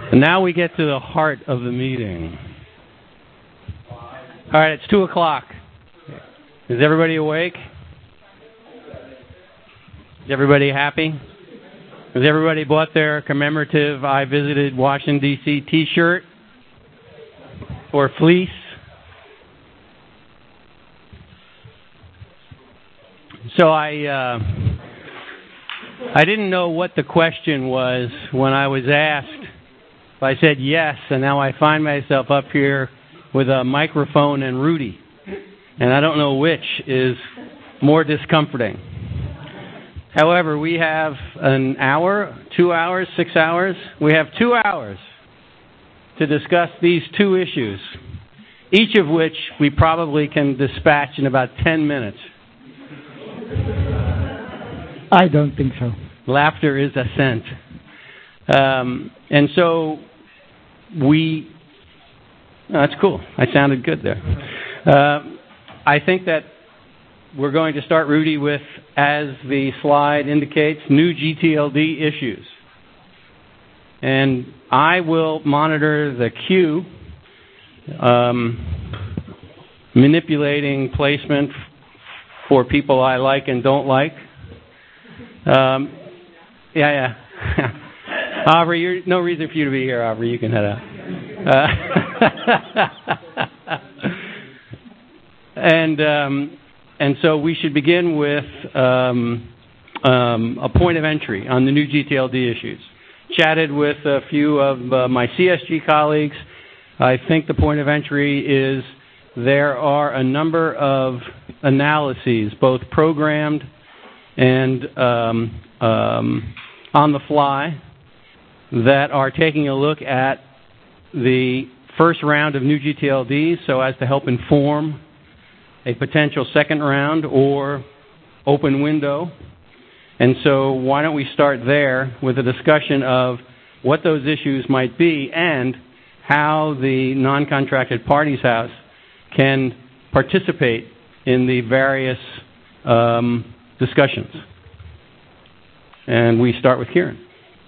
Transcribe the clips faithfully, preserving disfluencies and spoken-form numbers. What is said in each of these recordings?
And now we get to the heart of the meeting. All right, it's two o'clock. Is everybody awake? Is everybody happy? Has everybody bought their commemorative I Visited Washington, D C t-shirt or fleece? So I uh, I didn't know what the question was when I was asked. I said yes, and now I find myself up here with a microphone and Rudy. And I don't know which is more discomforting. However, we have an hour, two hours, six hours. We have two hours to discuss these two issues, each of which we probably can dispatch in about ten minutes. I don't think so. Laughter is assent. Um, and so we... Oh, that's cool. I sounded good there. Uh, I think that we're going to start, Rudy, with, as the slide indicates, new G T L D issues. And I will monitor the queue, um, manipulating placement for people I like and don't like. Um, yeah, yeah. Aubrey, you're, no reason for you to be here, Aubrey. You can head out. Uh, and um, and so we should begin with um, um, a point of entry on the new G T L D issues. Chatted with a few of uh, my C S G colleagues. I think the point of entry is there are a number of analyses, both programmed and um, um, on the fly, that are taking a look at the first round of new G T L Ds so as to help inform a potential second round or open window. And so why don't we start there with a discussion of what those issues might be and how the non-contracted parties house can participate in the various um, discussions. And we start with Kieran.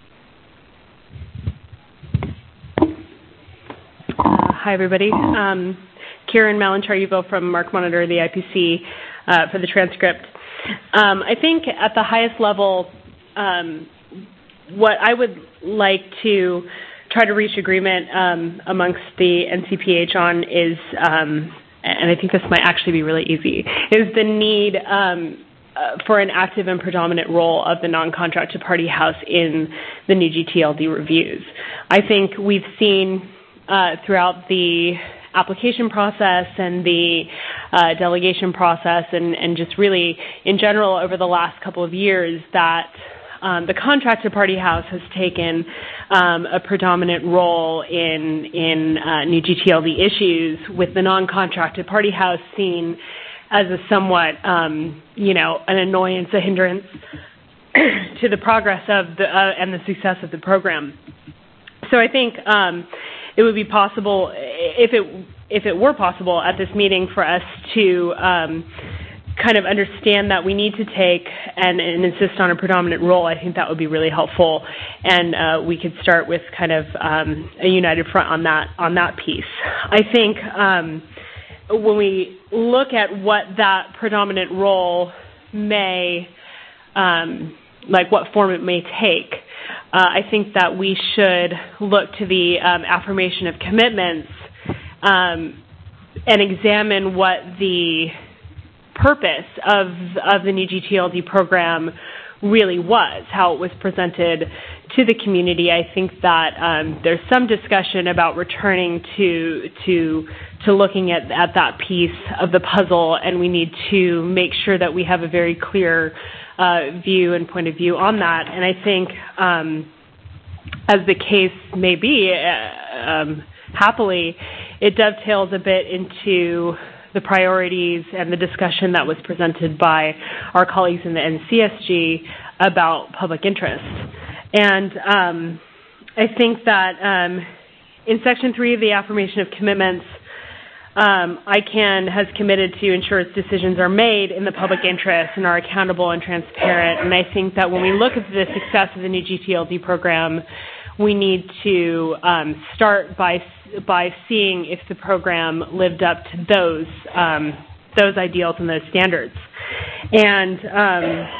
Uh, hi, everybody. Um, Kieran Malanchar-Uvo from Mark Monitor, the I P C, uh, for the transcript. Um, I think at the highest level, um, what I would like to try to reach agreement um, amongst the N C P H on is, um, and I think this might actually be really easy, is the need um, uh, for an active and predominant role of the non-contracted party house in the new G T L D reviews. I think we've seen uh, throughout the application process and the uh, delegation process and, and just really in general over the last couple of years that um, the contracted party house has taken um, a predominant role in, in uh, new G T L D issues, with the non-contracted party house seen as a somewhat, um, you know, an annoyance, a hindrance to the progress of the uh, and the success of the program. So I think um, it would be possible, if it if it were possible at this meeting, for us to um, kind of understand that we need to take and, and insist on a predominant role. I think that would be really helpful, and uh, we could start with kind of um, a united front on that on that piece. I think um, when we look at what that predominant role may, um, like what form it may take, Uh, I think that we should look to the um, affirmation of commitments um, and examine what the purpose of of the new G T L D program really was, how it was presented to the community. I think that um, there's some discussion about returning to to to looking at, at that piece of the puzzle, and we need to make sure that we have a very clear Uh, view and point of view on that. And I think, um, as the case may be, uh, um, happily, it dovetails a bit into the priorities and the discussion that was presented by our colleagues in the N C S G about public interest. And um, I think that um, in Section three of the Affirmation of Commitments, Um, I C A N has committed to ensure its decisions are made in the public interest and are accountable and transparent. And I think that when we look at the success of the new G T L D program, we need to um, start by by seeing if the program lived up to those um, those ideals and those standards. And um,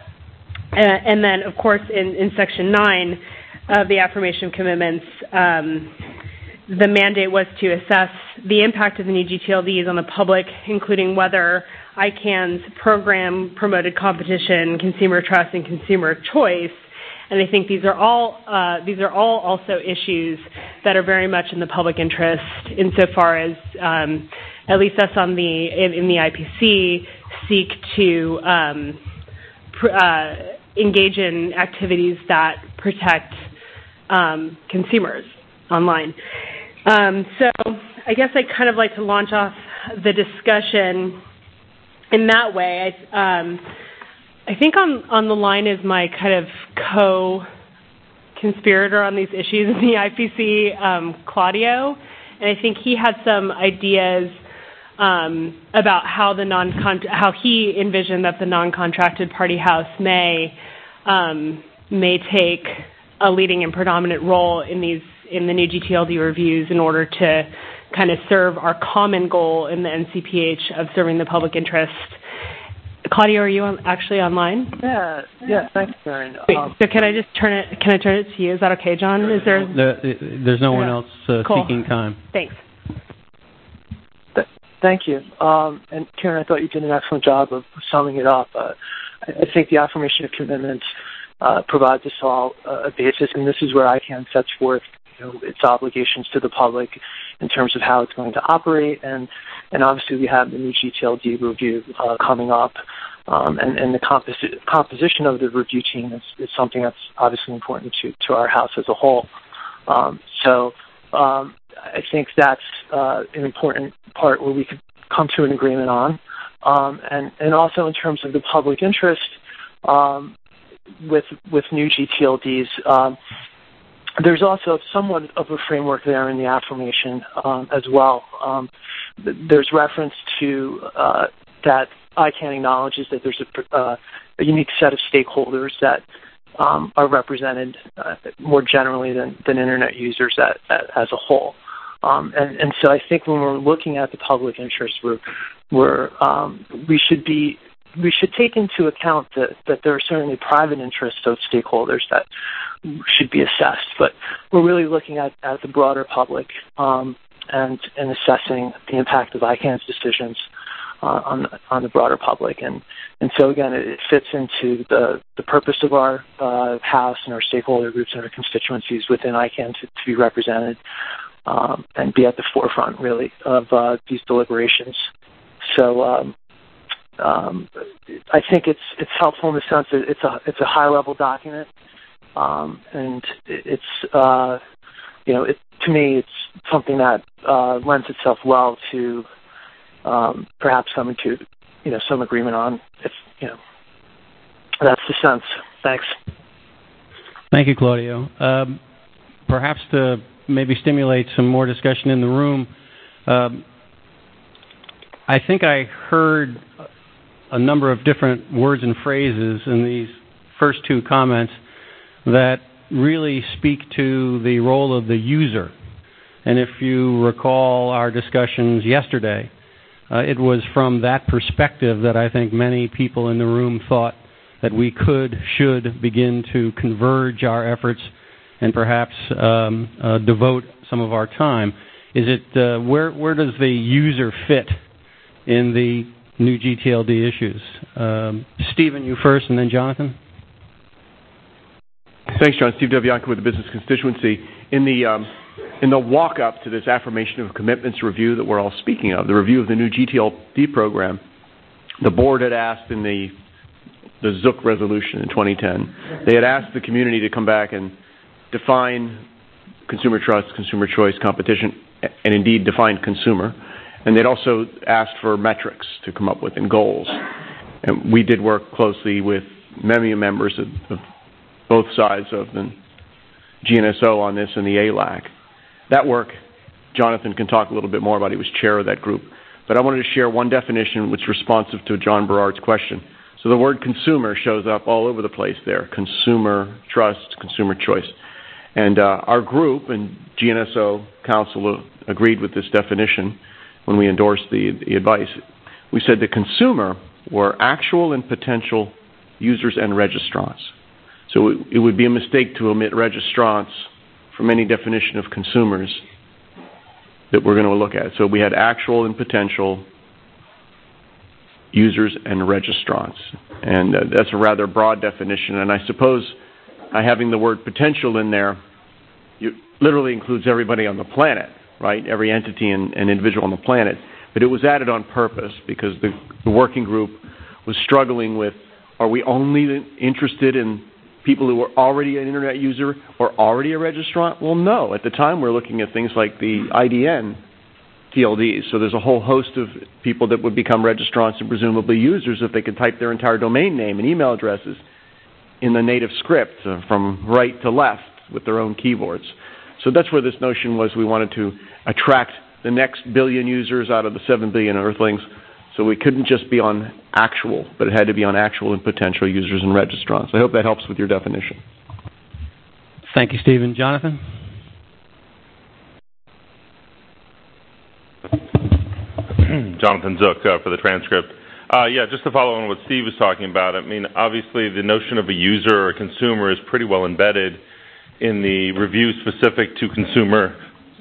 and then, of course, in, in Section nine of the Affirmation of Commitments, um, the mandate was to assess the impact of the new G T L Ds on the public, including whether I CAN's program promoted competition, consumer trust, and consumer choice. And I think these are all uh, these are all also issues that are very much in the public interest, insofar as um, at least us on the in, in the I P C seek to um, pr- uh, engage in activities that protect um, consumers online. Um, so I guess I'd kind of like to launch off the discussion in that way. I, um, I think on, on the line is my kind of co-conspirator on these issues in the I P C, um, Claudio, and I think he had some ideas um, about how the non how he envisioned that the non-contracted party house may um, may take a leading and predominant role in these in the new G T L D reviews in order to kind of serve our common goal in the N C P H of serving the public interest. Claudio, are you on, actually online? Yeah, yeah, thanks, Karen. Wait, um, so can I just turn it? Can I turn it to you? Is that okay, John? Is there? The, there's no one else uh, cool. seeking time. Thanks. th- thank you. Um, and Karen, I thought you did an excellent job of summing it up. Uh, I, I think the Affirmation of Commitments uh, provides us all uh, a basis, and this is where I CAN sets forth you know, its obligations to the public in terms of how it's going to operate, and and obviously we have the new G T L D review uh, coming up, um, and, and the composi- composition of the review team is, is something that's obviously important to, to our House as a whole. Um, so um, I think that's uh, an important part where we could come to an agreement on, um, and, and also in terms of the public interest um, with, with new G T L Ds, um, there's also somewhat of a framework there in the affirmation um, as well. Um, there's reference to uh, that I CAN acknowledges that there's a, uh, a unique set of stakeholders that um, are represented uh, more generally than, than Internet users at, at, as a whole. Um, and, and so I think when we're looking at the public interest, we're, we're, um, we should be we should take into account that, that there are certainly private interests of stakeholders that should be assessed, but we're really looking at, at the broader public um, and, and assessing the impact of I CAN's decisions uh, on, on the broader public. And, and so, again, it, it fits into the, the purpose of our uh, House and our stakeholder groups and our constituencies within I CAN to, to be represented um, and be at the forefront, really, of uh, these deliberations. So, um, Um, I think it's it's helpful in the sense that it's a it's a high level document, um, and it's uh, you know it, to me it's something that uh, lends itself well to um, perhaps coming to you know some agreement on. If you know that's the sense. Thanks. Thank you, Claudio. Um, perhaps to maybe stimulate some more discussion in the room. Um, I think I heard a number of different words and phrases in these first two comments that really speak to the role of the user. And if you recall our discussions yesterday, uh, it was from that perspective that I think many people in the room thought that we could, should begin to converge our efforts and perhaps um, uh, devote some of our time. Is it uh, where where does the user fit in the new G T L D issues? Um, Stephen, you first, and then Jonathan. Thanks, John. Steve DelBianco with the Business Constituency. In the um, in the walk-up to this Affirmation of Commitments review that we're all speaking of, the review of the new G T L D program, the board had asked in the the Zook resolution in twenty ten, they had asked the community to come back and define consumer trust, consumer choice, competition, and indeed define consumer. And they'd also asked for metrics to come up with and goals. And we did work closely with many members of, of both sides of the G N S O on this and the A L A C. That work, Jonathan can talk a little bit more about. He was chair of that group. But I wanted to share one definition which is responsive to John Berard's question. So the word consumer shows up all over the place there. Consumer trust, consumer choice. And uh, our group and G N S O Council agreed with this definition when we endorsed the, the advice. We said the consumer were actual and potential users and registrants. So it, it would be a mistake to omit registrants from any definition of consumers that we're going to look at. So we had actual and potential users and registrants. And uh, that's a rather broad definition. And I suppose uh, having the word potential in there you, literally includes everybody on the planet, right? Every entity and, and individual on the planet. But it was added on purpose because the, the working group was struggling with, are we only interested in people who are already an Internet user or already a registrant? Well, no. At the time, we're looking at things like the I D N T L Ds. So there's a whole host of people that would become registrants and presumably users if they could type their entire domain name and email addresses in the native script uh, from right to left with their own keyboards. So that's where this notion was. We wanted to attract the next billion users out of the seven billion Earthlings. So we couldn't just be on actual, but it had to be on actual and potential users and registrants. I hope that helps with your definition. Thank you, Stephen. Jonathan? Jonathan Zook uh, for the transcript. Uh, yeah, just to follow on what Steve was talking about, I mean, obviously the notion of a user or a consumer is pretty well embedded in the review specific to consumer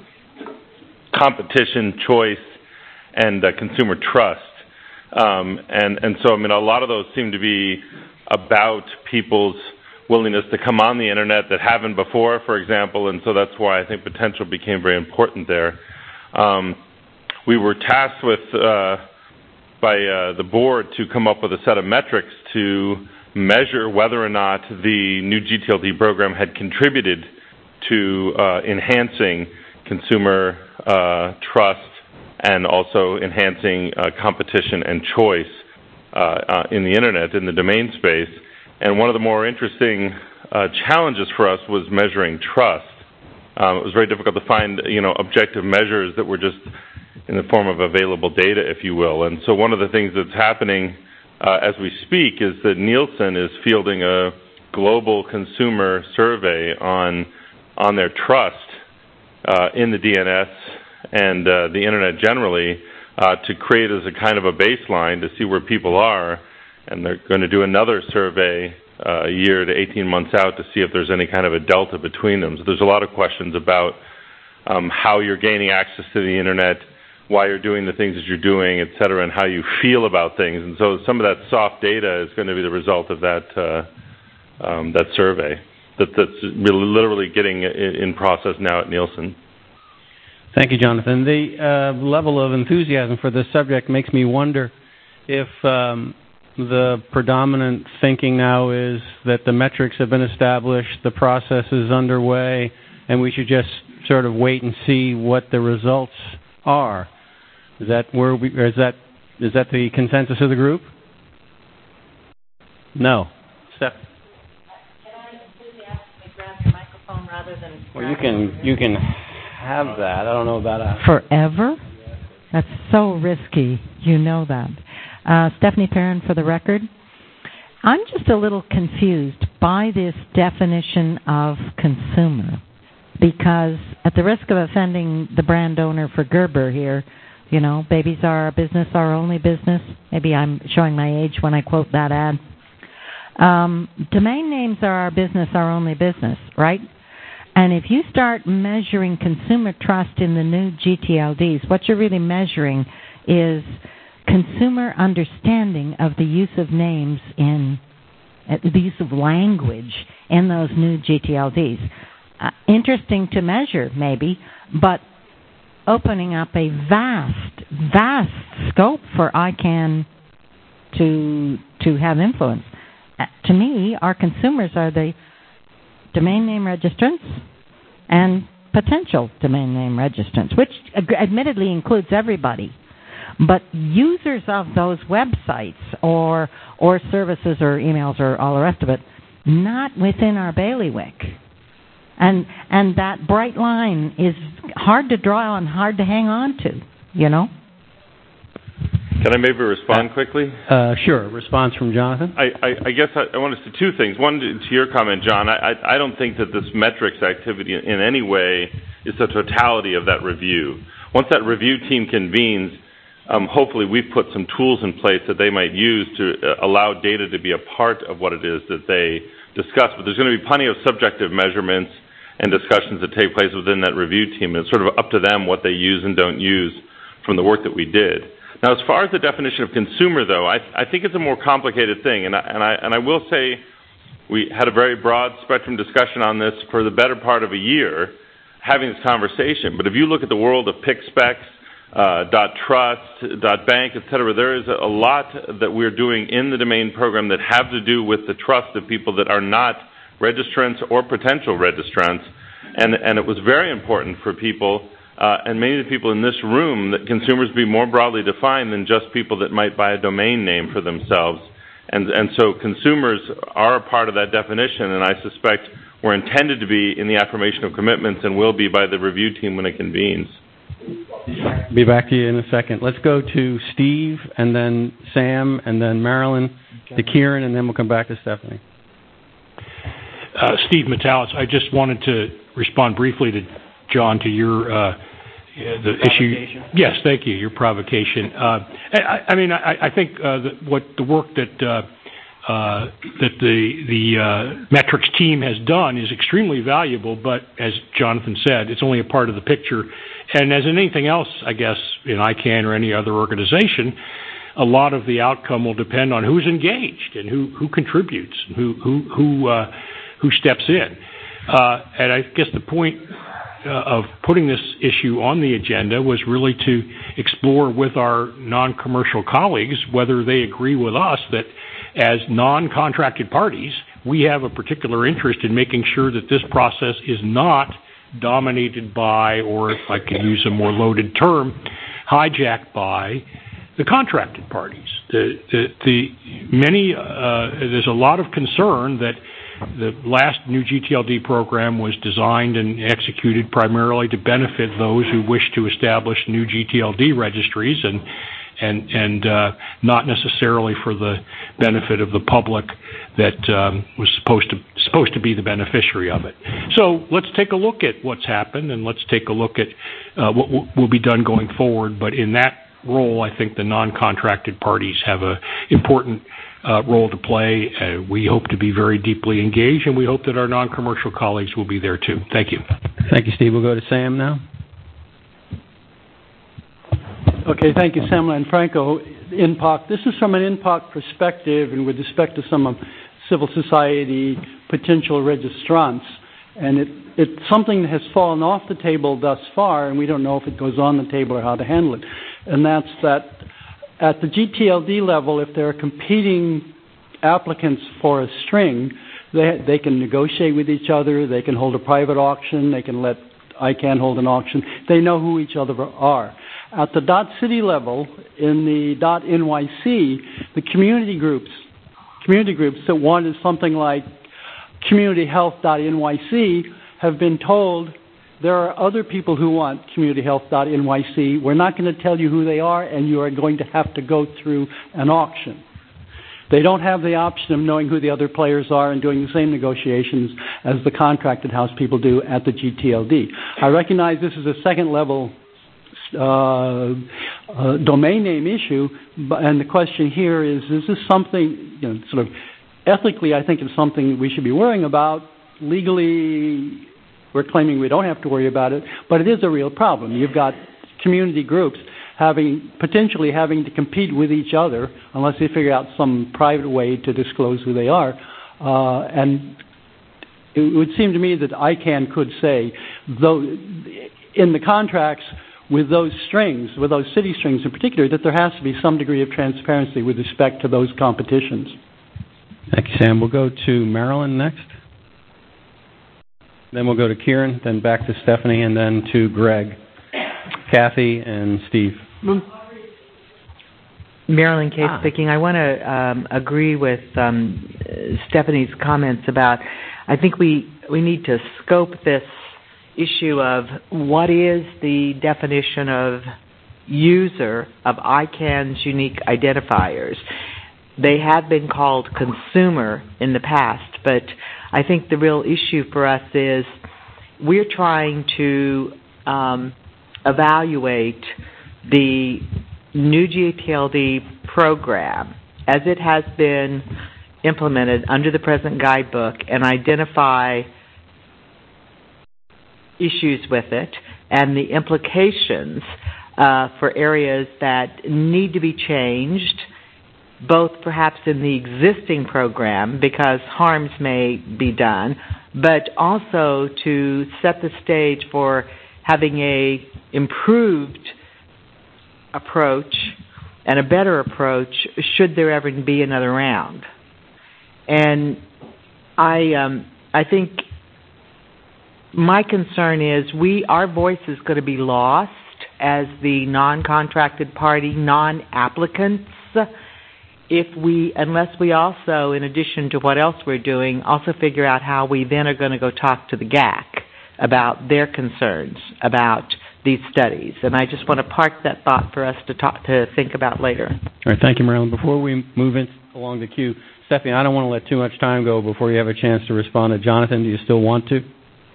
competition, choice, and uh, consumer trust. Um, and, and so, I mean, a lot of those seem to be about people's willingness to come on the Internet that haven't before, for example, and so that's why I think potential became very important there. Um, we were tasked with, uh, by uh, the board to come up with a set of metrics to measure whether or not the new G T L D program had contributed to uh, enhancing consumer uh, trust and also enhancing uh, competition and choice uh, uh, in the Internet, in the domain space. And one of the more interesting uh, challenges for us was measuring trust. Um, it was very difficult to find, you know, objective measures that were just in the form of available data, if you will. And so one of the things that's happening uh, as we speak is that Nielsen is fielding a global consumer survey on on their trust uh, in the D N S and uh, the Internet generally uh, to create as a kind of a baseline to see where people are. And they're going to do another survey uh, a year to eighteen months out to see if there's any kind of a delta between them. So there's a lot of questions about um, how you're gaining access to the Internet, why you're doing the things that you're doing, et cetera, and how you feel about things. And so some of that soft data is going to be the result of that uh, um, that survey that, that's really literally getting in process now at Nielsen. Thank you, Jonathan. The uh, level of enthusiasm for this subject makes me wonder if um, the predominant thinking now is that the metrics have been established, the process is underway, and we should just sort of wait and see what the results are. Is that where we? Or is that is that the consensus of the group? No. Steph. Can I enthusiastically grab your microphone rather than? Well, you can you can have that. I don't know about a forever. That's so risky. You know that. Uh, Stephanie Perrin for the record. I'm just a little confused by this definition of consumer because at the risk of offending the brand owner for Gerber here, you know, babies are our business, our only business. Maybe I'm showing my age when I quote that ad. Um, domain names are our business, our only business, right? And if you start measuring consumer trust in the new G T L Ds, what you're really measuring is consumer understanding of the use of names in, uh, the use of language in those new G T L Ds. Uh, interesting to measure, maybe, but opening up a vast, vast scope for I CANN to to have influence. Uh, to me, our consumers are the domain name registrants and potential domain name registrants, which ad- admittedly includes everybody. But users of those websites or or services or emails or all the rest of it, not within our bailiwick. And and that bright line is hard to draw and hard to hang on to, you know? Can I maybe respond quickly? Uh, sure. Response from Jonathan? I, I, I guess I, I want to say two things. One, to, to your comment, John, I, I, I don't think that this metrics activity in, in any way is the totality of that review. Once that review team convenes, um, hopefully we've put some tools in place that they might use to uh, allow data to be a part of what it is that they discuss. But there's going to be plenty of subjective measurements and discussions that take place within that review team. And it's sort of up to them what they use and don't use from the work that we did. Now, as far as the definition of consumer, though, I, I think it's a more complicated thing. And I, and, I, and I will say we had a very broad spectrum discussion on this for the better part of a year, having this conversation. But if you look at the world of PIC-Specs, uh, .trust, .bank, et cetera, there is a lot that we're doing in the domain program that have to do with the trust of people that are not registrants or potential registrants. And, and it was very important for people, uh, and many of the people in this room, that consumers be more broadly defined than just people that might buy a domain name for themselves. And, and so consumers are a part of that definition, and I suspect we're intended to be in the affirmation of commitments and will be by the review team when it convenes. Be back to you in a second. Let's go to Steve, and then Sam, and then Marilyn, okay. to Kieran, and then we'll come back to Stephanie. Uh, Steve Metalis, I just wanted to respond briefly to John to your uh, the issue. Yes, thank you. Your provocation. Uh, I, I mean, I, I think uh, the, what the work that uh, uh, that the the uh, metrics team has done is extremely valuable. But as Jonathan said, it's only a part of the picture. And as in anything else, I guess in I CANN or any other organization, a lot of the outcome will depend on who's engaged and who who contributes, and who who who uh, who steps in. Uh, and I guess the point uh, of putting this issue on the agenda was really to explore with our non-commercial colleagues whether they agree with us that as non-contracted parties, we have a particular interest in making sure that this process is not dominated by, or if I could use a more loaded term, hijacked by the contracted parties. The, the, the many uh, there's a lot of concern that the last new G T L D program was designed and executed primarily to benefit those who wish to establish new G T L D registries, and and and uh, not necessarily for the benefit of the public that um, was supposed to supposed to be the beneficiary of it. So let's take a look at what's happened, and let's take a look at uh, what w- will be done going forward. But in that role, I think the non-contracted parties have an important uh, role to play. Uh, we hope to be very deeply engaged, and we hope that our non-commercial colleagues will be there too. Thank you. Thank you, Steve. We'll go to Sam now. Okay, thank you, Sam Lanfranco. I N P O C. This is from an I N P O C perspective and with respect to some of civil society potential registrants. And it, it's something that has fallen off the table thus far, and we don't know if it goes on the table or how to handle it. And that's that at the G T L D level, if there are competing applicants for a string, they, they can negotiate with each other, they can hold a private auction, they can let I CANN hold an auction. They know who each other are. At the .city level, in the .N Y C, the community groups, community groups that wanted something like community health dot N Y C have been told there are other people who want community health dot N Y C. We're not going to tell you who they are, and you are going to have to go through an auction. They don't have the option of knowing who the other players are and doing the same negotiations as the contracted house people do at the G T L D. I recognize this is a second level uh, uh, domain name issue, but, and the question here is, is this something, you know, sort of ethically, I think it's something we should be worrying about. Legally, we're claiming we don't have to worry about it, but it is a real problem. You've got community groups having potentially having to compete with each other unless they figure out some private way to disclose who they are. Uh, and it would seem to me that I CANN could say, though, in the contracts with those strings, with those city strings in particular, that there has to be some degree of transparency with respect to those competitions. Thank you, Sam. We'll go to Marilyn next. Then we'll go to Kieran, then back to Stephanie, and then to Greg, Kathy, and Steve. Marilyn Case ah. speaking. I want to um, agree with um, Stephanie's comments about, I think we, we need to scope this issue of what is the definition of user of I CANN's unique identifiers. They have been called consumer in the past, but I think the real issue for us is we're trying to um, evaluate the new G T L D program as it has been implemented under the present guidebook and identify issues with it and the implications uh, for areas that need to be changed, both perhaps in the existing program because harms may be done, but also to set the stage for having a improved approach and a better approach should there ever be another round. And I, um, I think my concern is we, our voice is going to be lost as the non-contracted party, non-applicants, if we, unless we also, in addition to what else we're doing, also figure out how we then are going to go talk to the G A C about their concerns about these studies. And I just want to park that thought for us to talk to think about later. All right, thank you, Marilyn. Before we move in along the queue, Stephanie, I don't want to let too much time go before you have a chance to respond to Jonathan. Do you still want to?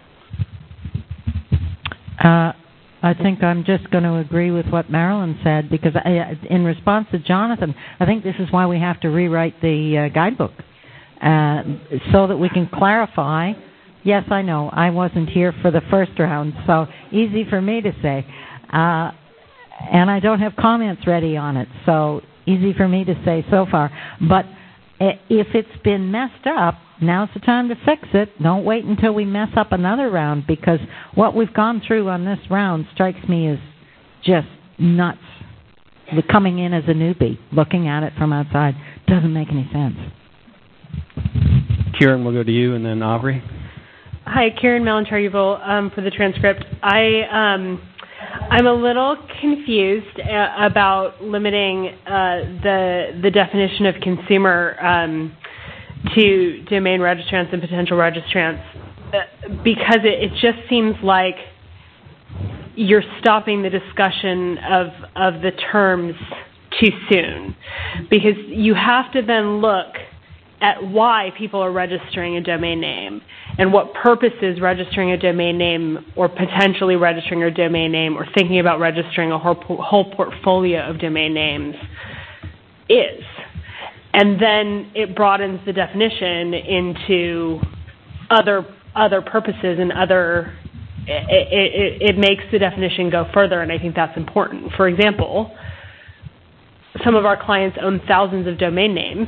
Uh, I think I'm just going to agree with what Marilyn said because I, in response to Jonathan, I think this is why we have to rewrite the uh, guidebook uh, so that we can clarify. Yes, I know. I wasn't here for the first round, so easy for me to say. Uh, and I don't have comments ready on it, so easy for me to say so far. But if it's been messed up, now's the time to fix it. Don't wait until we mess up another round because what we've gone through on this round strikes me as just nuts. The coming in as a newbie, looking at it from outside, doesn't make any sense. Kieran, we'll go to you and then Aubrey. Hi, Karen Malanchar-Uval um, for the transcript. I, um, I'm a little confused uh, about limiting uh, the the definition of consumer um, to domain registrants and potential registrants because it, it just seems like you're stopping the discussion of of the terms too soon because you have to then look at why people are registering a domain name and what purposes registering a domain name or potentially registering a domain name or thinking about registering a whole, whole portfolio of domain names is. And then it broadens the definition into other other purposes and other, it, it, it makes the definition go further, and I think that's important. For example, some of our clients own thousands of domain names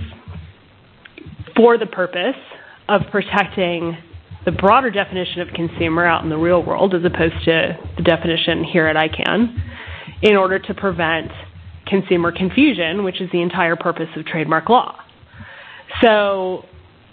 for the purpose of protecting the broader definition of consumer out in the real world as opposed to the definition here at I CANN in order to prevent consumer confusion, which is the entire purpose of trademark law. So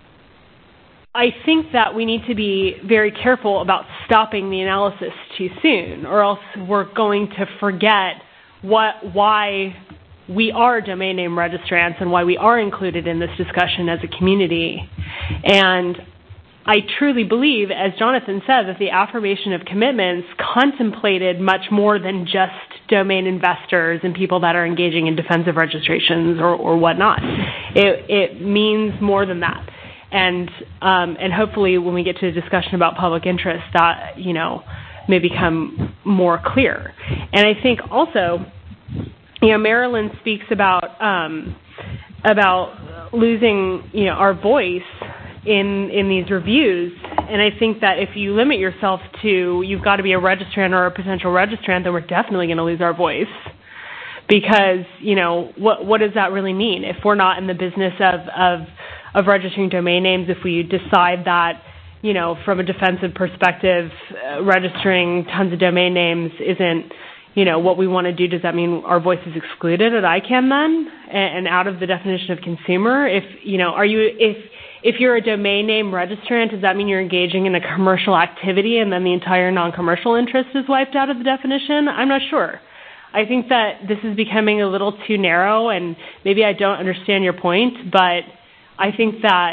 I think that we need to be very careful about stopping the analysis too soon, or else we're going to forget what why we are domain name registrants and why we are included in this discussion as a community. And I truly believe, as Jonathan said, that the affirmation of commitments contemplated much more than just domain investors and people that are engaging in defensive registrations or, or whatnot. It, it means more than that. And um, and hopefully when we get to a discussion about public interest, that, you know, may become more clear. And I think also, you know, Marilyn speaks about um, about losing, you know, our voice in in these reviews, and I think that if you limit yourself to you've got to be a registrant or a potential registrant, then we're definitely going to lose our voice because, you know, what what does that really mean if we're not in the business of of of registering domain names? If we decide that, you know, from a defensive perspective, uh, registering tons of domain names isn't, you know, what we want to do, does that mean our voice is excluded at I CANN then and, and out of the definition of consumer? If, you know, are you, if, if you're a domain name registrant, does that mean you're engaging in a commercial activity and then the entire non-commercial interest is wiped out of the definition? I'm not sure. I think that this is becoming a little too narrow, and maybe I don't understand your point, but I think that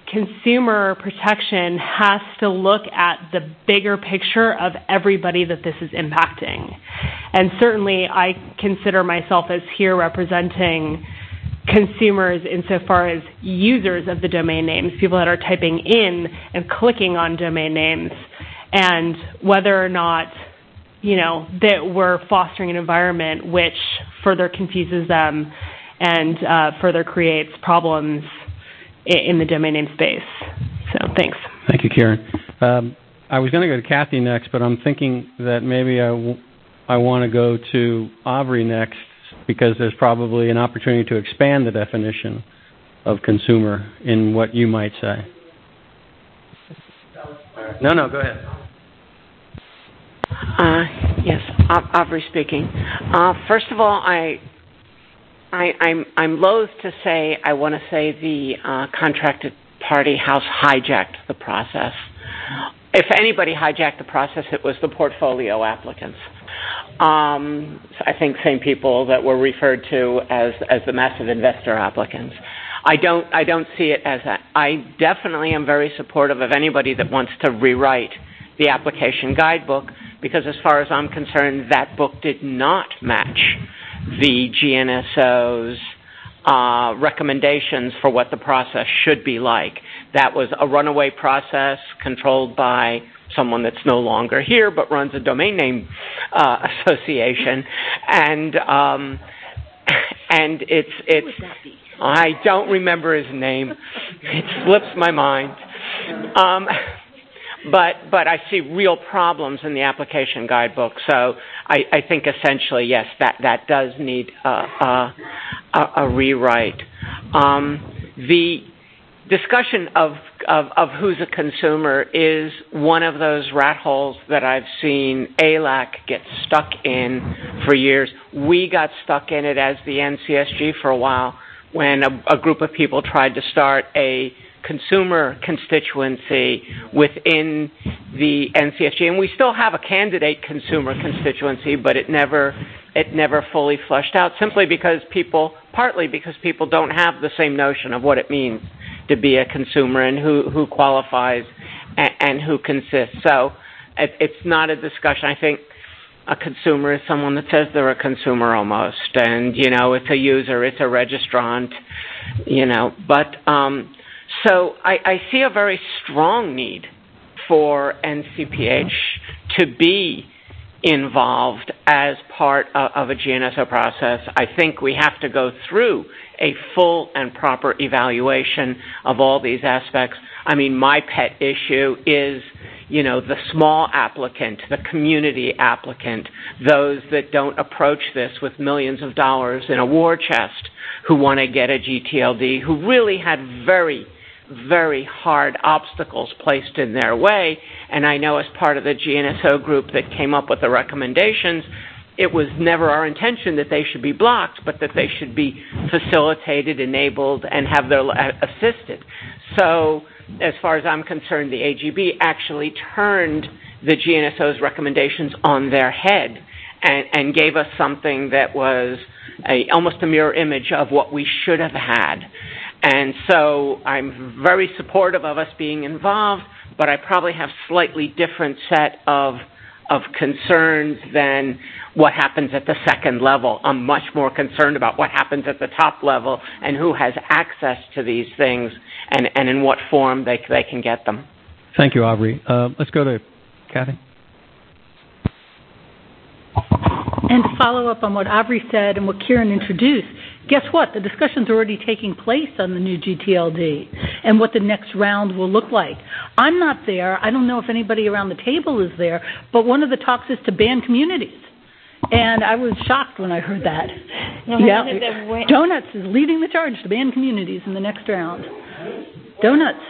consumer protection has to look at the bigger picture of everybody that this is impacting. And certainly I consider myself as here representing consumers insofar as users of the domain names, people that are typing in and clicking on domain names, and whether or not, you know, that we're fostering an environment which further confuses them and uh, further creates problems in the domain name space. So thanks. Thank you, Karen. Um, I was going to go to Kathy next, but I'm thinking that maybe I, w- I want to go to Aubrey next, because there's probably an opportunity to expand the definition of consumer in what you might say. No, no, go ahead. Uh, yes, Aubrey speaking. Uh, first of all, I, I, I'm, I'm loath to say, I want to say the uh, contracted party house hijacked the process. If anybody hijacked the process, it was the portfolio applicants. Um, I think same people that were referred to as, as the massive investor applicants. I don't, I don't see it as that. I definitely am very supportive of anybody that wants to rewrite the application guidebook, because as far as I'm concerned, that book did not match the G N S O's uh, recommendations for what the process should be like. That was a runaway process controlled by someone that's no longer here but runs a domain name uh, association, and um, and it's it's. Who would that be? I don't remember his name. It slips my mind. Um, But but I see real problems in the application guidebook. So I, I think essentially, yes, that, that does need a, a, a, a rewrite. Um, the discussion of, of, of who's a consumer is one of those rat holes that I've seen A L A C get stuck in for years. We got stuck in it as the N C S G for a while when a, a group of people tried to start a consumer constituency within the N C S G, and we still have a candidate consumer constituency, but it never it never fully fleshed out, simply because people, partly because people don't have the same notion of what it means to be a consumer and who, who qualifies and, and who consists. So it, it's not a discussion. I think a consumer is someone that says they're a consumer almost, and, you know, it's a user, it's a registrant, you know, but um, So I, I see a very strong need for N C P H to be involved as part of, of a G N S O process. I think we have to go through a full and proper evaluation of all these aspects. I mean, my pet issue is, you know, the small applicant, the community applicant, those that don't approach this with millions of dollars in a war chest, who want to get a G T L D, who really had very very hard obstacles placed in their way. And I know as part of the G N S O group that came up with the recommendations, it was never our intention that they should be blocked, but that they should be facilitated, enabled, and have their assisted. So as far as I'm concerned, the A G B actually turned the G N S O's recommendations on their head and, and gave us something that was a, almost a mirror image of what we should have had. And so I'm very supportive of us being involved, but I probably have slightly different set of of concerns than what happens at the second level. I'm much more concerned about what happens at the top level and who has access to these things and, and in what form they they can get them. Thank you, Aubrey. Uh, let's go to Kathy. And to follow up on what Aubrey said and what Kieran introduced, guess what? The discussion's already taking place on the new G T L D and what the next round will look like. I'm not there. I don't know if anybody around the table is there, but one of the talks is to ban communities. And I was shocked when I heard that. No, yeah, no, Donuts is leading the charge to ban communities in the next round. Donuts.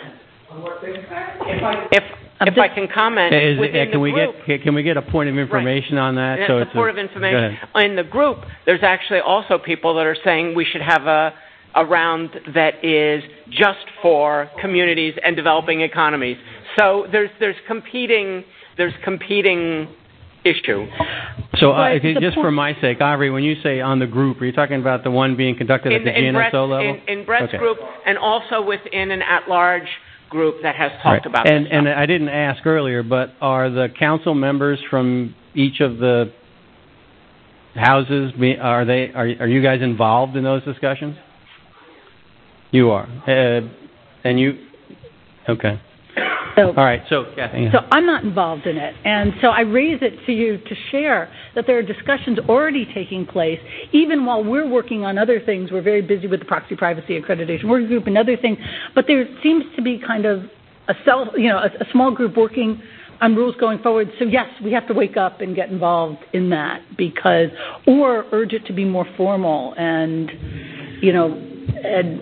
If If I can comment, Is, within uh, can the we group, get can we get a point of information right. on that? Yeah, so it's support a, of information in the group. There's actually also people that are saying we should have a a round that is just for communities and developing economies. So there's there's competing there's competing issue. So uh, just for my sake, Aubrey, when you say on the group, are you talking about the one being conducted in, at the in G N S O Brett's, level? In, in Brett's okay. group, and also within an at-large group that has talked right. about and, this. And I didn't ask earlier, but are the council members from each of the houses, are they? Are, are you guys involved in those discussions? You are. Uh, and you, okay. So, all right, so Kathy. Yeah. So I'm not involved in it. And so I raise it to you to share that there are discussions already taking place. Even while we're working on other things, we're very busy with the proxy privacy accreditation working group and other things. But there seems to be kind of a self, you know, a, a small group working on rules going forward. So yes, we have to wake up and get involved in that because, or urge it to be more formal and, you know, and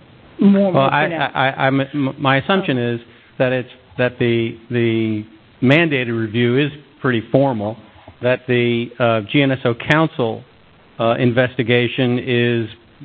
more. Well, more I, I, I, my assumption oh. is that it's that the the mandated review is pretty formal, that the uh, G N S O Council uh, investigation is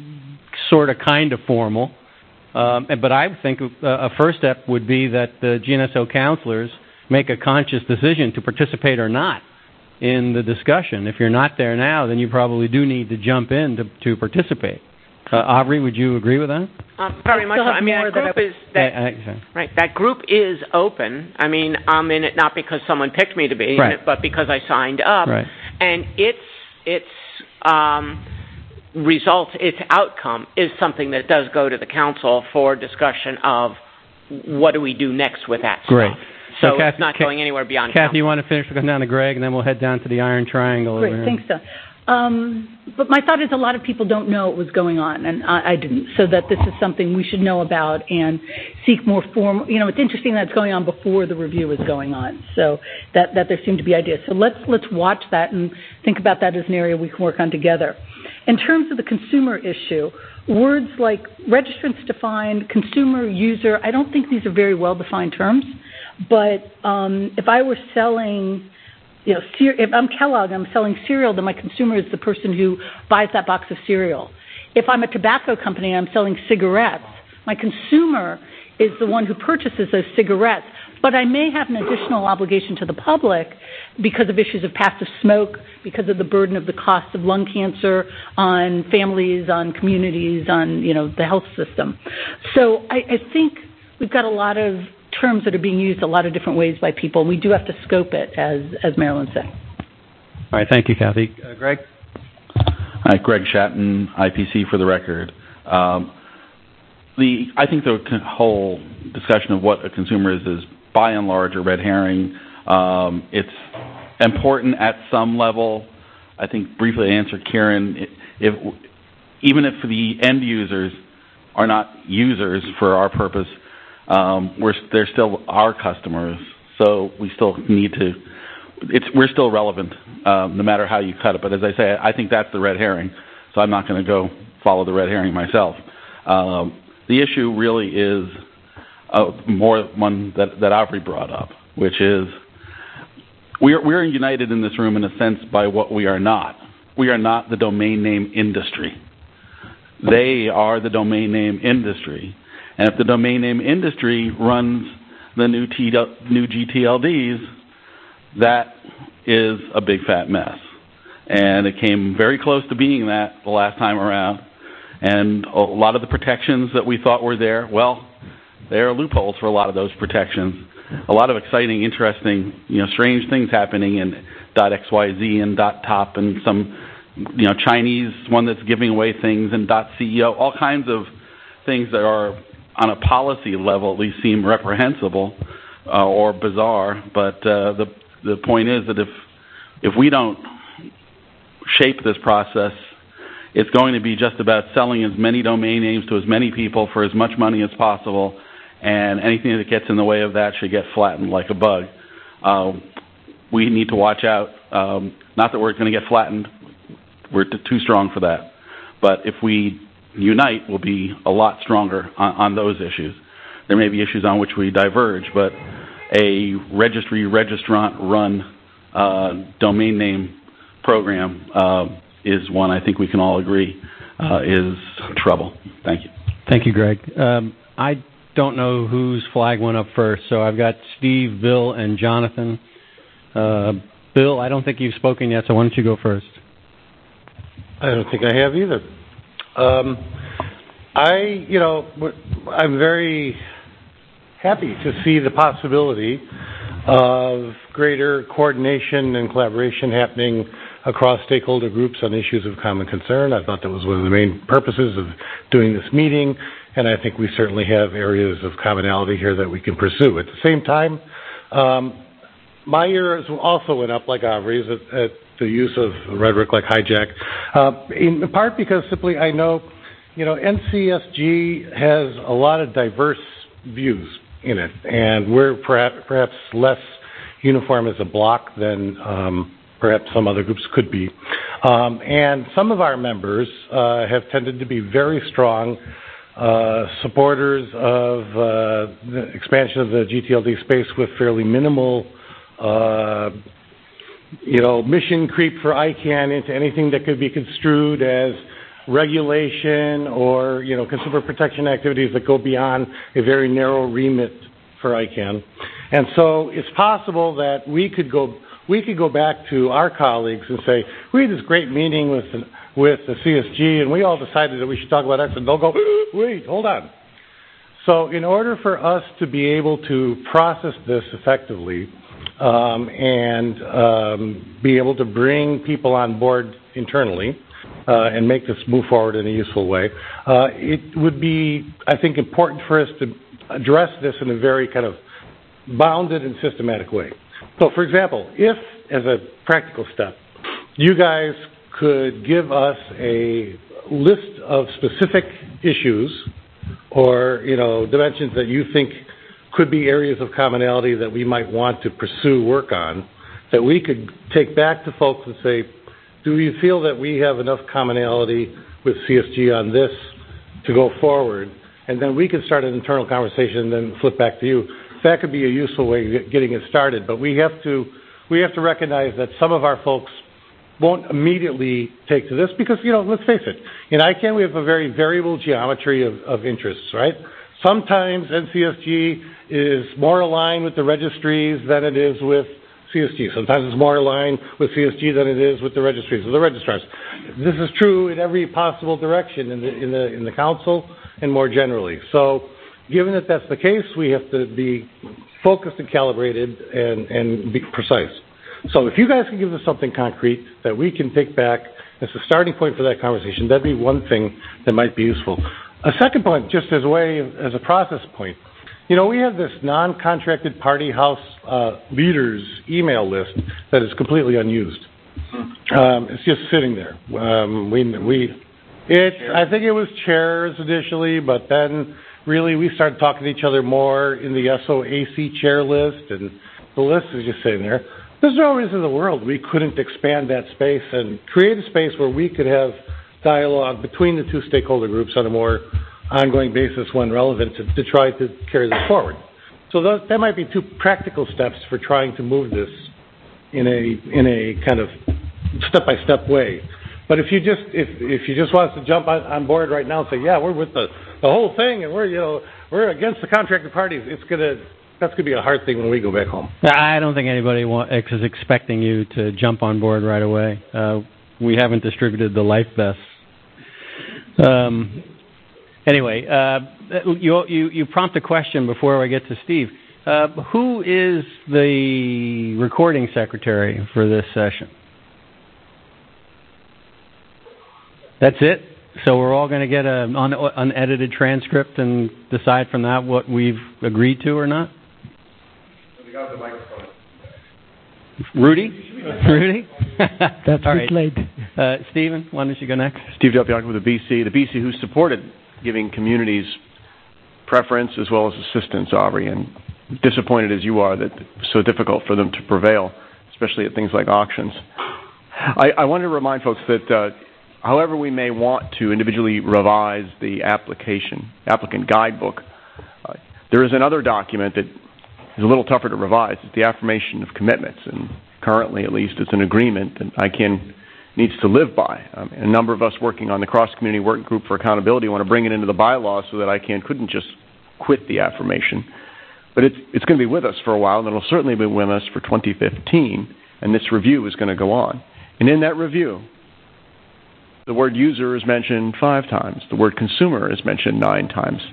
sort of kind of formal, um, but I think a first step would be that the G N S O counselors make a conscious decision to participate or not in the discussion. If you're not there now, then you probably do need to jump in to, to participate. Uh, Aubrey, would you agree with that? Um, very much so. I mean, that group is that, I, I, right. That group is open. I mean, I'm in it not because someone picked me to be right. in it, but because I signed up. Right. And its its um, result, its outcome, is something that does go to the council for discussion of what do we do next with that stuff. Great. So, so Kathy, it's not going anywhere beyond. Kathy, council. you want to finish? We'll come down to Greg, and then we'll head down to the Iron Triangle. Great. Over here. Thanks, Don. Um, but my thought is a lot of people don't know what was going on, and I, I didn't, so that this is something we should know about and seek more formal. You know, it's interesting that it's going on before the review is going on, so that, that there seem to be ideas. So let's let's watch that and think about that as an area we can work on together. In terms of the consumer issue, words like registrants defined, consumer, user, I don't think these are very well-defined terms, but um, if I were selling... You know, if I'm Kellogg and I'm selling cereal, then my consumer is the person who buys that box of cereal. If I'm a tobacco company and I'm selling cigarettes, my consumer is the one who purchases those cigarettes. But I may have an additional obligation to the public because of issues of passive smoke, because of the burden of the cost of lung cancer on families, on communities, on, you know, the health system. So I, I think we've got a lot of terms that are being used a lot of different ways by people, and we do have to scope it, as as Marilyn said. All right, thank you, Kathy. Uh, Greg? Hi, Greg Shatton, I P C for the record. Um, the I think the whole discussion of what a consumer is is by and large a red herring. Um, it's important at some level. I think briefly to answer Kieran, if even if the end users are not users for our purpose, Um, we're they're still our customers, so we still need to. It's we're still relevant, um, no matter how you cut it. But as I say, I think that's the red herring. So I'm not going to go follow the red herring myself. Um, the issue really is uh, more one that that Aubrey brought up, which is we're we're united in this room in a sense by what we are not. We are not the domain name industry. They are the domain name industry. And if the domain name industry runs the new, T, new G T L Ds, that is a big fat mess. And it came very close to being that the last time around. And a lot of the protections that we thought were there, well, there are loopholes for a lot of those protections. A lot of exciting, interesting, you know, strange things happening in .xyz and .top and some, you know, Chinese one that's giving away things and .co, all kinds of things that are on a policy level at least seem reprehensible uh, or bizarre, but uh, the the point is that if if we don't shape this process, it's going to be just about selling as many domain names to as many people for as much money as possible, and anything that gets in the way of that should get flattened like a bug. Uh, we need to watch out. Um, not that we're going to get flattened. We're t- too strong for that. But if we unite, we'll be a lot stronger on, on those issues. There may be issues on which we diverge, but a registry, registrant run uh, domain name program uh, is one I think we can all agree uh, is trouble. Thank you. Thank you, Greg. Um, I don't know whose flag went up first, so I've got Steve, Bill, and Jonathan. Uh, Bill, I don't think you've spoken yet, so why don't you go first? I don't think I have either. Um, I, you know, I'm very happy to see the possibility of greater coordination and collaboration happening across stakeholder groups on issues of common concern. I thought that was one of the main purposes of doing this meeting, and I think we certainly have areas of commonality here that we can pursue. At the same time, um, my ears also went up like Aubrey's at, at the use of rhetoric like hijack, uh, in part because simply I know, you know, N C S G has a lot of diverse views in it, and we're perhaps, perhaps less uniform as a block than um, perhaps some other groups could be. Um, and some of our members uh, have tended to be very strong uh, supporters of uh, the expansion of the G T L D space with fairly minimal uh, you know, mission creep for ICANN into anything that could be construed as regulation or, you know, consumer protection activities that go beyond a very narrow remit for ICANN. And so it's possible that we could go we could go back to our colleagues and say, we had this great meeting with the, with the C S G, and we all decided that we should talk about X, and they'll go, wait, hold on. So in order for us to be able to process this effectively um, and um, be able to bring people on board internally, Uh, and make this move forward in a useful way. Uh, it would be, I think, important for us to address this in a very kind of bounded and systematic way. So, for example, if, as a practical step, you guys could give us a list of specific issues or, you know, dimensions that you think could be areas of commonality that we might want to pursue work on, that we could take back to folks and say, do you feel that we have enough commonality with C S G on this to go forward? And then we could start an internal conversation and then flip back to you. That could be a useful way of getting it started. But we have to we have to recognize that some of our folks won't immediately take to this because, you know, let's face it, in ICANN we have a very variable geometry of, of interests, right? Sometimes N C S G is more aligned with the registries than it is with C S G. Sometimes it's more aligned with C S G than it is with the registries or the registrars. This is true in every possible direction in the in the in the council and more generally. So, given that that's the case, we have to be focused and calibrated and and be precise. So, if you guys can give us something concrete that we can take back as a starting point for that conversation, that'd be one thing that might be useful. A second point, just as a way as a process point. You know, we have this non-contracted party house uh, leaders email list that is completely unused. Um, it's just sitting there. Um, we we it. I think it was chairs initially, but then really we started talking to each other more in the S O A C chair list, and the list is just sitting there. There's no reason in the world we couldn't expand that space and create a space where we could have dialogue between the two stakeholder groups on a more ongoing basis when relevant to, to try to carry this forward. So those, that might be two practical steps for trying to move this in a in a kind of step-by-step way. But if you just if if you just want us to jump on, on board right now and say, yeah, we're with the, the whole thing and we're you know we're against the contracted parties, it's gonna that's gonna be a hard thing when we go back home. I don't think anybody want, is expecting you to jump on board right away. Uh, we haven't distributed the life vests. Um, Anyway, uh, you, you, you prompt a question before I get to Steve. Uh, who is the recording secretary for this session? That's it? So we're all going to get an un- unedited transcript and decide from that what we've agreed to or not? Rudy? Rudy? That's all right. late. Uh, Stephen, why don't you go next? Steve Delpiaco with the B C. The B C who supported giving communities preference as well as assistance, Aubrey, and disappointed as you are that it's so difficult for them to prevail, especially at things like auctions. I, I want to remind folks that uh, however we may want to individually revise the application, applicant guidebook, uh, there is another document that is a little tougher to revise. It's the affirmation of commitments, and currently at least it's an agreement that ICANN needs to live by. Um, and a number of us working on the cross-community working group for accountability want to bring it into the bylaws so that ICANN couldn't just quit the affirmation. But it's, it's going to be with us for a while, and it'll certainly be with us for twenty fifteen, and this review is going to go on. And in that review, the word user is mentioned five times. The word consumer is mentioned nine times.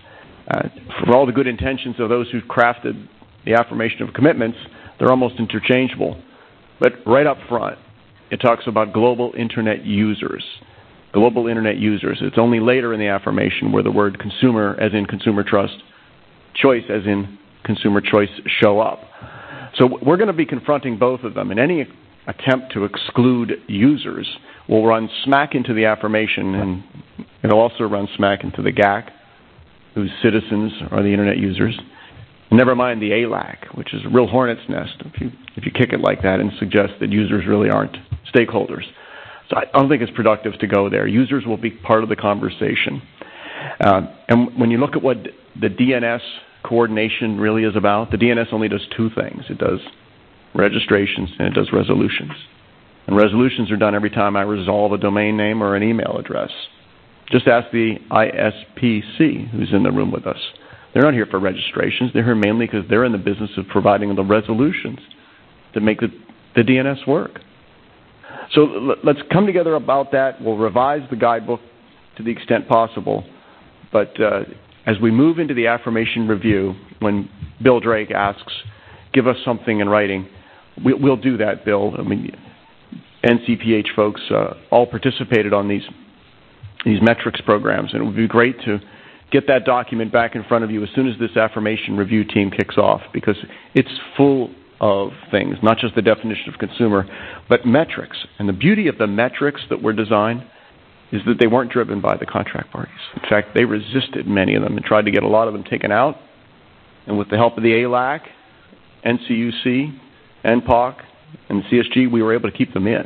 Uh, for all the good intentions of those who crafted the affirmation of commitments, they're almost interchangeable. But right up front, it talks about global Internet users. Global Internet users. It's only later in the affirmation where the word consumer, as in consumer trust, choice, as in consumer choice, show up. So we're going to be confronting both of them. And any attempt to exclude users will run smack into the affirmation, and it'll also run smack into the G A C, whose citizens are the Internet users. Never mind the A L A C, which is a real hornet's nest if you if you kick it like that and suggest that users really aren't stakeholders. So I don't think it's productive to go there. Users will be part of the conversation. Uh, and when you look at what the D N S coordination really is about, the D N S only does two things. It does registrations and it does resolutions. And resolutions are done every time I resolve a domain name or an email address. Just ask the I S P C who's in the room with us. They're not here for registrations. They're here mainly because they're in the business of providing the resolutions to make the, the D N S work. So l- let's come together about that. We'll revise the guidebook to the extent possible. But uh, as we move into the affirmation review, when Bill Drake asks, give us something in writing, we, we'll do that, Bill. I mean, N C P H folks uh, all participated on these these metrics programs, and it would be great to get that document back in front of you as soon as this affirmation review team kicks off, because it's full of things, not just the definition of consumer, but metrics. And the beauty of the metrics that were designed is that they weren't driven by the contract parties. In fact, they resisted many of them and tried to get a lot of them taken out. And with the help of the A L A C, N C U C, N P O C, and the C S G, we were able to keep them in.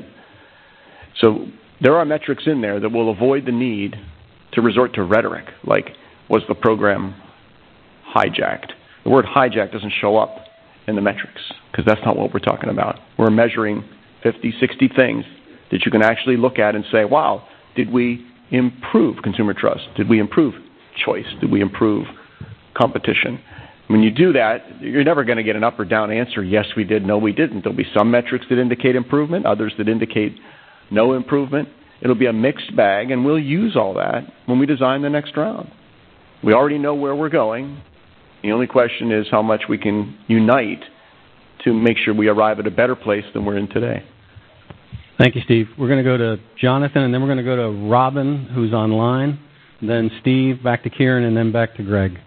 So there are metrics in there that will avoid the need to resort to rhetoric, like, was the program hijacked? The word hijacked doesn't show up in the metrics, because that's not what we're talking about. We're measuring fifty, sixty things that you can actually look at and say, wow, did we improve consumer trust? Did we improve choice? Did we improve competition? When you do that, you're never going to get an up or down answer, yes, we did, no, we didn't. There'll be some metrics that indicate improvement, others that indicate no improvement. It'll be a mixed bag, and we'll use all that when we design the next round. We already know where we're going. The only question is how much we can unite to make sure we arrive at a better place than we're in today. Thank you, Steve. We're going to go to Jonathan, and then we're going to go to Robin, who's online, then Steve, back to Kieran, and then back to Greg.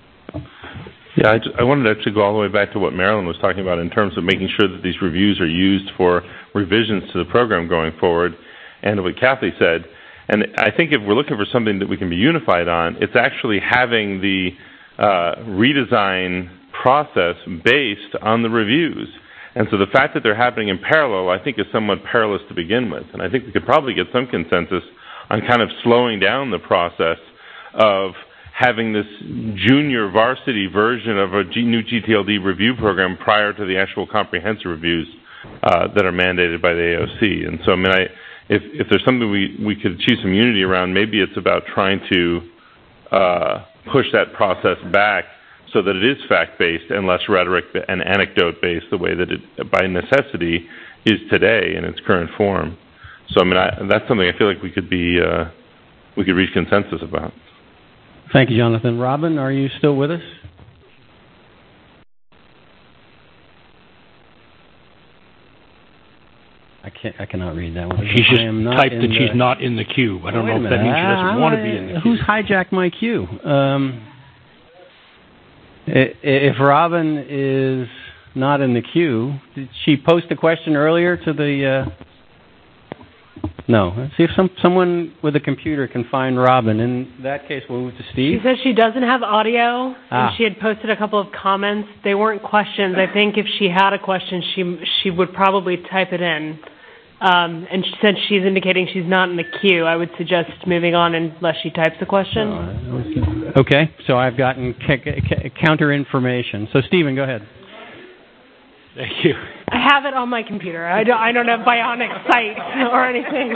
Yeah, I, just, I wanted to actually go all the way back to what Marilyn was talking about in terms of making sure that these reviews are used for revisions to the program going forward, and what Kathy said. And I think if we're looking for something that we can be unified on, it's actually having the uh, redesign process based on the reviews. And so the fact that they're happening in parallel, I think, is somewhat perilous to begin with. And I think we could probably get some consensus on kind of slowing down the process of having this junior varsity version of a G- new G T L D review program prior to the actual comprehensive reviews uh, that are mandated by the A O C. And so, I mean, I, if, if there's something we, we could achieve some unity around, maybe it's about trying to uh, push that process back so that it is fact-based and less rhetoric and anecdote-based the way that it, by necessity, is today in its current form. So, I mean, I, that's something I feel like we could be, uh, we could reach consensus about. Thank you, Jonathan. Robin, are you still with us? I can't. I cannot read that one. She's just typed that the, she's not in the queue. I don't oh, know if that means she doesn't I, want I, to be in the queue. Who's hijacked my queue? Um, if Robin is not in the queue, did she post a question earlier to the... Uh, no. Let's see if some someone with a computer can find Robin. In that case, we'll move to Steve. She says she doesn't have audio, ah. and she had posted a couple of comments. They weren't questions. I think if she had a question, she she would probably type it in. Um, and since she's indicating she's not in the queue, I would suggest moving on unless she types a question. Uh, okay, so I've gotten c- c- counter information. So, Stephen, go ahead. Thank you. I have it on my computer. I don't, I don't have Bionic Sight or anything.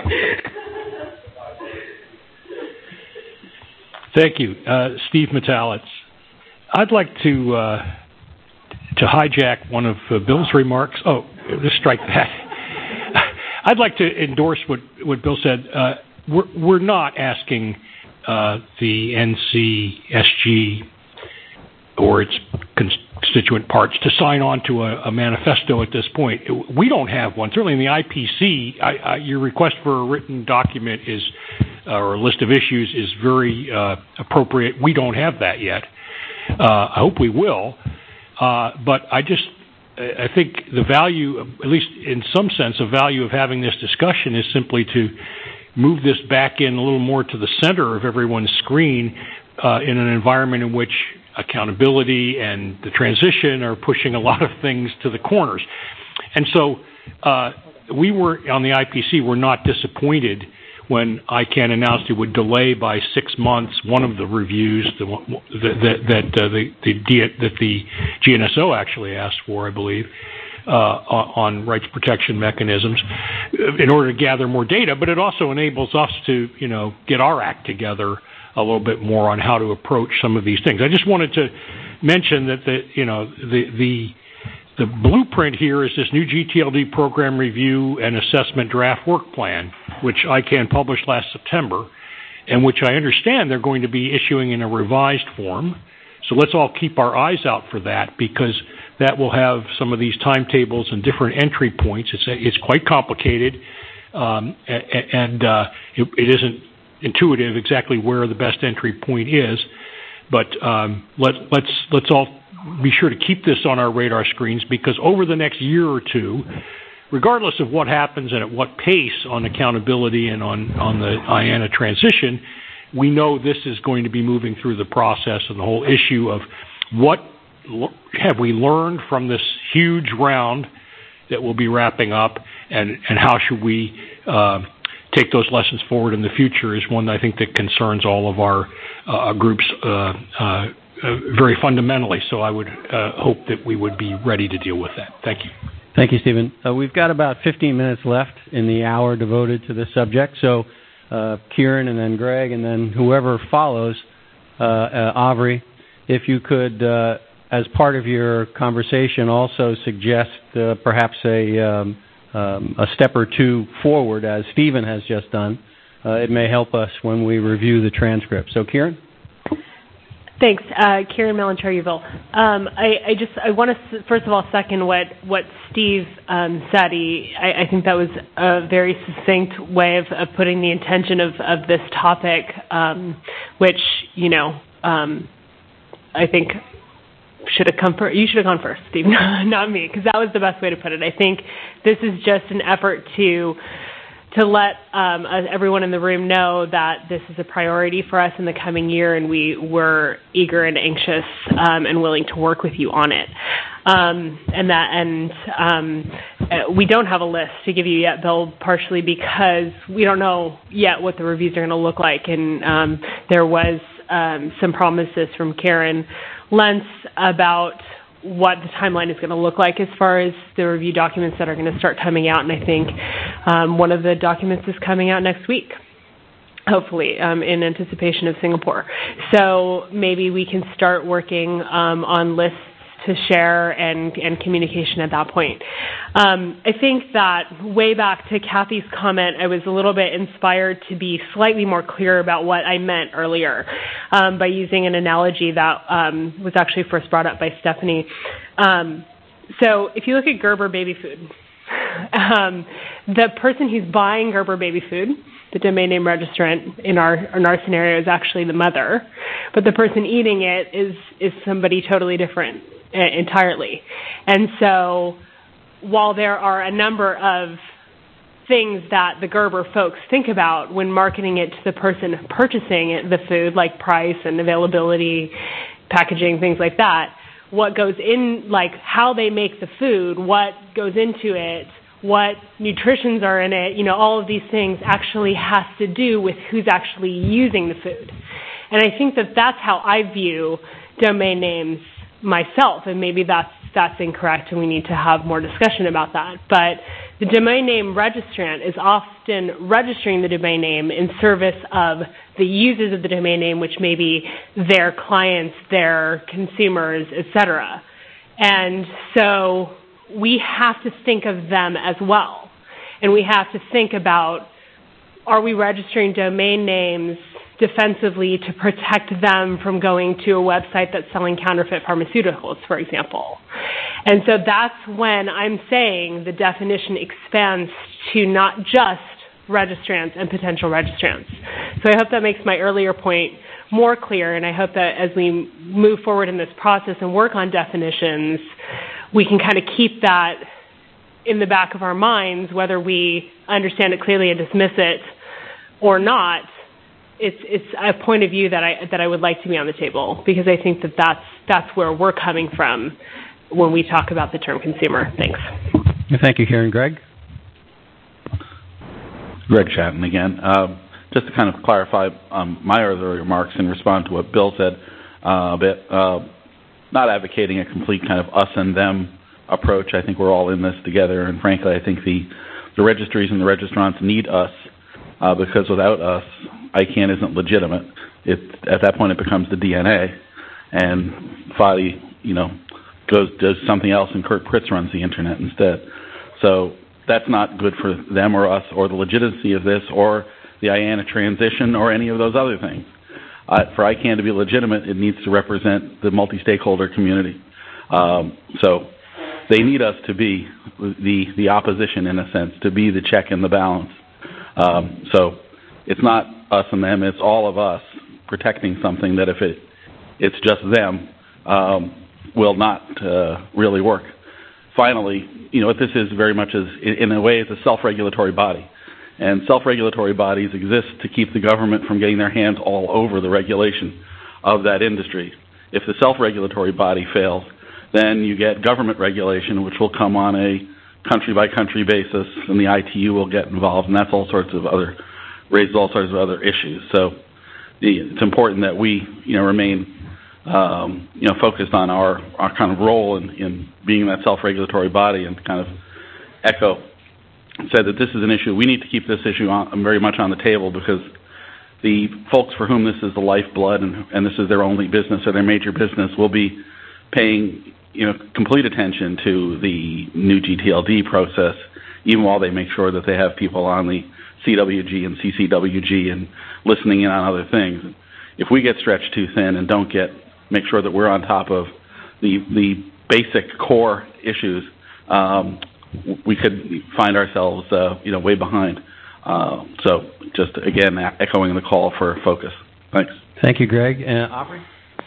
Thank you. Uh, Steve Metalitz. I'd like to uh, to hijack one of uh, Bill's remarks. Oh, just strike that. I'd like to endorse what, what Bill said. Uh, we're, we're not asking uh, the N C S G or its constituent parts to sign on to a, a manifesto at this point. We don't have one. Certainly in the I P C, I, I, your request for a written document is, uh, or a list of issues is very uh, appropriate. We don't have that yet. Uh, I hope we will. Uh, but I just, I think the value, at least in some sense, the value of having this discussion is simply to move this back in a little more to the center of everyone's screen uh, in an environment in which accountability and the transition are pushing a lot of things to the corners. And so uh, we were, on the I P C, were not disappointed when I C A N announced it would delay by six months one of the reviews the, that, that, uh, the, the, that the G N S O actually asked for, I believe, uh, on rights protection mechanisms in order to gather more data. But it also enables us to, you know, get our act together a little bit more on how to approach some of these things. I just wanted to mention that the, you know, the, the, the blueprint here is this new G T L D program review and assessment draft work plan, which I C A N published last September, and which I understand they're going to be issuing in a revised form. So let's all keep our eyes out for that, because that will have some of these timetables and different entry points. It's, it's quite complicated, um, and uh, it, it isn't intuitive exactly where the best entry point is, but um, let, let's let's all be sure to keep this on our radar screens, because over the next year or two, regardless of what happens and at what pace on accountability and on, on the I A N A transition, we know this is going to be moving through the process, and the whole issue of what have we learned from this huge round that we'll be wrapping up, and, and how should we uh, take those lessons forward in the future is one I think that concerns all of our uh, groups uh, uh, uh, very fundamentally. So I would uh, hope that we would be ready to deal with that. Thank you. Thank you, Stephen. Uh, we've got about fifteen minutes left in the hour devoted to this subject. So uh, Kieran and then Greg and then whoever follows, uh, uh, Avri, if you could, uh, as part of your conversation, also suggest uh, perhaps a um, Um, a step or two forward, as Stephen has just done. Uh, it may help us when we review the transcript. So, Kieran? Thanks, uh, Kieran Melanchar-Uville. Um, I, I just I want to first of all second what what Steve um, said. He, I, I think that was a very succinct way of, of putting the intention of, of this topic, um, which you know um, I think should have come first. You should have gone first, Steve, not me, because that was the best way to put it. I think this is just an effort to to let um, everyone in the room know that this is a priority for us in the coming year, and we were eager and anxious um, and willing to work with you on it. Um, and that, and um, we don't have a list to give you yet, Bill, partially because we don't know yet what the reviews are going to look like, and um, there was um, some promises from Karen Lentz about what the timeline is going to look like as far as the review documents that are going to start coming out. And I think um, one of the documents is coming out next week, hopefully, um, in anticipation of Singapore. So maybe we can start working um, on lists to share and, and communication at that point. Um, I think that way back to Kathy's comment, I was a little bit inspired to be slightly more clear about what I meant earlier um, by using an analogy that um, was actually first brought up by Stephanie. Um, so if you look at Gerber baby food, um, the person who's buying Gerber baby food, the domain name registrant in our in our scenario, is actually the mother, but the person eating it is is somebody totally different entirely. And so while there are a number of things that the Gerber folks think about when marketing it to the person purchasing it, the food, like price and availability, packaging, things like that, what goes in, like how they make the food, what goes into it, what nutritions are in it, you know, all of these things actually has to do with who's actually using the food. And I think that that's how I view domain names myself, and maybe that's that's incorrect, and we need to have more discussion about that. But the domain name registrant is often registering the domain name in service of the users of the domain name, which may be their clients, their consumers, et cetera. And so we have to think of them as well, and we have to think about, are we registering domain names defensively to protect them from going to a website that's selling counterfeit pharmaceuticals, for example. And so that's when I'm saying the definition expands to not just registrants and potential registrants. So I hope that makes my earlier point more clear, and I hope that as we move forward in this process and work on definitions, we can kind of keep that in the back of our minds, whether we understand it clearly and dismiss it or not. It's it's a point of view that I that I would like to be on the table, because I think that that's that's where we're coming from when we talk about the term consumer. Thanks. Thank you, Karen. Greg? Greg Chatton again. Uh, just to kind of clarify um, my earlier remarks and respond to what Bill said uh, a bit, uh, not advocating a complete kind of us and them approach. I think we're all in this together, and frankly, I think the, the registries and the registrants need us, uh, because without us, I C A N isn't legitimate. It, at that point, it becomes the D N A, and Fadi, you know, goes does something else, and Kurt Pritz runs the internet instead. So that's not good for them or us or the legitimacy of this or the I A N A transition or any of those other things. Uh, for I C A N to be legitimate, it needs to represent the multi-stakeholder community. Um, so they need us to be the the opposition, in a sense, to be the check and the balance. Um, so it's not us and them, it's all of us protecting something that if it it's just them, um, will not uh, really work. Finally, you know, what this is very much is, in a way, it's a self-regulatory body. And self-regulatory bodies exist to keep the government from getting their hands all over the regulation of that industry. If the self-regulatory body fails, then you get government regulation, which will come on a country-by-country basis, and the I T U will get involved, and that's all sorts of other, raises all sorts of other issues. So the, it's important that we, you know, remain Um, you know, focused on our, our kind of role in, in being that self-regulatory body, and kind of echo, said that this is an issue. We need to keep this issue on, very much on the table, because the folks for whom this is the lifeblood and, and this is their only business or their major business will be paying, you know, complete attention to the new G T L D process, even while they make sure that they have people on the C W G and C C W G and listening in on other things. If we get stretched too thin and don't get make sure that we're on top of the the basic core issues, um, we could find ourselves, uh, you know, way behind. Uh, so, just again, echoing the call for focus. Thanks. Thank you, Greg. Uh, Aubrey?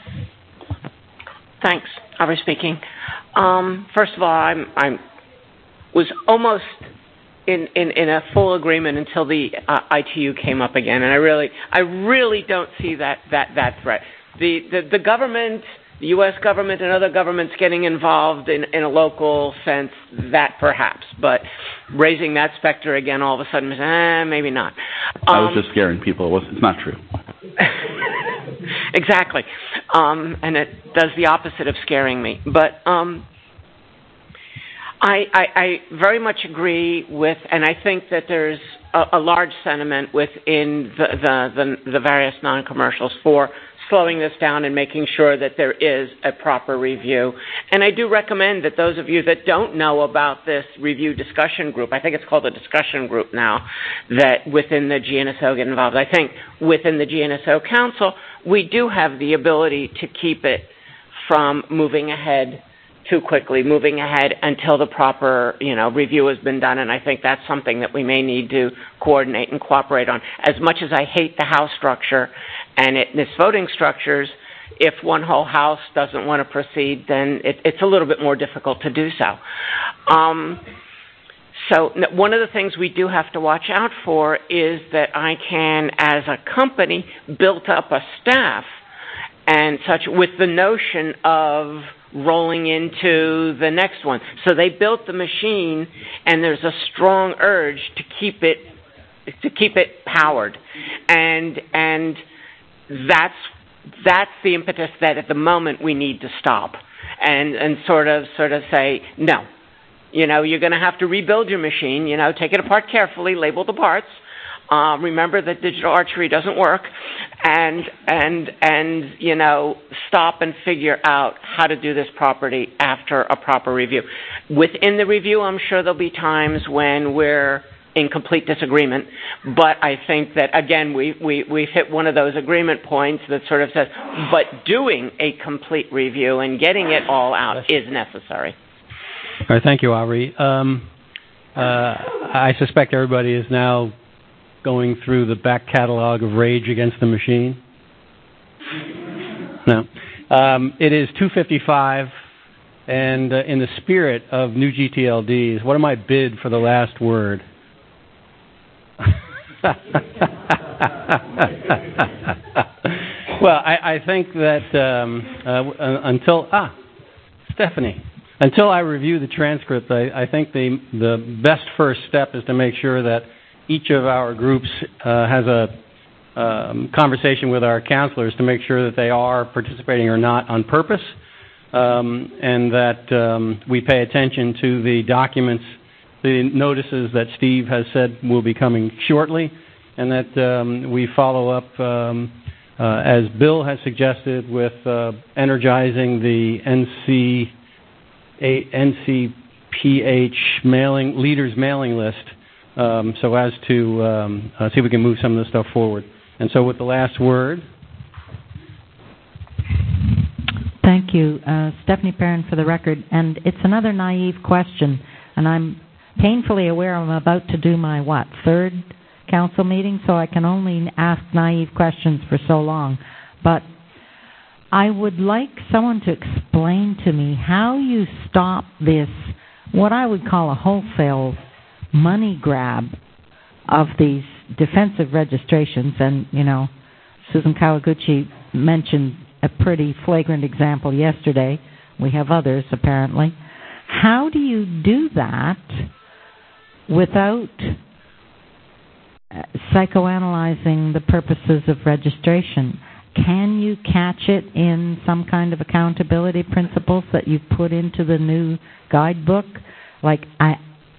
Thanks. Aubrey speaking. Um, first of all, I'm I'm was almost in, in, in a full agreement until the uh, I T U came up again, and I really I really don't see that that that threat. The, the, the government, the U S government and other governments getting involved in, in a local sense, that perhaps. But raising that specter again all of a sudden, eh, maybe not. Um, I was just scaring people. It was, it's not true. Exactly. Um, and it does the opposite of scaring me. But um, I, I, I very much agree with, and I think that there's a, a large sentiment within the, the, the, the various non-commercials for slowing this down and making sure that there is a proper review. And I do recommend that those of you that don't know about this review discussion group, I think it's called a discussion group now, that within the G N S O get involved. I think within the G N S O Council, we do have the ability to keep it from moving ahead too quickly, moving ahead until the proper, you know, review has been done. And I think that's something that we may need to coordinate and cooperate on. As much as I hate the House structure and it, its voting structures, if one whole House doesn't want to proceed, then it, it's a little bit more difficult to do so. Um, so one of the things we do have to watch out for is that I C A N, as a company, built up a staff and such with the notion of rolling into the next one. So they built the machine, and there's a strong urge to keep it to keep it powered, and and that's that's the impetus that at the moment we need to stop and and sort of sort of say no. You know, you're going to have to rebuild your machine. You know, take it apart carefully, label the parts. Uh, remember that digital archery doesn't work, and and and you know, stop and figure out how to do this properly after a proper review. Within the review, I'm sure there'll be times when we're in complete disagreement, but I think that, again, we, we, we've hit one of those agreement points that sort of says, but doing a complete review and getting it all out is necessary. All right, thank you, Aubrey. Um, uh, I suspect everybody is now going through the back catalog of Rage Against the Machine. No. Um, it is two fifty-five, and uh, in the spirit of new G T L Ds, what am I bid for the last word? Well, I, I think that um, uh, until... Ah, Stephanie. Until I review the transcript, I, I think the the best first step is to make sure that each of our groups uh, has a um, conversation with our counselors to make sure that they are participating or not on purpose, um, and that um, we pay attention to the documents, the notices that Steve has said will be coming shortly, and that um, we follow up, um, uh, as Bill has suggested, with uh, energizing the N C N C P H mailing leaders mailing list, um, so as to um, uh, see if we can move some of this stuff forward. And so, with the last word, thank you, uh, Stephanie Perrin, for the record. And it's another naive question, and I'm painfully aware I'm about to do my what third council meeting, so I can only ask naive questions for so long, but I would like someone to explain to me how you stop this, what I would call a wholesale money grab of these defensive registrations. And, you know, Susan Kawaguchi mentioned a pretty flagrant example yesterday. We have others, apparently. How do you do that without psychoanalyzing the purposes of registration? Can you catch it in some kind of accountability principles that you put into the new guidebook? Like, I,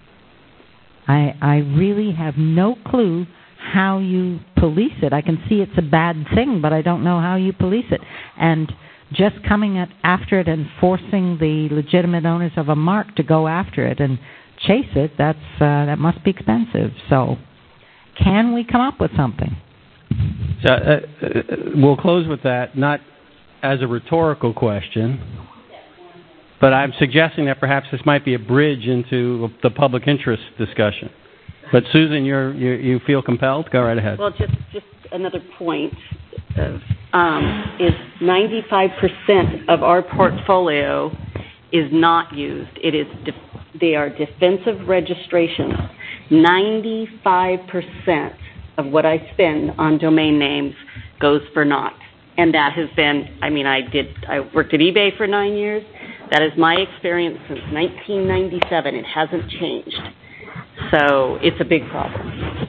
I, I really have no clue how you police it. I can see it's a bad thing, but I don't know how you police it. And just coming at, after it and forcing the legitimate owners of a mark to go after it and chase it, that's uh, that must be expensive. So, can we come up with something? So, uh, uh, we'll close with that, not as a rhetorical question, but I'm suggesting that perhaps this might be a bridge into the public interest discussion. But Susan, you're, you you feel compelled? Go right ahead. Well, just just another point of, um, is ninety-five percent of our portfolio is not used. It is de- they are defensive registrations. ninety-five percent of what I spend on domain names goes for naught. And that has been, I mean, I did, I worked at eBay for nine years. That is my experience since nineteen ninety-seven. It hasn't changed. So it's a big problem.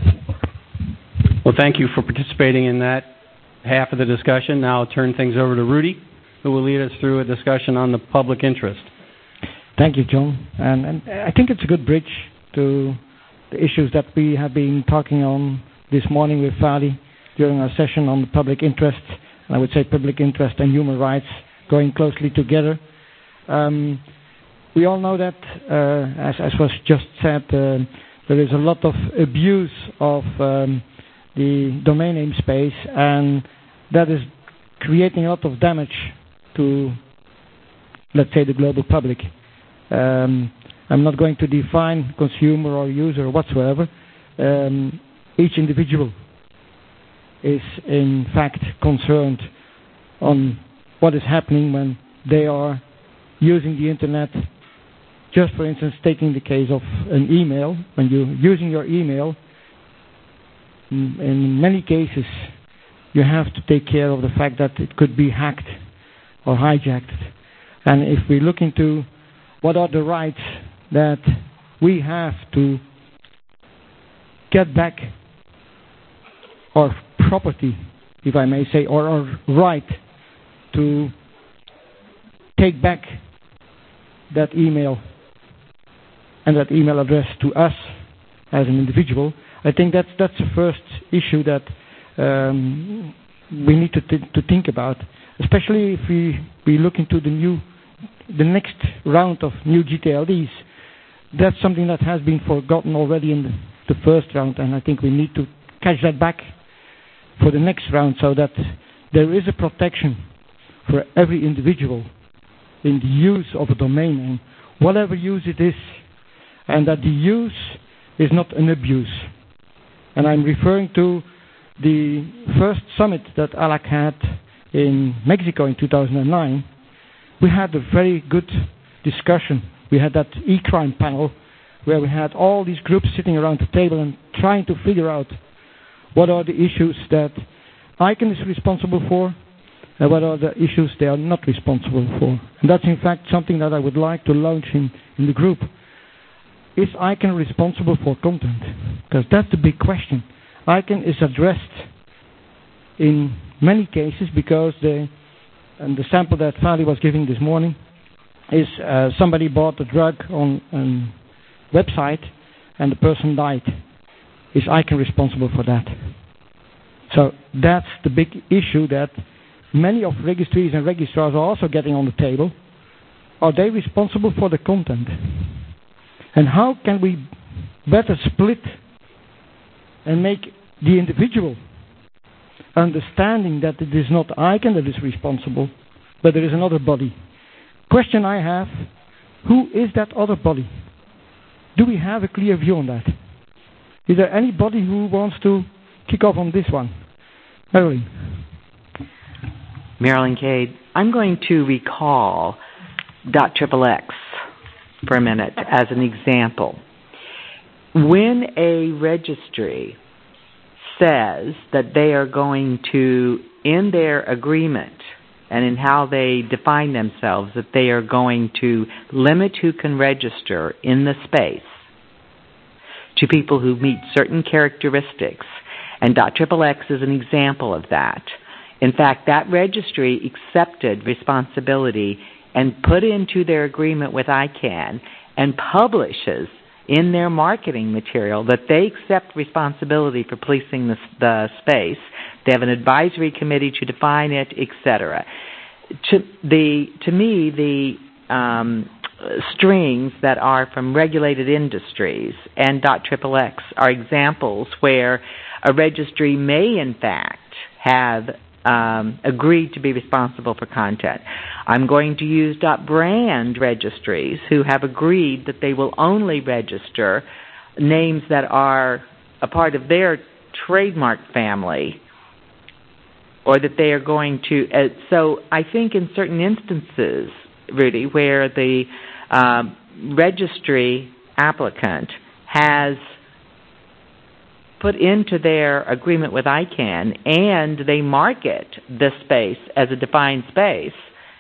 Well, thank you for participating in that half of the discussion. Now I'll turn things over to Rudy, who will lead us through a discussion on the public interest. Thank you, John. And, and I think it's a good bridge to the issues that we have been talking on this morning with Fadi during our session on the public interest. And I would say public interest and human rights going closely together. Um, we all know that, uh, as, as was just said, uh, there is a lot of abuse of um, the domain name space, and that is creating a lot of damage to, let's say, the global public. Um, I'm not going to define consumer or user whatsoever. Um, each individual is, in fact, concerned on what is happening when they are using the internet. Just, for instance, taking the case of an email. When you're using your email, in many cases, you have to take care of the fact that it could be hacked or hijacked. And if we look into what are the rights that we have to get back our property, if I may say, or our right to take back that email and that email address to us as an individual, I think that's that's the first issue that um, we need to th- to think about, especially if we, we look into the new the next round of new G T L Ds. That's something that has been forgotten already in the the first round, and I think we need to catch that back for the next round so that there is a protection for every individual in the use of a domain name, whatever use it is, and that the use is not an abuse. And I'm referring to the first summit that A L A C had in Mexico in two thousand nine. We had a very good discussion. We had that e-crime panel where we had all these groups sitting around the table and trying to figure out what are the issues that ICANN is responsible for and what are the issues they are not responsible for. And that's in fact something that I would like to launch in, in the group. Is ICANN responsible for content? Because that's the big question. ICANN is addressed in many cases because they, and the sample that Fali was giving this morning is uh, somebody bought a drug on a website and the person died. Is ICANN responsible for that? So that's the big issue that many of registries and registrars are also getting on the table. Are they responsible for the content? And how can we better split and make the individual understanding that it is not ICANN that is responsible, but there is another body? Question I have, who is that other body? Do we have a clear view on that? Is there anybody who wants to kick off on this one? Marilyn. Marilyn Cade. I'm going to recall dot triple X for a minute as an example. When a registry says that they are going to, in their agreement and in how they define themselves, that they are going to limit who can register in the space to people who meet certain characteristics, and dot triple X is an example of that. In fact, that registry accepted responsibility and put into their agreement with ICANN and publishes in their marketing material that they accept responsibility for policing the, the space. They have an advisory committee to define it, et cetera. To, the, to me, the um, strings that are from regulated industries and dot triple X are examples where a registry may, in fact, have Um, agreed to be responsible for content. I'm going to use .brand registries who have agreed that they will only register names that are a part of their trademark family, or that they are going to. Uh, so I think in certain instances, Rudy, where the uh, registry applicant has put into their agreement with ICANN and they market this space as a defined space,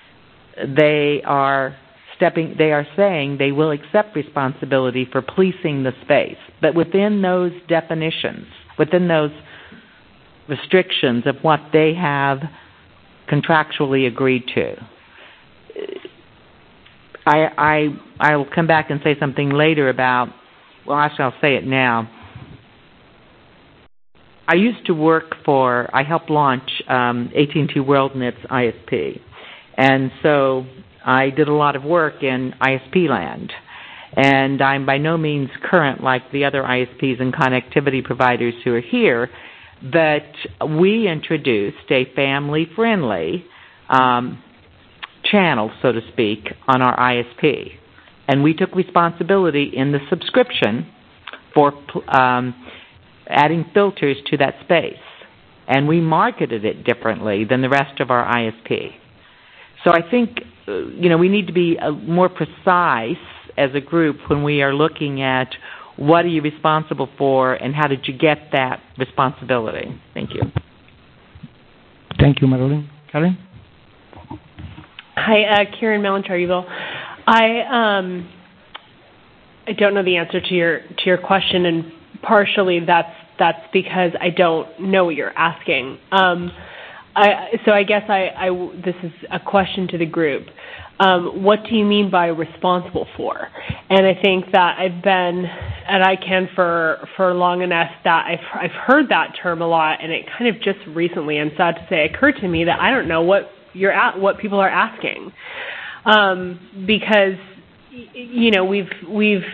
they are stepping, they are saying they will accept responsibility for policing the space. But within those definitions, within those restrictions of what they have contractually agreed to. I, I, I will come back and say something later about, well, actually I'll say it now. I used to work for, I helped launch um, A T and T WorldNet's I S P. And so I did a lot of work in I S P land. And I'm by no means current like the other I S Ps and connectivity providers who are here, but we introduced a family-friendly um, channel, so to speak, on our I S P. And we took responsibility in the subscription for um, adding filters to that space. And we marketed it differently than the rest of our I S P. So I think, uh, you know, we need to be uh, more precise as a group when we are looking at what are you responsible for and how did you get that responsibility. Thank you. Thank you, Marilyn. Karen? Hi, uh, Karen Melanchar-Evil. I um, I don't know the answer to your to your question, and partially that's that's because I don't know what you're asking. Um, I, so I guess I, I this is a question to the group. Um, what do you mean by responsible for? And I think that I've been at ICANN for, for long enough that I've I've heard that term a lot, and it kind of just recently, I'm sad to say, occurred to me that I don't know what you're at, what people are asking, um, because you know we've we've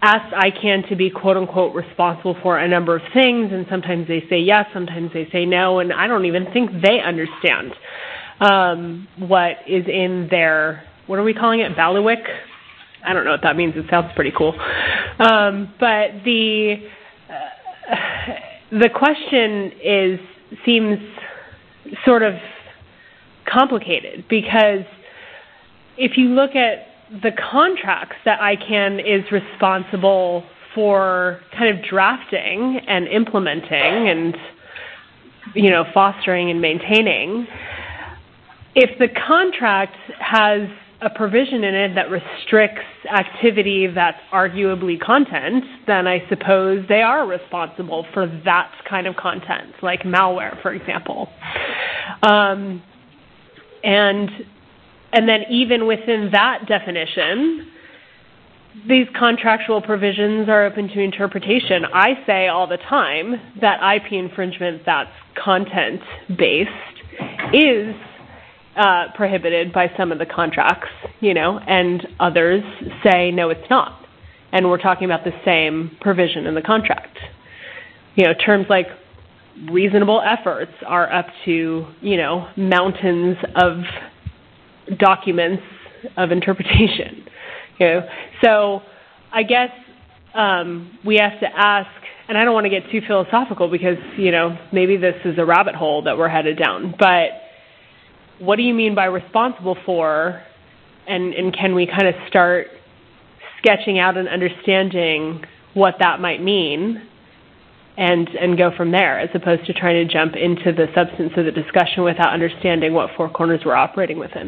asked ICANN to be quote-unquote responsible for a number of things, and sometimes they say yes, sometimes they say no, and I don't even think they understand um, what is in their, what are we calling it, bailiwick? I don't know what that means. It sounds pretty cool. Um, but the uh, the question is seems sort of complicated, because if you look at the contracts that ICANN is responsible for kind of drafting and implementing and, you know, fostering and maintaining, if the contract has a provision in it that restricts activity that's arguably content, then I suppose they are responsible for that kind of content, like malware, for example. Um, and and then even within that definition, these contractual provisions are open to interpretation. I say all the time that I P infringement that's content-based is Uh, prohibited by some of the contracts, you know, and others say, no, it's not. And we're talking about the same provision in the contract. You know, terms like reasonable efforts are up to, you know, mountains of documents of interpretation. You know, so I guess um, we have to ask, and I don't want to get too philosophical because, you know, maybe this is a rabbit hole that we're headed down, but what do you mean by responsible for, and, and can we kind of start sketching out and understanding what that might mean and and go from there, as opposed to trying to jump into the substance of the discussion without understanding what four corners we're operating within?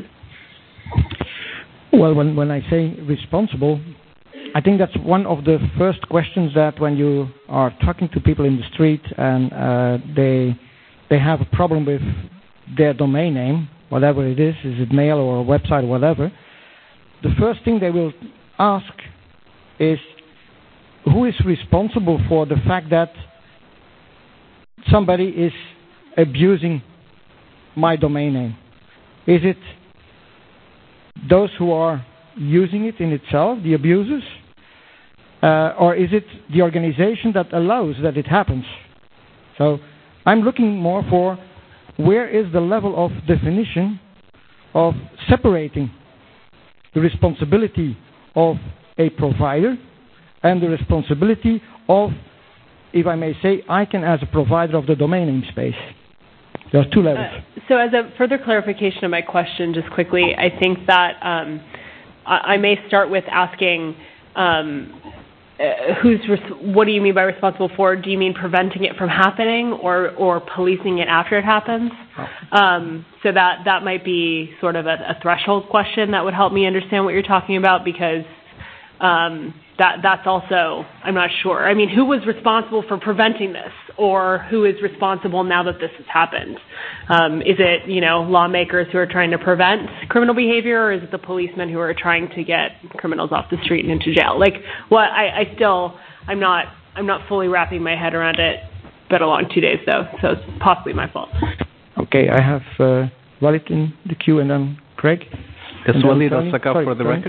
Well, when, when I say responsible, I think that's one of the first questions that when you are talking to people in the street and uh, they they have a problem with their domain name, whatever it is, is it mail or a website or whatever, the first thing they will ask is, who is responsible for the fact that somebody is abusing my domain name? Is it those who are using it in itself, the abusers? Uh, or is it the organization that allows that it happens? So I'm looking more for where is the level of definition of separating the responsibility of a provider and the responsibility of, if I may say, ICANN as a provider of the domain name space. There are two levels. Uh, so as a further clarification of my question, just quickly, I think that um, I, I may start with asking, um, Uh, who's res- what do you mean by responsible for? Do you mean preventing it from happening, or, or policing it after it happens? Oh. Um, so that, that might be sort of a, a threshold question that would help me understand what you're talking about, because um, that that's also, I'm not sure. I mean, who was responsible for preventing this, or who is responsible now that this has happened? Um, is it, you know, lawmakers who are trying to prevent criminal behavior, or is it the policemen who are trying to get criminals off the street and into jail? Like, what I, I still, I'm not, I'm not fully wrapping my head around it. Been a long two days though, so it's possibly my fault. Okay, I have uh, Walid in the queue, and then Craig. Yes, Walid Al-Saka for the Tony. record.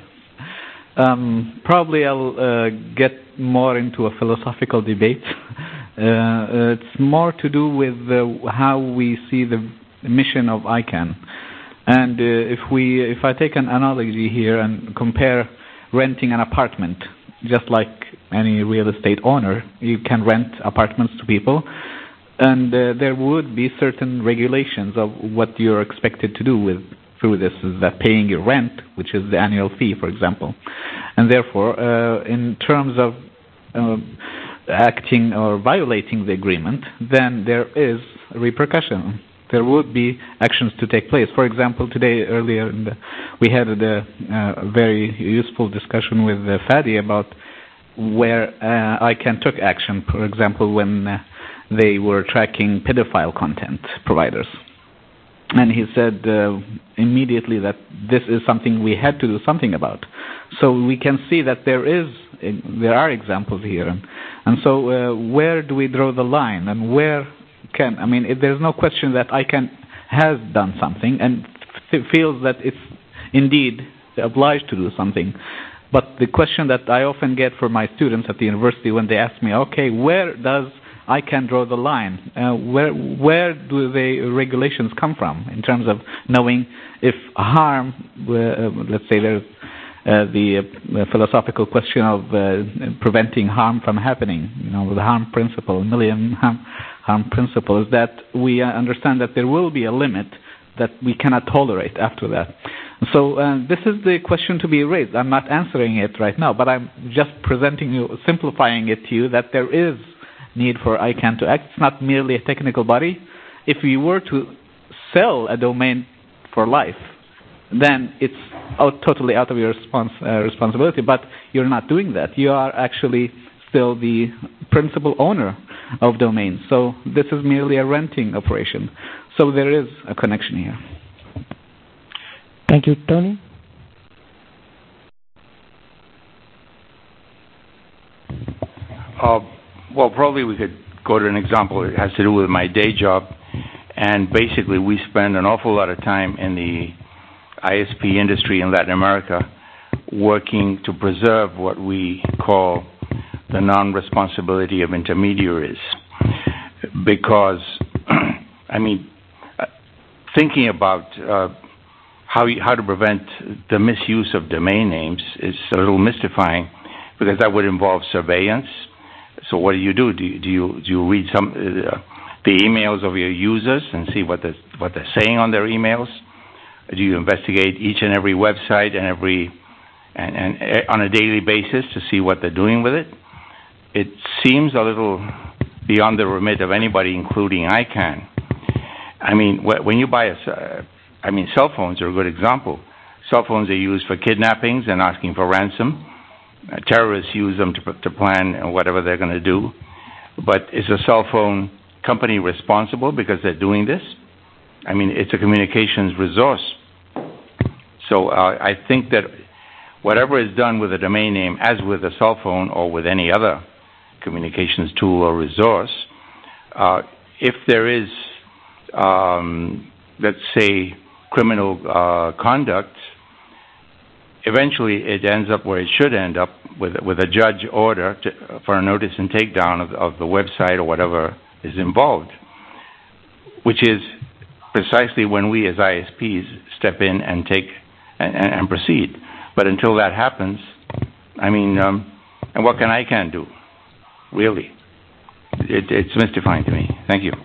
Um, probably I'll uh, get more into a philosophical debate. Uh, it's more to do with uh, how we see the mission of ICANN. And uh, if we, if I take an analogy here and compare renting an apartment, just like any real estate owner, you can rent apartments to people, and uh, there would be certain regulations of what you're expected to do with through this, is that paying your rent, which is the annual fee, for example. And therefore, uh, in terms of uh, acting or violating the agreement, then there is a repercussion. There would be actions to take place. For example, today, earlier, in the, we had a uh, very useful discussion with uh, Fadi about where uh, ICANN took action, for example, when uh, they were tracking pedophile content providers. And he said uh, immediately that this is something we had to do something about. So we can see that there is, there are examples here, and, and so uh, where do we draw the line, and where can, I mean, if there's no question that ICANN has done something and f- feels that it's indeed obliged to do something. But the question that I often get from my students at the university when they ask me, okay, where does ICANN draw the line? Uh, where where do the regulations come from in terms of knowing if harm, uh, let's say there's uh, the uh, philosophical question of uh, preventing harm from happening, you know, the harm principle, million harm, harm principle, is that we uh, understand that there will be a limit that we cannot tolerate after that. So uh, this is the question to be raised. I'm not answering it right now, but I'm just presenting you, simplifying it to you, that there is need for ICANN to act. It's not merely a technical body. If you were to sell a domain for life, then it's out, totally out of your respons- uh, responsibility, but you're not doing that. You are actually still the principal owner of domains. So this is merely a renting operation. So there is a connection here. Thank you. Tony? Uh, well, probably we could go to an example that has to do with my day job. And basically, we spend an awful lot of time in the I S P industry in Latin America working to preserve what we call the non-responsibility of intermediaries. Because, I mean, thinking about uh, how you, how to prevent the misuse of domain names is a little mystifying, because that would involve surveillance. So what do you do? Do you do you, do you read some uh, the emails of your users and see what the what they're saying on their emails? Do you investigate each and every website and every and, and uh, on a daily basis to see what they're doing with it? It seems a little beyond the remit of anybody, including ICANN. I mean, when you buy a, uh, I mean, cell phones are a good example. Cell phones are used for kidnappings and asking for ransom. Uh, terrorists use them to, to plan whatever they're going to do. But is a cell phone company responsible because they're doing this? I mean, it's a communications resource. So uh, I think that whatever is done with a domain name, as with a cell phone or with any other communications tool or resource, uh, if there is, um, let's say, criminal uh, conduct, eventually it ends up where it should end up, with with a judge order to, for a notice and takedown of, of the website or whatever is involved, which is precisely when we as I S Ps step in and take and, and, and proceed. But until that happens, I mean, um, and what can ICANN do? Really, it, it's mystifying to me. Thank you.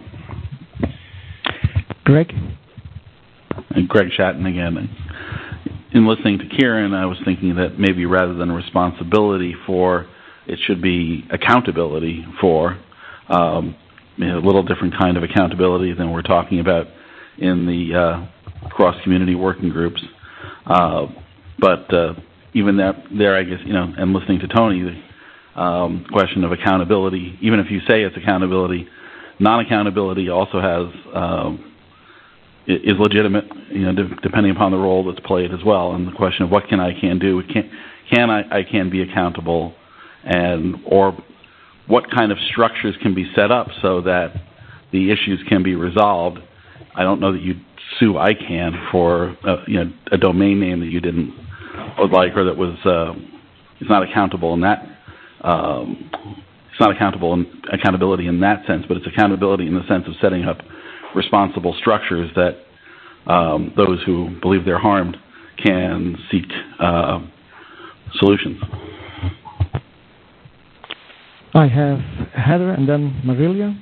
Greg? And Greg Shatton again. In listening to Kieran, I was thinking that maybe rather than responsibility for, it should be accountability for, um, you know, a little different kind of accountability than we're talking about in the uh, cross-community working groups. Uh, but uh, even that, there, I guess, you know, and listening to Tony, the um, question of accountability, even if you say it's accountability, non-accountability also has um, is legitimate, you know, de- depending upon the role that's played as well. And the question of what can I can do, can can I, I can be accountable, and or what kind of structures can be set up so that the issues can be resolved. I don't know that you'd sue ICANN for uh, you know a domain name that you didn't would like, or that was uh, it's not accountable in that um, it's not accountable in accountability in that sense, but it's accountability in the sense of setting up responsible structures that um, those who believe they're harmed can seek uh, solutions. I have Heather and then Marilia.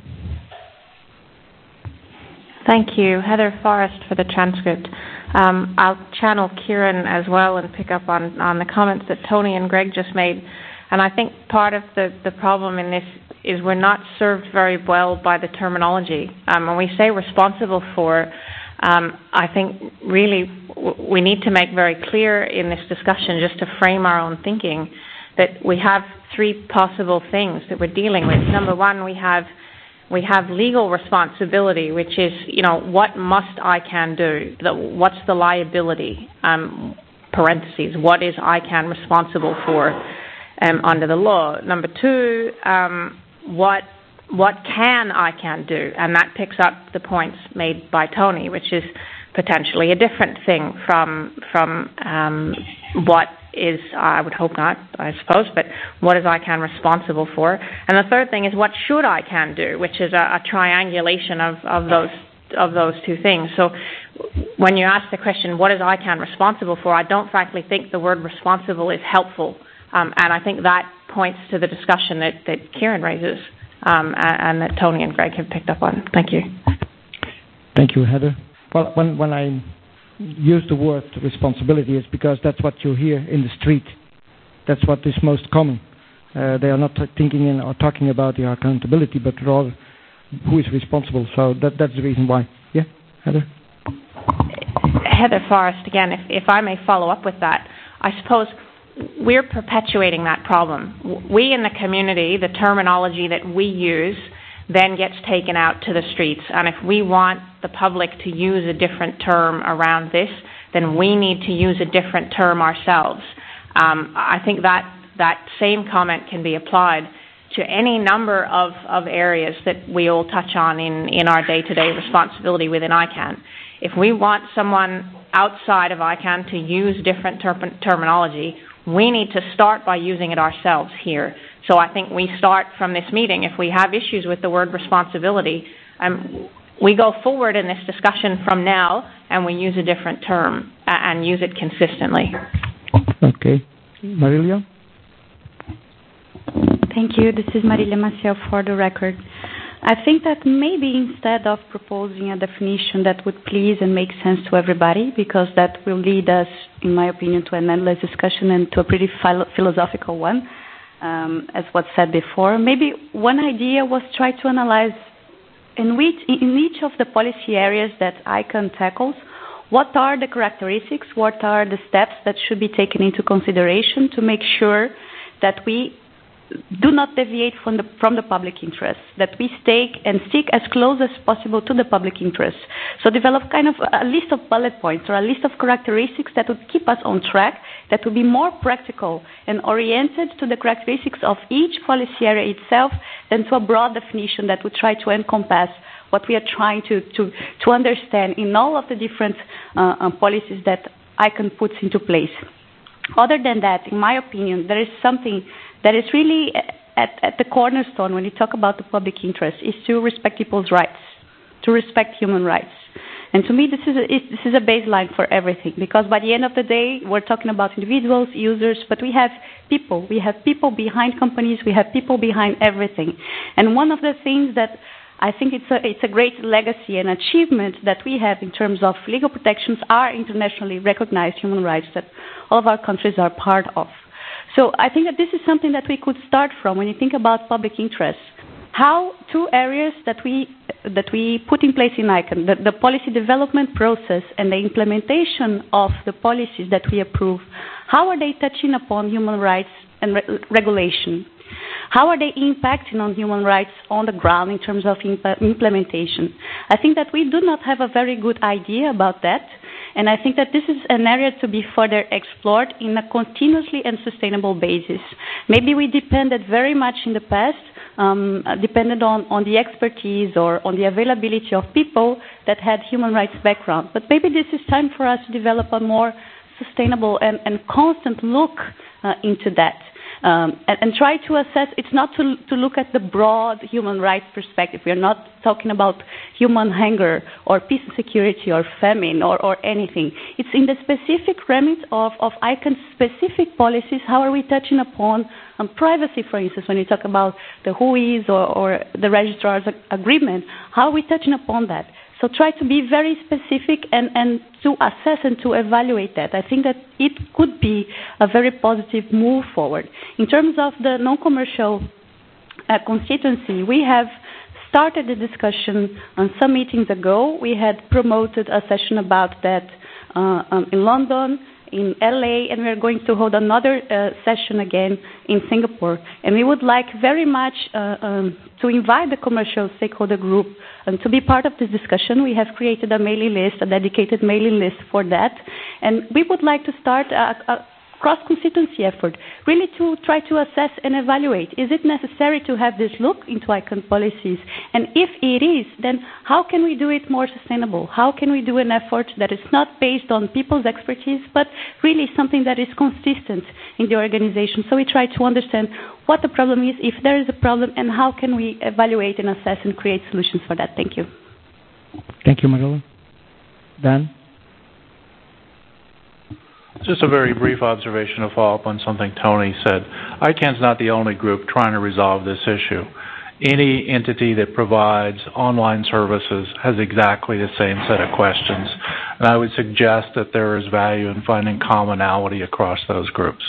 Thank you. Heather Forrest for the transcript. Um, I'll channel Kieran as well and pick up on, on the comments that Tony and Greg just made. And I think part of the, the problem in this is we're not served very well by the terminology. Um, when we say responsible for, um, I think really w- we need to make very clear in this discussion, just to frame our own thinking, that we have three possible things that we're dealing with. Number one, we have we have legal responsibility, which is, you know, what must ICANN do? The, what's the liability? Um, parentheses, what is ICANN responsible for um, under the law? Number two, um, what what can ICANN do? And that picks up the points made by Tony, which is potentially a different thing from from um, what is, I would hope not, I suppose, but what is ICANN responsible for? And the third thing is, what should ICANN do, which is a, a triangulation of, of those of those two things. So when you ask the question, what is ICANN responsible for, I don't frankly think the word responsible is helpful. Um, and I think that points to the discussion that, that Kieran raises um, and, and that Tony and Greg have picked up on. Thank you. Thank you, Heather. Well, when, when I use the word responsibility, it's because that's what you hear in the street. That's what is most common. Uh, they are not thinking in or talking about the accountability, but rather who is responsible. So that, that's the reason why. Yeah, Heather? Heather Forrest, again, if, if I may follow up with that, I suppose we're perpetuating that problem. We in the community, the terminology that we use then gets taken out to the streets. And if we want the public to use a different term around this, then we need to use a different term ourselves. Um, I think that that same comment can be applied to any number of, of areas that we all touch on in, in our day-to-day responsibility within ICANN. If we want someone outside of ICANN to use different ter- terminology, we need to start by using it ourselves here. So I think we start from this meeting. If we have issues with the word responsibility, um, we go forward in this discussion from now and we use a different term uh, and use it consistently. Okay. Marilia? Thank you. This is Marilia Maciel for the record. I think that maybe instead of proposing a definition that would please and make sense to everybody, because that will lead us, in my opinion, to an endless discussion and to a pretty philo- philosophical one, um, as was said before, maybe one idea was try to analyze in, which, in each of the policy areas that ICANN tackles, what are the characteristics, what are the steps that should be taken into consideration to make sure that we do not deviate from the from the public interest, that we stay and stick as close as possible to the public interest. So develop kind of a list of bullet points or a list of characteristics that would keep us on track, that would be more practical and oriented to the characteristics of each policy area itself than to a broad definition that would try to encompass what we are trying to, to, to understand in all of the different uh, uh, policies that ICANN puts into place. Other than that, in my opinion, there is something that is really at, at the cornerstone when you talk about the public interest, is to respect people's rights, to respect human rights. And to me, this is a, it, this is a baseline for everything, because by the end of the day, we're talking about individuals, users, but we have people. We have people behind companies. We have people behind everything. And one of the things that I think it's a, it's a great legacy and achievement that we have in terms of legal protections are internationally recognized human rights that all of our countries are part of. So I think that this is something that we could start from when you think about public interest. How two areas that we that we put in place in ICANN, the, the policy development process and the implementation of the policies that we approve, how are they touching upon human rights and re- regulation? How are they impacting on human rights on the ground in terms of imp- implementation? I think that we do not have a very good idea about that. And I think that this is an area to be further explored in a continuously and sustainable basis. Maybe we depended very much in the past, um, depended on, on the expertise or on the availability of people that had human rights background. But maybe this is time for us to develop a more sustainable and, and constant look uh, into that. Um, and, and try to assess, it's not to, to look at the broad human rights perspective. We are not talking about human hunger or peace and security or famine or, or anything. It's in the specific remit of, of ICANN's specific policies. How are we touching upon um, privacy, for instance, when you talk about the W H O I S or, or the registrar's agreement? How are we touching upon that? So try to be very specific and, and to assess and to evaluate that. I think that it could be a very positive move forward. In terms of the non-commercial uh, constituency, we have started the discussion on some meetings ago. We had promoted a session about that uh, um, in London, in L A, and we are going to hold another uh, session again in Singapore. And we would like very much uh, um, to invite the commercial stakeholder group um, to be part of this discussion. We have created a mailing list, a dedicated mailing list for that. And we would like to start a, a, cross-constituency effort, really to try to assess and evaluate, is it necessary to have this look into ICANN policies? And if it is, then how can we do it more sustainable? How can we do an effort that is not based on people's expertise, but really something that is consistent in the organization? So we try to understand what the problem is, if there is a problem, and how can we evaluate and assess and create solutions for that. Thank you. Thank you, Marilla. Dan? Just a very brief observation to follow up on something Tony said. ICANN's not the only group trying to resolve this issue. Any entity that provides online services has exactly the same set of questions. And I would suggest that there is value in finding commonality across those groups.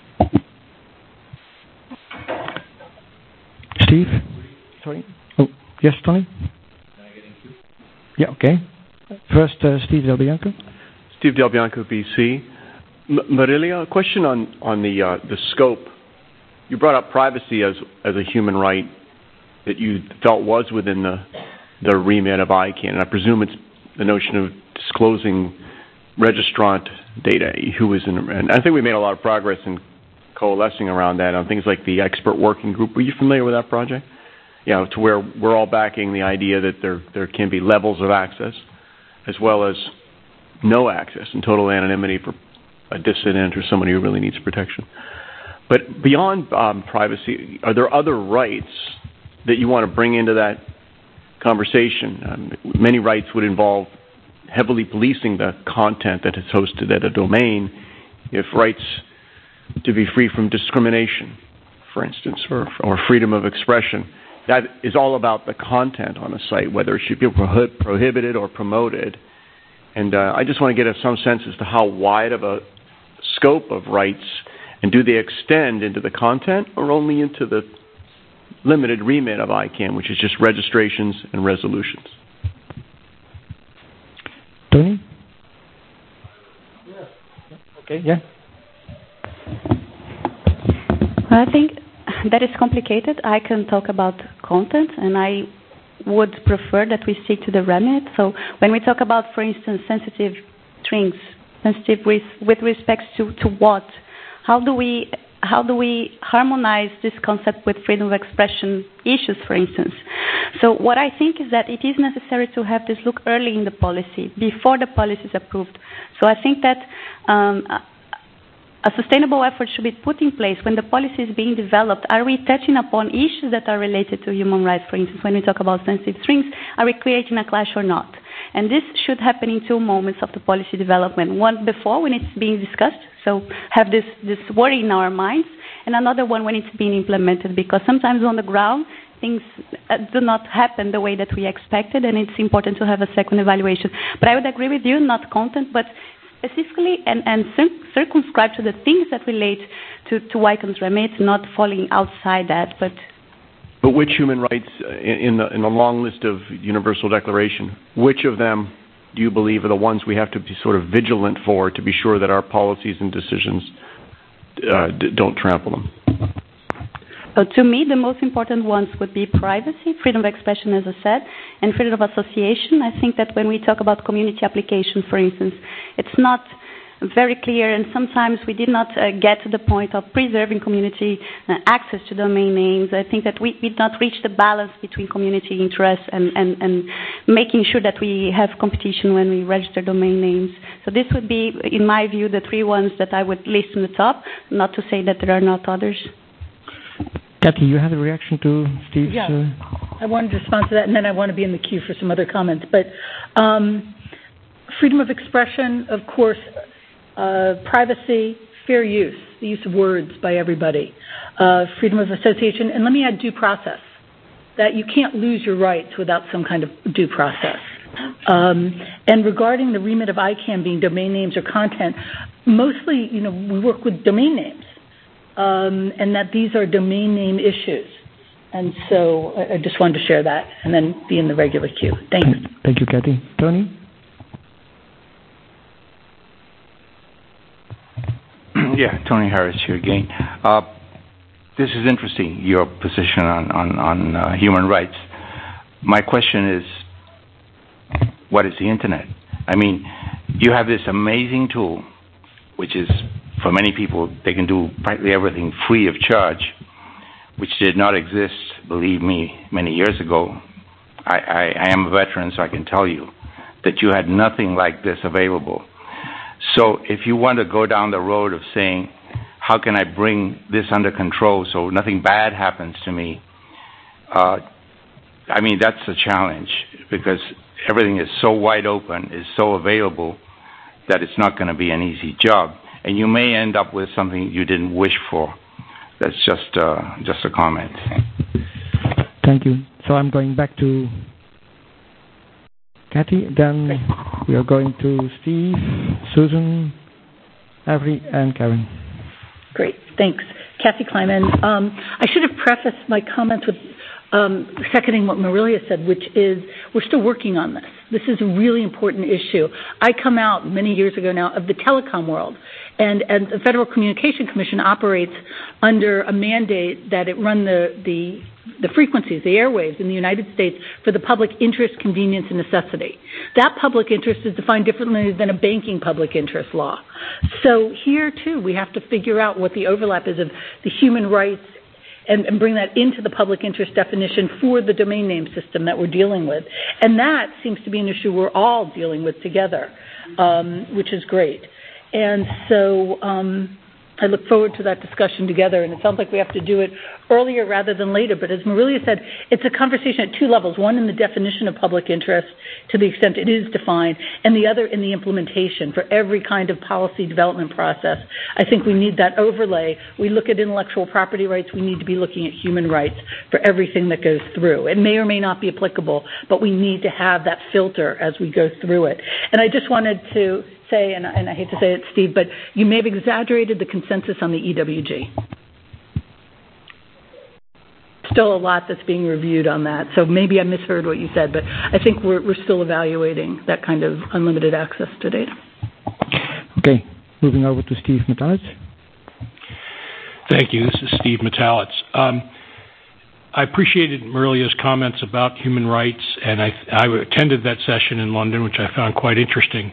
Steve? Sorry. Oh, yes, Tony? Yeah, okay. First, uh, Steve Del Bianco. Steve Del Bianco, B C. M- Marilia, a question on, on the, uh, the scope. You brought up privacy as, as a human right that you felt was within the, the remit of ICANN. And I presume it's the notion of disclosing registrant data, who is in, and I think we made a lot of progress in coalescing around that on things like the expert working group. Were you familiar with that project? Yeah, to where we're all backing the idea that there there can be levels of access, as well as no access and total anonymity for a dissident or somebody who really needs protection. But beyond um, privacy, are there other rights that you want to bring into that conversation? Um, many rights would involve heavily policing the content that is hosted at a domain. If rights to be free from discrimination, for instance, or, or freedom of expression, that is all about the content on a site, whether it should be prohib- prohibited or promoted. And uh, I just want to get some sense as to how wide of a scope of rights, and do they extend into the content or only into the limited remit of ICANN, which is just registrations and resolutions? Tony? Okay, yeah. I think that is complicated. I can talk about content, and I would prefer that we stick to the remit. So when we talk about, for instance, sensitive strings, sensitive with, with respect to, to what, how do we how do we harmonize this concept with freedom of expression issues, for instance? So what I think is that it is necessary to have this look early in the policy, before the policy is approved. So I think that um, a sustainable effort should be put in place when the policy is being developed. Are we touching upon issues that are related to human rights? For instance, when we talk about sensitive strings, are we creating a clash or not? And this should happen in two moments of the policy development. One before, when it's being discussed, so have this, this worry in our minds, and another one when it's being implemented, because sometimes on the ground, things do not happen the way that we expected, and it's important to have a second evaluation. But I would agree with you, not content, but specifically and, and circumscribe to the things that relate to, to ICANN's remit, not falling outside that. But but which human rights in the in the long list of Universal Declaration, which of them do you believe are the ones we have to be sort of vigilant for to be sure that our policies and decisions uh, d- don't trample them? Uh, to me, the most important ones would be privacy, freedom of expression, as I said, and freedom of association. I think that when we talk about community application, for instance, it's not very clear, and sometimes we did not uh, get to the point of preserving community uh, access to domain names. I think that we did not reach the balance between community interests and, and, and making sure that we have competition when we register domain names. So this would be, in my view, the three ones that I would list on the top, not to say that there are not others. Kathy, you have a reaction to Steve's... Yeah, uh... I wanted to respond to that, and then I want to be in the queue for some other comments. But um, freedom of expression, of course, uh, privacy, fair use, the use of words by everybody, uh, freedom of association, and let me add due process, that you can't lose your rights without some kind of due process. Um, and regarding the remit of ICANN being domain names or content, mostly, you know, we work with domain names. Um, and that these are domain name issues. And so I, I just wanted to share that and then be in the regular queue. Thanks. Thank you, Kathy. Tony? Yeah, Tony Harris here again. Uh, this is interesting, your position on, on, on uh, human rights. My question is, what is the Internet? I mean, you have this amazing tool, which is for many people, they can do practically everything free of charge, which did not exist, believe me, many years ago. I, I, I am a veteran, so I can tell you that you had nothing like this available. So if you want to go down the road of saying, how can I bring this under control so nothing bad happens to me, uh, I mean, that's a challenge, because everything is so wide open, is so available, that it's not going to be an easy job. And you may end up with something you didn't wish for. That's just, uh, just a comment. Thank you. So I'm going back to Kathy. Then we are going to Steve, Susan, Avery, and Karen. Great. Thanks. Kathy Kleiman. Um, I should have prefaced my comments with um, seconding what Marilia said, which is we're still working on this. This is a really important issue. I come out many years ago now of the telecom world, and, and the Federal Communication Commission operates under a mandate that it run the, the the frequencies, the airwaves in the United States for the public interest, convenience, and necessity. That public interest is defined differently than a banking public interest law. So here, too, we have to figure out what the overlap is of the human rights and, and bring that into the public interest definition for the domain name system that we're dealing with. And that seems to be an issue we're all dealing with together, um, which is great. And so um, I look forward to that discussion together, and it sounds like we have to do it earlier rather than later. But as Marilia said, it's a conversation at two levels, one in the definition of public interest to the extent it is defined, and the other in the implementation for every kind of policy development process. I think we need that overlay. We look at intellectual property rights, we need to be looking at human rights for everything that goes through. It may or may not be applicable, but we need to have that filter as we go through it. And I just wanted to say, and, and I hate to say it, Steve, but you may have exaggerated the consensus on the E W G. Still a lot that's being reviewed on that, so maybe I misheard what you said, but I think we're, we're still evaluating that kind of unlimited access to data. Okay, moving over to Steve Metalitz. Thank you. This is Steve Metalitz. Um, I appreciated Marilia's comments about human rights, and I, I attended that session in London, which I found quite interesting.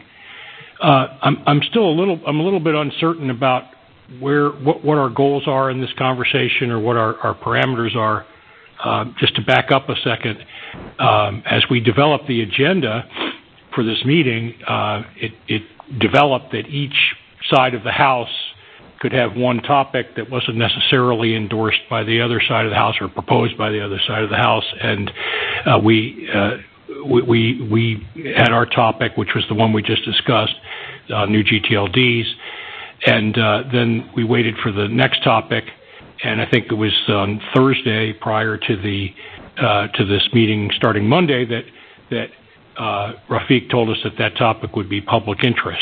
Uh, I'm, I'm still a little, I'm a little bit uncertain about where, what, what our goals are in this conversation, or what our, our parameters are. Uh, just to back up a second, um, as we developed the agenda for this meeting, uh, it, it developed that each side of the House could have one topic that wasn't necessarily endorsed by the other side of the House or proposed by the other side of the House, and uh, we. Uh, We, we we had our topic, which was the one we just discussed, uh, new G T L Ds, and uh, then we waited for the next topic, and I think it was on Thursday prior to the uh, to this meeting starting Monday that that uh, Rafiq told us that that topic would be public interest.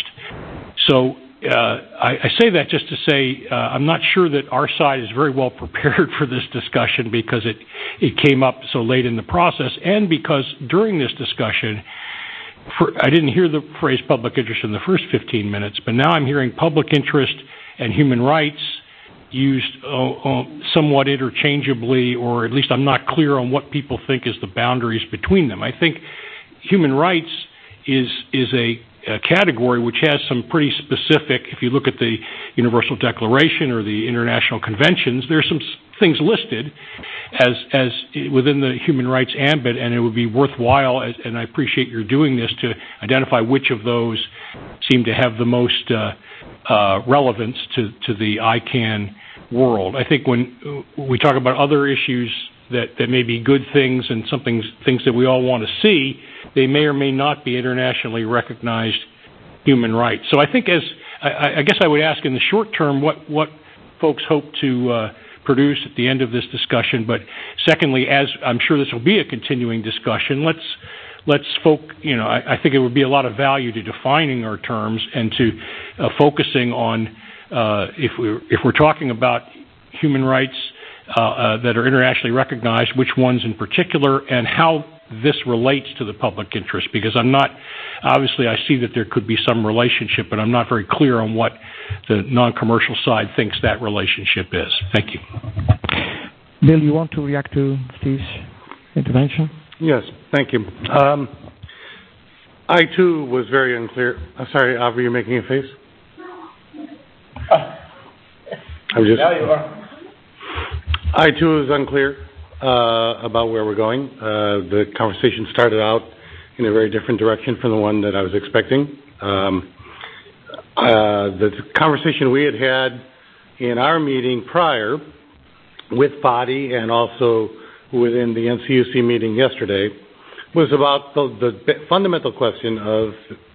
So uh, I, I say that just to say uh, I'm not sure that our side is very well prepared for this discussion, because it, it came up so late in the process, and because during this discussion, for, I didn't hear the phrase public interest in the first fifteen minutes, but now I'm hearing public interest and human rights used uh, uh, somewhat interchangeably, or at least I'm not clear on what people think is the boundaries between them. I think human rights is is a A category which has some pretty specific, if you look at the Universal Declaration or the international conventions, there's some things listed as as within the human rights ambit, and it would be worthwhile, and I appreciate your doing this, to identify which of those seem to have the most uh, uh, relevance to, to the I CANN world. I think when we talk about other issues that, that may be good things and something things that we all want to see, they may or may not be internationally recognized human rights. So I think, as I, I guess I would ask in the short term, what, what folks hope to uh, produce at the end of this discussion. But secondly, as I'm sure this will be a continuing discussion, let's let's folk. You know, I, I think it would be a lot of value to defining our terms and to uh, focusing on uh, if we're if we're talking about human rights uh, uh, that are internationally recognized, which ones in particular, and how this relates to the public interest, because I'm not, obviously I see that there could be some relationship, but I'm not very clear on what the non-commercial side thinks that relationship is. Thank you. Bill, you want to react to Steve's intervention? Yes, thank you. Um, I, too, was very unclear. I'm sorry, Avi, you're making a face? Uh, I'm just. Now you are. I too was unclear uh, about where we're going. Uh, the conversation started out in a very different direction from the one that I was expecting. Um, uh, the conversation we had had in our meeting prior with Fadi and also within the N C U C meeting yesterday was about the, the fundamental question of,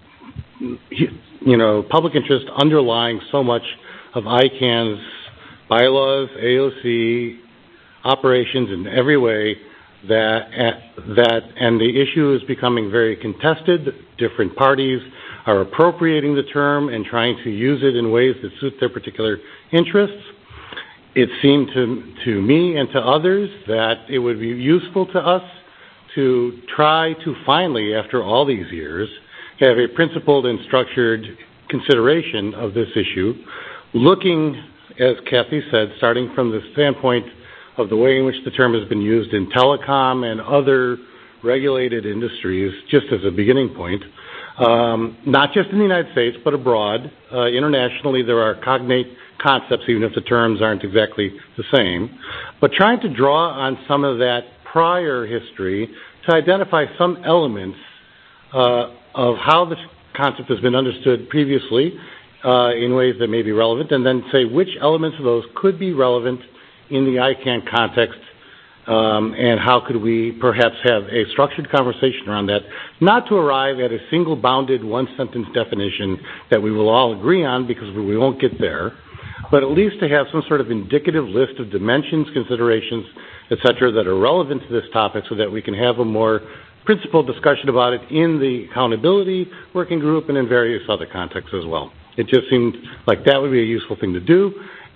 you know, public interest underlying so much of I CAN's bylaws, A O C, operations in every way, that that and the issue is becoming very contested. Different parties are appropriating the term and trying to use it in ways that suit their particular interests. It seemed to to me and to others that it would be useful to us to try to finally, after all these years, have a principled and structured consideration of this issue, looking, as Kathy said, starting from the standpoint of the way in which the term has been used in telecom and other regulated industries, just as a beginning point, um, not just in the United States, but abroad. Uh, internationally, there are cognate concepts, even if the terms aren't exactly the same. But trying to draw on some of that prior history to identify some elements uh, of how this concept has been understood previously uh, in ways that may be relevant, and then say which elements of those could be relevant in the I CAN context, um, and how could we perhaps have a structured conversation around that, not to arrive at a single bounded one-sentence definition that we will all agree on because we won't get there, but at least to have some sort of indicative list of dimensions, considerations, et cetera, that are relevant to this topic so that we can have a more principled discussion about it in the accountability working group and in various other contexts as well. It just seemed like that would be a useful thing to do.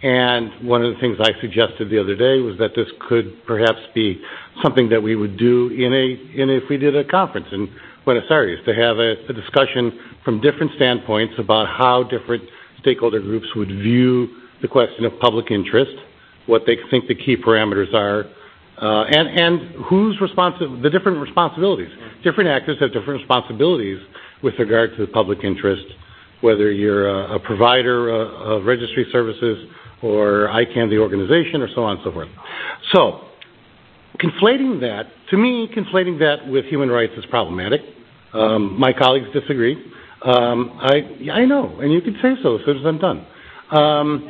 And one of the things I suggested the other day was that this could perhaps be something that we would do in a, in a, if we did a conference in Buenos Aires, to have a, a discussion from different standpoints about how different stakeholder groups would view the question of public interest, what they think the key parameters are, uh, and, and who's responsible, the different responsibilities. Different actors have different responsibilities with regard to the public interest, whether you're a, a provider of, of registry services or I CAN, the organization, or so on and so forth. So, conflating that, to me, conflating that with human rights is problematic. Um, my colleagues disagree. Um, I, I know, and you can say so as soon as I'm done. Um,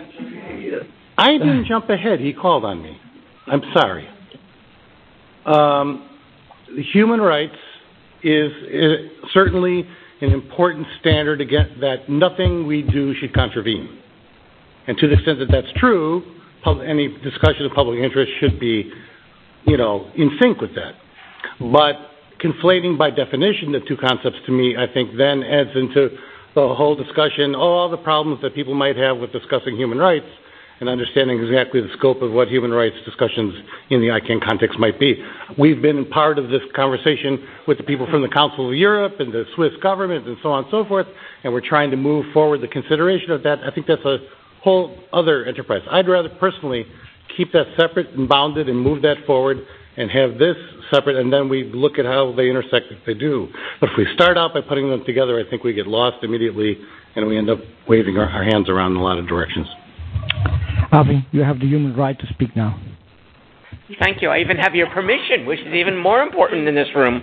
I didn't jump ahead. He called on me. I'm sorry. Um, human rights is, is certainly an important standard against that nothing we do should contravene. And to the extent that that's true, pub, any discussion of public interest should be, you know, in sync with that. But conflating by definition the two concepts, to me, I think then adds into the whole discussion, oh, all the problems that people might have with discussing human rights and understanding exactly the scope of what human rights discussions in the I CAN context might be. We've been part of this conversation with the people from the Council of Europe and the Swiss government and so on and so forth, and we're trying to move forward the consideration of that. I think that's a whole other enterprise. I'd rather personally keep that separate and bounded and move that forward and have this separate, and then we look at how they intersect if they do. But if we start out by putting them together, I think we get lost immediately, and we end up waving our, our hands around in a lot of directions. Avi, you have the human right to speak now. Thank you. I even have your permission, which is even more important in this room.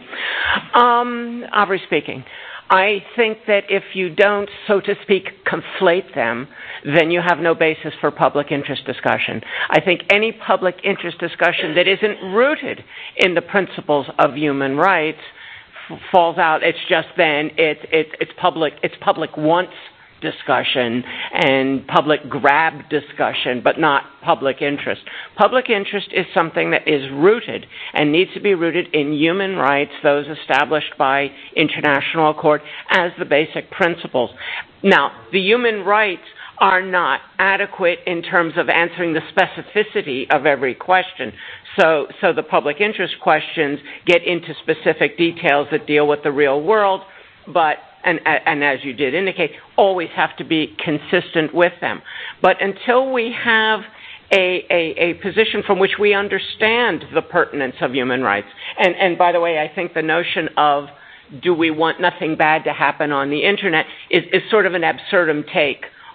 Um, Aubrey speaking. I think that if you don't, so to speak, conflate them, then you have no basis for public interest discussion. I think any public interest discussion that isn't rooted in the principles of human rights f- falls out. It's just then it's it, it's public it's public wants discussion and public grab discussion, but not public interest. Public interest is something that is rooted and needs to be rooted in human rights, those established by international accord as the basic principles. Now, the human rights are not adequate in terms of answering the specificity of every question. So, so the public interest questions get into specific details that deal with the real world, but And, and as you did indicate, always have to be consistent with them. But until we have a, a, a position from which we understand the pertinence of human rights, and, and by the way, I think the notion of do we want nothing bad to happen on the Internet is, is sort of an absurdum take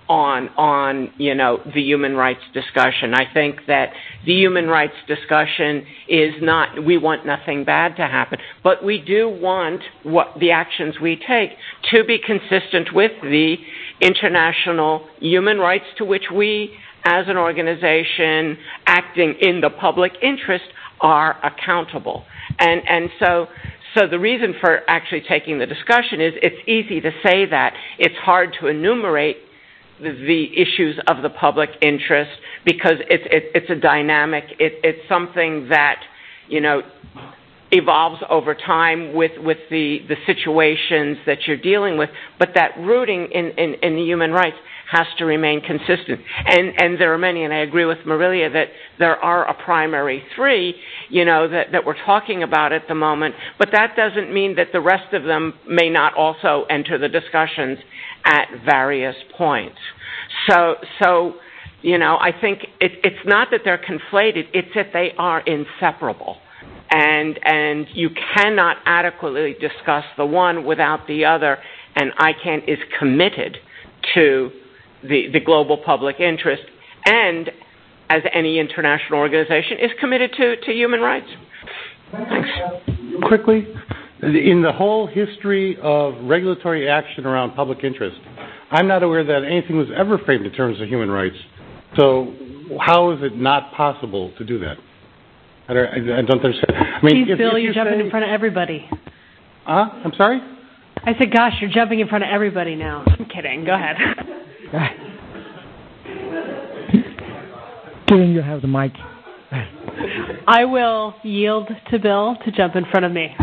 on on you know the human rights discussion. I think that the human rights discussion is not, we want nothing bad to happen, but we do want what the actions we take to be consistent with the international human rights to which we as an organization acting in the public interest are accountable. And and so so the reason for actually taking the discussion is it's easy to say that. It's hard to enumerate the, the issues of the public interest because it's it, it's a dynamic. It, it's something that, you know, evolves over time with, with the, the situations that you're dealing with, but that rooting in, in, in the human rights has to remain consistent. And and there are many, and I agree with Marilia that there are a primary three, you know, that, that we're talking about at the moment, but that doesn't mean that the rest of them may not also enter the discussions at various points. So, so you know, I think it, it's not that they're conflated, it's that they are inseparable. And and you cannot adequately discuss the one without the other, and I C A N is committed to the, the global public interest, and as any international organization, is committed to, to human rights. Thanks. Quickly, in the whole history of regulatory action around public interest, I'm not aware that anything was ever framed in terms of human rights. So how is it not possible to do that? I don't, I don't understand. I mean, Jeez, if, Bill, if you're you jumping say, in front of everybody. Huh? I'm sorry? I said, gosh, you're jumping in front of everybody now. I'm kidding. Go ahead. Kieran, you have the mic. I will yield to Bill to jump in front of me.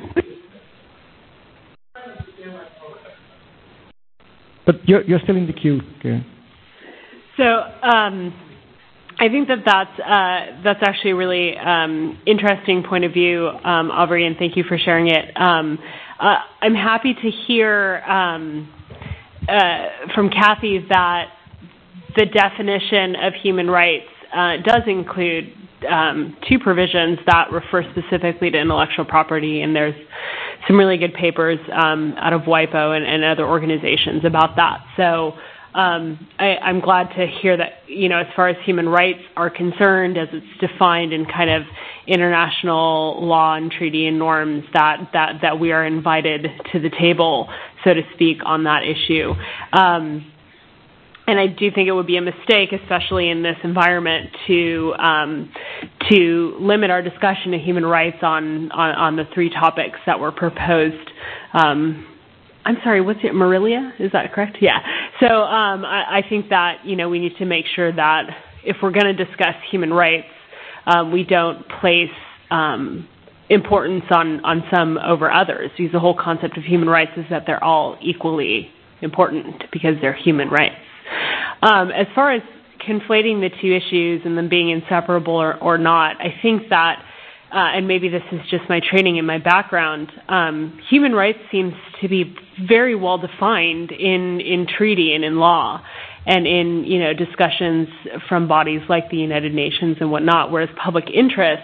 But you're, you're still in the queue, Kieran. So, um, I think that that's, uh, that's actually a really um, interesting point of view, um, Aubrey, and thank you for sharing it. Um, uh, I'm happy to hear um, uh, from Kathy that the definition of human rights uh, does include um, two provisions that refer specifically to intellectual property, and there's some really good papers um, out of WIPO and, and other organizations about that. So um, I, I'm glad to hear that, you know, as far as human rights are concerned, as it's defined in kind of international law and treaty and norms, that, that, that we are invited to the table, so to speak, on that issue. Um, And I do think it would be a mistake, especially in this environment, to um, to limit our discussion of human rights on, on, on the three topics that were proposed. Um, I'm sorry, what's it, Marilia? Is that correct? Yeah. So um, I, I think that, you know, we need to make sure that if we're going to discuss human rights, um, we don't place um, importance on, on some over others. Because the whole concept of human rights is that they're all equally important because they're human rights. Um, as far as conflating the two issues and them being inseparable or, or not, I think that, uh, and maybe this is just my training and my background, um, human rights seems to be very well defined in, in treaty and in law and in, you know, discussions from bodies like the United Nations and whatnot, whereas public interest,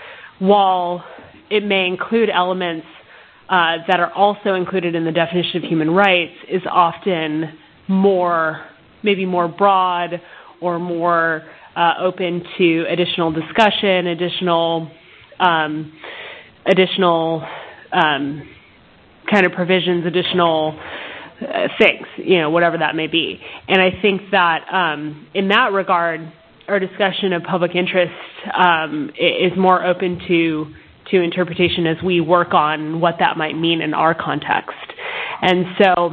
while it may include elements uh, that are also included in the definition of human rights, is often more maybe more broad or more uh, open to additional discussion, additional um, additional um, kind of provisions, additional uh, things, you know, whatever that may be. And I think that um, in that regard, our discussion of public interest um, is more open to to interpretation as we work on what that might mean in our context. And so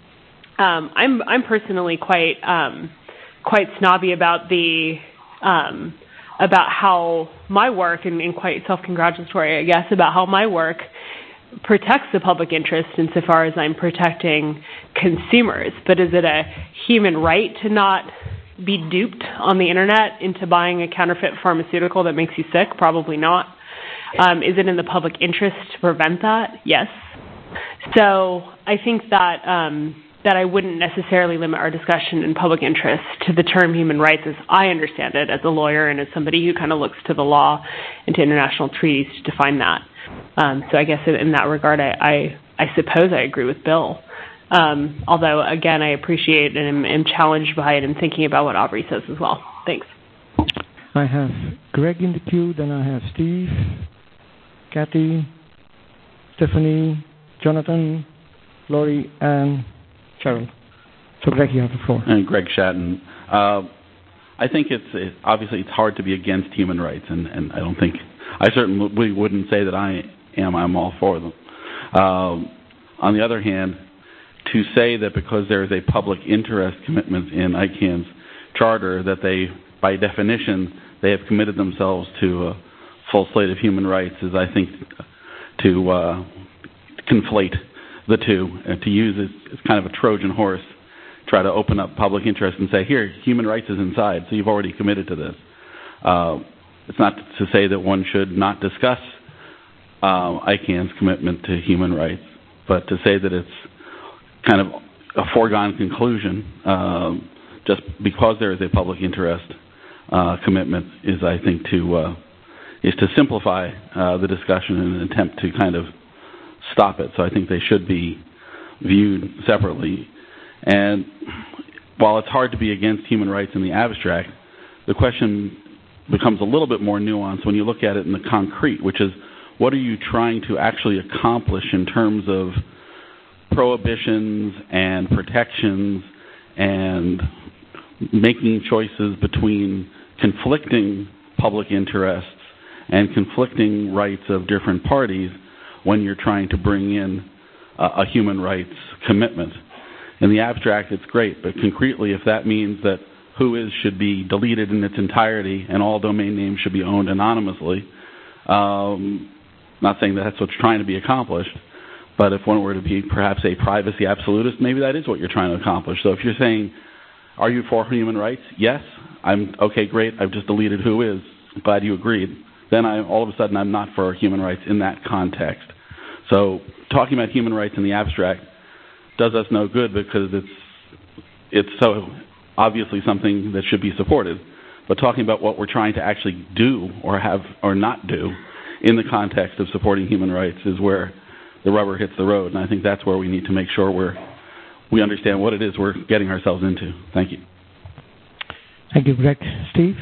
Um, I'm I'm personally quite um, quite snobby about the um, about how my work and, and quite self-congratulatory, I guess, about how my work protects the public interest insofar as I'm protecting consumers. But is it a human right to not be duped on the internet into buying a counterfeit pharmaceutical that makes you sick? Probably not. Um, is it in the public interest to prevent that? Yes. So I think that. Um, that I wouldn't necessarily limit our discussion in public interest to the term human rights as I understand it as a lawyer and as somebody who kind of looks to the law and to international treaties to define that. Um, so I guess in, in that regard, I, I, I suppose I agree with Bill Um, although, again, I appreciate and am, am challenged by it and thinking about what Aubrey says as well. Thanks. I have Greg in the queue, then I have Steve, Kathy, Stephanie, Jonathan, Lori, and Cheryl. So, Greg, you have the floor. And Greg Shatton. Uh, I think it's it, obviously it's hard to be against human rights, and, and I don't think I certainly wouldn't say that I am. I'm all for them. Um, on the other hand, to say that because there is a public interest commitment in I CAN's charter that they, by definition, they have committed themselves to a full slate of human rights is, I think, to uh, conflate the two and to use it as kind of a Trojan horse, try to open up public interest and say, here, human rights is inside, so you've already committed to this. Uh, it's not to say that one should not discuss uh, I CAN's commitment to human rights, but to say that it's kind of a foregone conclusion uh, just because there is a public interest uh, commitment is, I think, to uh, is to simplify uh, the discussion in an attempt to kind of stop it. So I think they should be viewed separately. And while it's hard to be against human rights in the abstract, the question becomes a little bit more nuanced when you look at it in the concrete, which is what are you trying to actually accomplish in terms of prohibitions and protections and making choices between conflicting public interests and conflicting rights of different parties when you're trying to bring in a, a human rights commitment. In the abstract, it's great, but concretely, if that means that WHOIS should be deleted in its entirety and all domain names should be owned anonymously, um, not saying that that's what's trying to be accomplished, but if one were to be perhaps a privacy absolutist, maybe that is what you're trying to accomplish. So if you're saying, are you for human rights? Yes. I'm, okay, great, I've just deleted WHOIS. I'm glad you agreed. Then I, all of a sudden I'm not for human rights in that context. So talking about human rights in the abstract does us no good because it's it's so obviously something that should be supported. But talking about what we're trying to actually do or have or not do in the context of supporting human rights is where the rubber hits the road, and I think that's where we need to make sure we're we understand what it is we're getting ourselves into. Thank you. Thank you, Greg. Steve?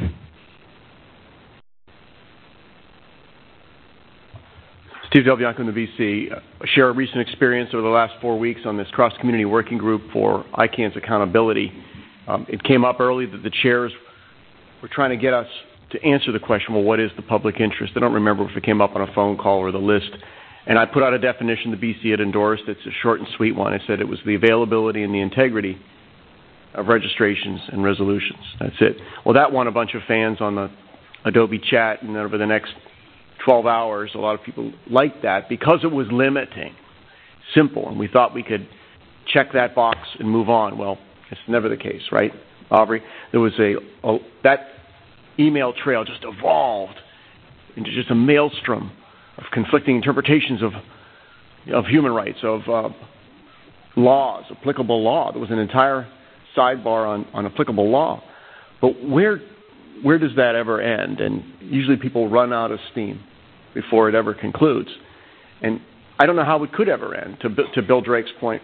Steve Del Bianco in the V C. Uh, share a recent experience over the last four weeks on this cross-community working group for I CAN's accountability. Um, it came up early that the chairs were trying to get us to answer the question, well, what is the public interest? I don't remember if it came up on a phone call or the list. And I put out a definition the B C had endorsed. It's a short and sweet one. I said it was the availability and the integrity of registrations and resolutions. That's it. Well, that won a bunch of fans on the Adobe chat, and over the next twelve hours, a lot of people liked that because it was limiting, simple, and we thought we could check that box and move on. Well, it's never the case, right, Aubrey? There was a, a that email trail just evolved into just a maelstrom of conflicting interpretations of of human rights, of uh, laws, applicable law. There was an entire sidebar on, on applicable law. But where where does that ever end? And usually people run out of steam before it ever concludes. And I don't know how it could ever end, to, to Bill Drake's point.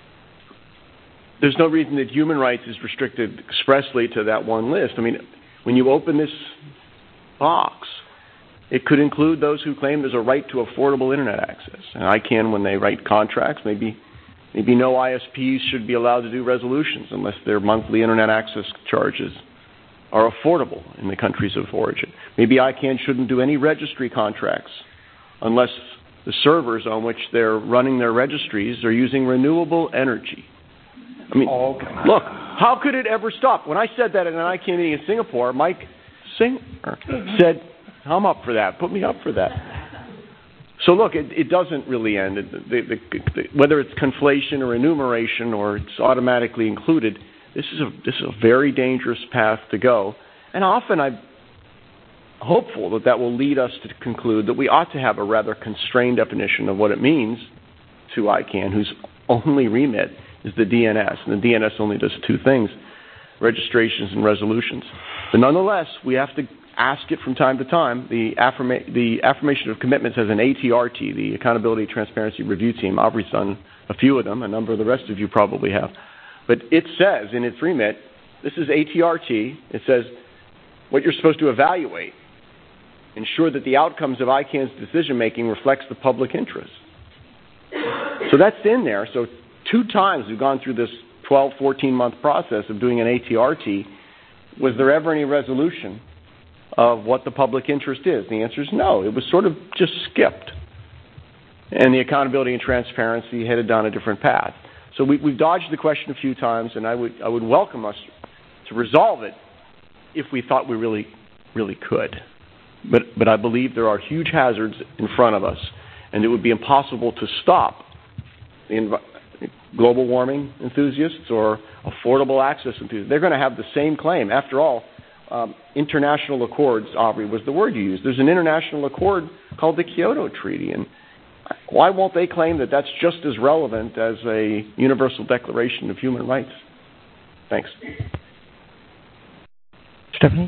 There's no reason that human rights is restricted expressly to that one list. I mean, when you open this box, it could include those who claim there's a right to affordable Internet access. And I CAN, when they write contracts, maybe maybe no I S Ps should be allowed to do resolutions unless their monthly Internet access charges are affordable in the countries of origin. Maybe I CAN shouldn't do any registry contracts unless the servers on which they're running their registries are using renewable energy. I mean, oh, look, how could it ever stop? When I said that in an I CAN meeting in Singapore, Mike Singer said, I'm up for that. Put me up for that. So look, it, it doesn't really end. The, the, the, whether it's conflation or enumeration or it's automatically included, this is a this is a very dangerous path to go. And often I'm hopeful that that will lead us to conclude that we ought to have a rather constrained definition of what it means to I CAN, whose only remit is the D N S. And the D N S only does two things, registrations and resolutions. But nonetheless, we have to ask it from time to time. The, affirma- the affirmation of commitments has an A T R T, the Accountability Transparency Review Team. Aubrey's done a few of them. A number of the rest of you probably have. But it says in its remit, this is A T R T. It says what you're supposed to evaluate. Ensure that the outcomes of I CANN's decision-making reflects the public interest. So that's in there. So two times we've gone through this twelve, fourteen-month process of doing an A T R T. Was there ever any resolution of what the public interest is? The answer is no. It was sort of just skipped. And the accountability and transparency headed down a different path. So we, we've dodged the question a few times, and I would, I would welcome us to resolve it if we thought we really, really could. But, but I believe there are huge hazards in front of us, and it would be impossible to stop the env- global warming enthusiasts or affordable access enthusiasts. They're going to have the same claim. After all, um, international accords, Aubrey, was the word you used. There's an international accord called the Kyoto Treaty, and why won't they claim that that's just as relevant as a universal declaration of human rights? Thanks. Stephanie?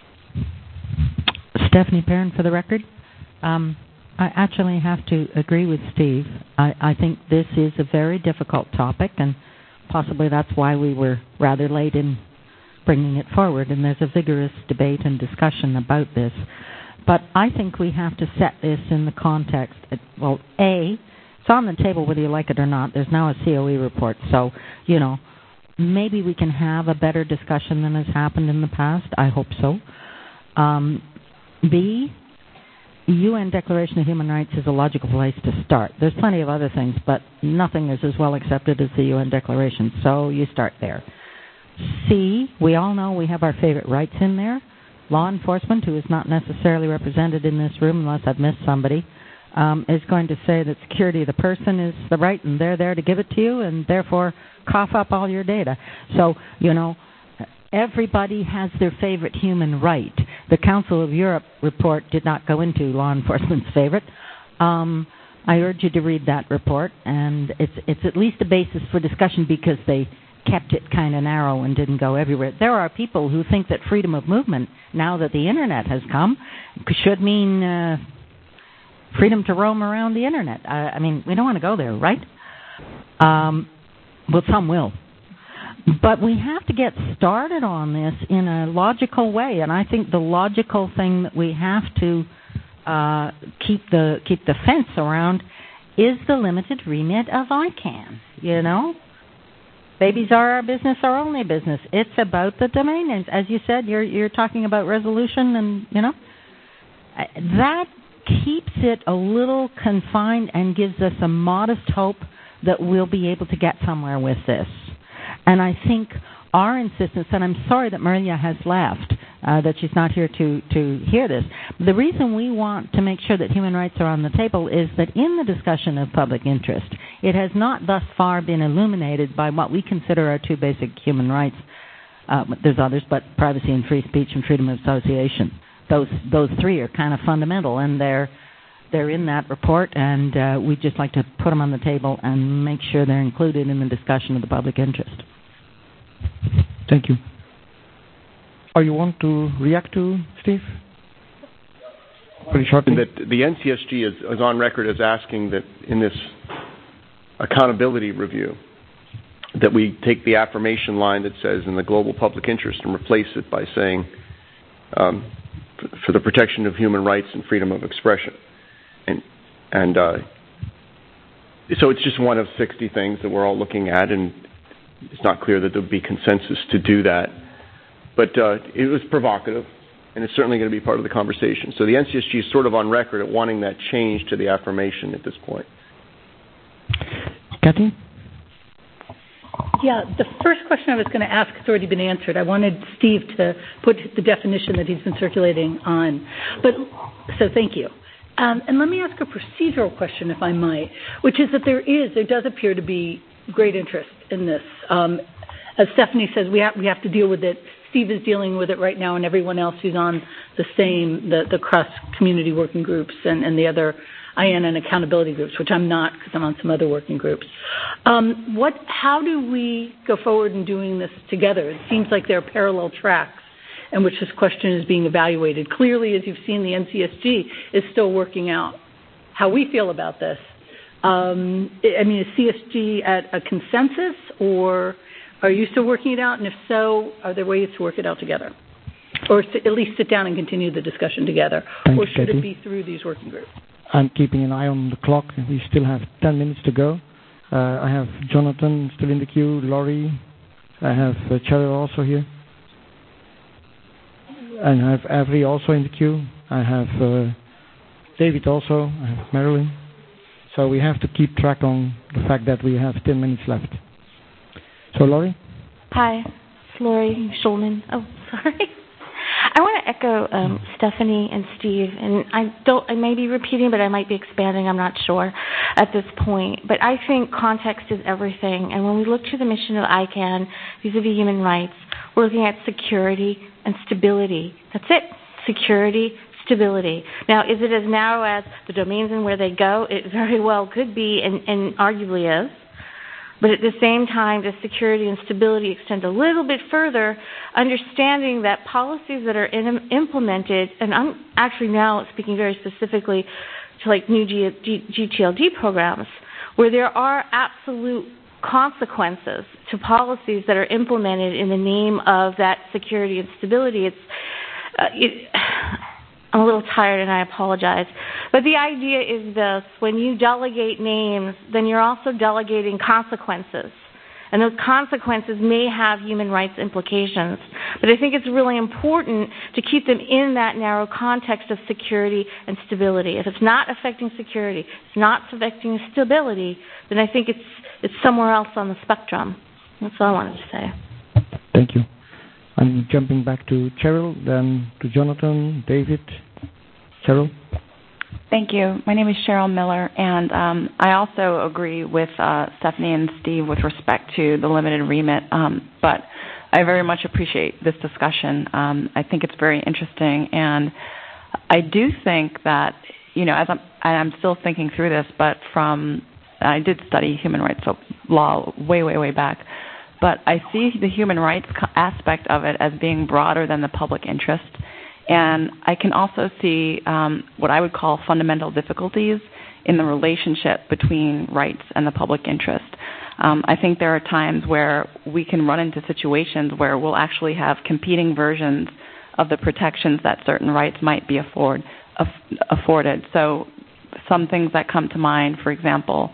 Stephanie Perrin for the record. Um, I actually have to agree with Steve. I, I think this is a very difficult topic, and possibly that's why we were rather late in bringing it forward, and there's a vigorous debate and discussion about this. But I think we have to set this in the context. Well, A, it's on the table whether you like it or not. There's now a C O E report. So, you know, maybe we can have a better discussion than has happened in the past. I hope so. Um, B, U N Declaration of Human Rights is a logical place to start. There's plenty of other things, but nothing is as well accepted as the U N Declaration. So you start there. C, we all know we have our favorite rights in there. Law enforcement, who is not necessarily represented in this room unless I've missed somebody, um, is going to say that security of the person is the right and they're there to give it to you and therefore cough up all your data. So, you know, everybody has their favorite human right. The Council of Europe report did not go into law enforcement's favorite. Um, I urge you to read that report, and it's it's at least a basis for discussion because they kept it kind of narrow and didn't go everywhere. There are people who think that freedom of movement, now that the Internet has come, should mean uh, freedom to roam around the Internet. I, I mean, we don't want to go there, right? Um, well, some will. But we have to get started on this in a logical way, and I think the logical thing that we have to uh, keep the keep the fence around is the limited remit of I CANN, you know? Babies are our business, our only business. It's about the domain names. As you said, you're you're talking about resolution and, you know, that keeps it a little confined and gives us a modest hope that we'll be able to get somewhere with this. And I think our insistence, and I'm sorry that Maria has left, uh, that she's not here to, to hear this. The reason we want to make sure that human rights are on the table is that in the discussion of public interest, it has not thus far been illuminated by what we consider our two basic human rights. Uh, there's others, but privacy and free speech and freedom of association. Those those three are kind of fundamental, and they're they're in that report, and uh, we'd just like to put them on the table and make sure they're included in the discussion of the public interest. Thank you. Or you want to react to, Steve? Pretty shortly. That the N C S G is, is on record as asking that in this accountability review that we take the affirmation line that says in the global public interest and replace it by saying um, for the protection of human rights and freedom of expression. And, and uh, so it's just one of sixty things that we're all looking at, and it's not clear that there would be consensus to do that. But uh, it was provocative, and it's certainly going to be part of the conversation. So the N C S G is sort of on record at wanting that change to the affirmation at this point. Kathy? Yeah, the first question I was going to ask has already been answered. I wanted Steve to put the definition that he's been circulating on. But so thank you. Um, and let me ask a procedural question, if I might, which is that there is, there does appear to be great interest in this. Um, as Stephanie says, we have, we have to deal with it. Steve is dealing with it right now, and everyone else who's on the same, the, the cross-community working groups and, and the other I N and accountability groups, which I'm not because I'm on some other working groups. Um, what? How do we go forward in doing this together? It seems like there are parallel tracks. in which this question is being evaluated. Clearly, as you've seen, the N C S G is still working out how we feel about this. Um, I mean, is C S G at a consensus, or are you still working it out? And if so, are there ways to work it out together? Or at least sit down and continue the discussion together? Thanks, or should Katie. it be through these working groups? I'm keeping an eye on the clock. We still have ten minutes to go. Uh, I have Jonathan still in the queue, Laurie. I have uh, Cheryl also here. And I have Avery also in the queue. I have uh, David also. I have Marilyn. So we have to keep track on the fact that we have ten minutes left. So, Laurie? Hi, it's Laurie Schulman. Oh, sorry. I want to echo um, Stephanie and Steve, and I don't. I may be repeating, but I might be expanding. I'm not sure at this point. But I think context is everything. And when we look to the mission of ICANN vis-a-vis human rights, we're looking at security and stability. That's it. Security, stability. Now, is it as narrow as the domains and where they go? It very well could be, and, and arguably is. But at the same time, does security and stability extend a little bit further, understanding that policies that are in, implemented, and I'm actually now speaking very specifically to like new G, G, GTLD programs, where there are absolute consequences to policies that are implemented in the name of that security and stability. It's uh, it, I'm a little tired and I apologize. But the idea is this: when you delegate names, then you're also delegating consequences. And those consequences may have human rights implications. But I think it's really important to keep them in that narrow context of security and stability. If it's not affecting security, it's not affecting stability, then I think it's it's somewhere else on the spectrum. That's all I wanted to say. Thank you. I'm jumping back to Cheryl, then to Jonathan, David. Cheryl? Thank you. My name is Cheryl Miller, and um, I also agree with uh, Stephanie and Steve with respect to the limited remit, um, but I very much appreciate this discussion. Um, I think it's very interesting, and I do think that, you know, as I'm, I'm still thinking through this, but from, I did study human rights law way, way, way back, but I see the human rights aspect of it as being broader than the public interest. And I can also see um, what I would call fundamental difficulties in the relationship between rights and the public interest. Um, I think there are times where we can run into situations where we'll actually have competing versions of the protections that certain rights might be afford, aff- afforded. So some things that come to mind, for example,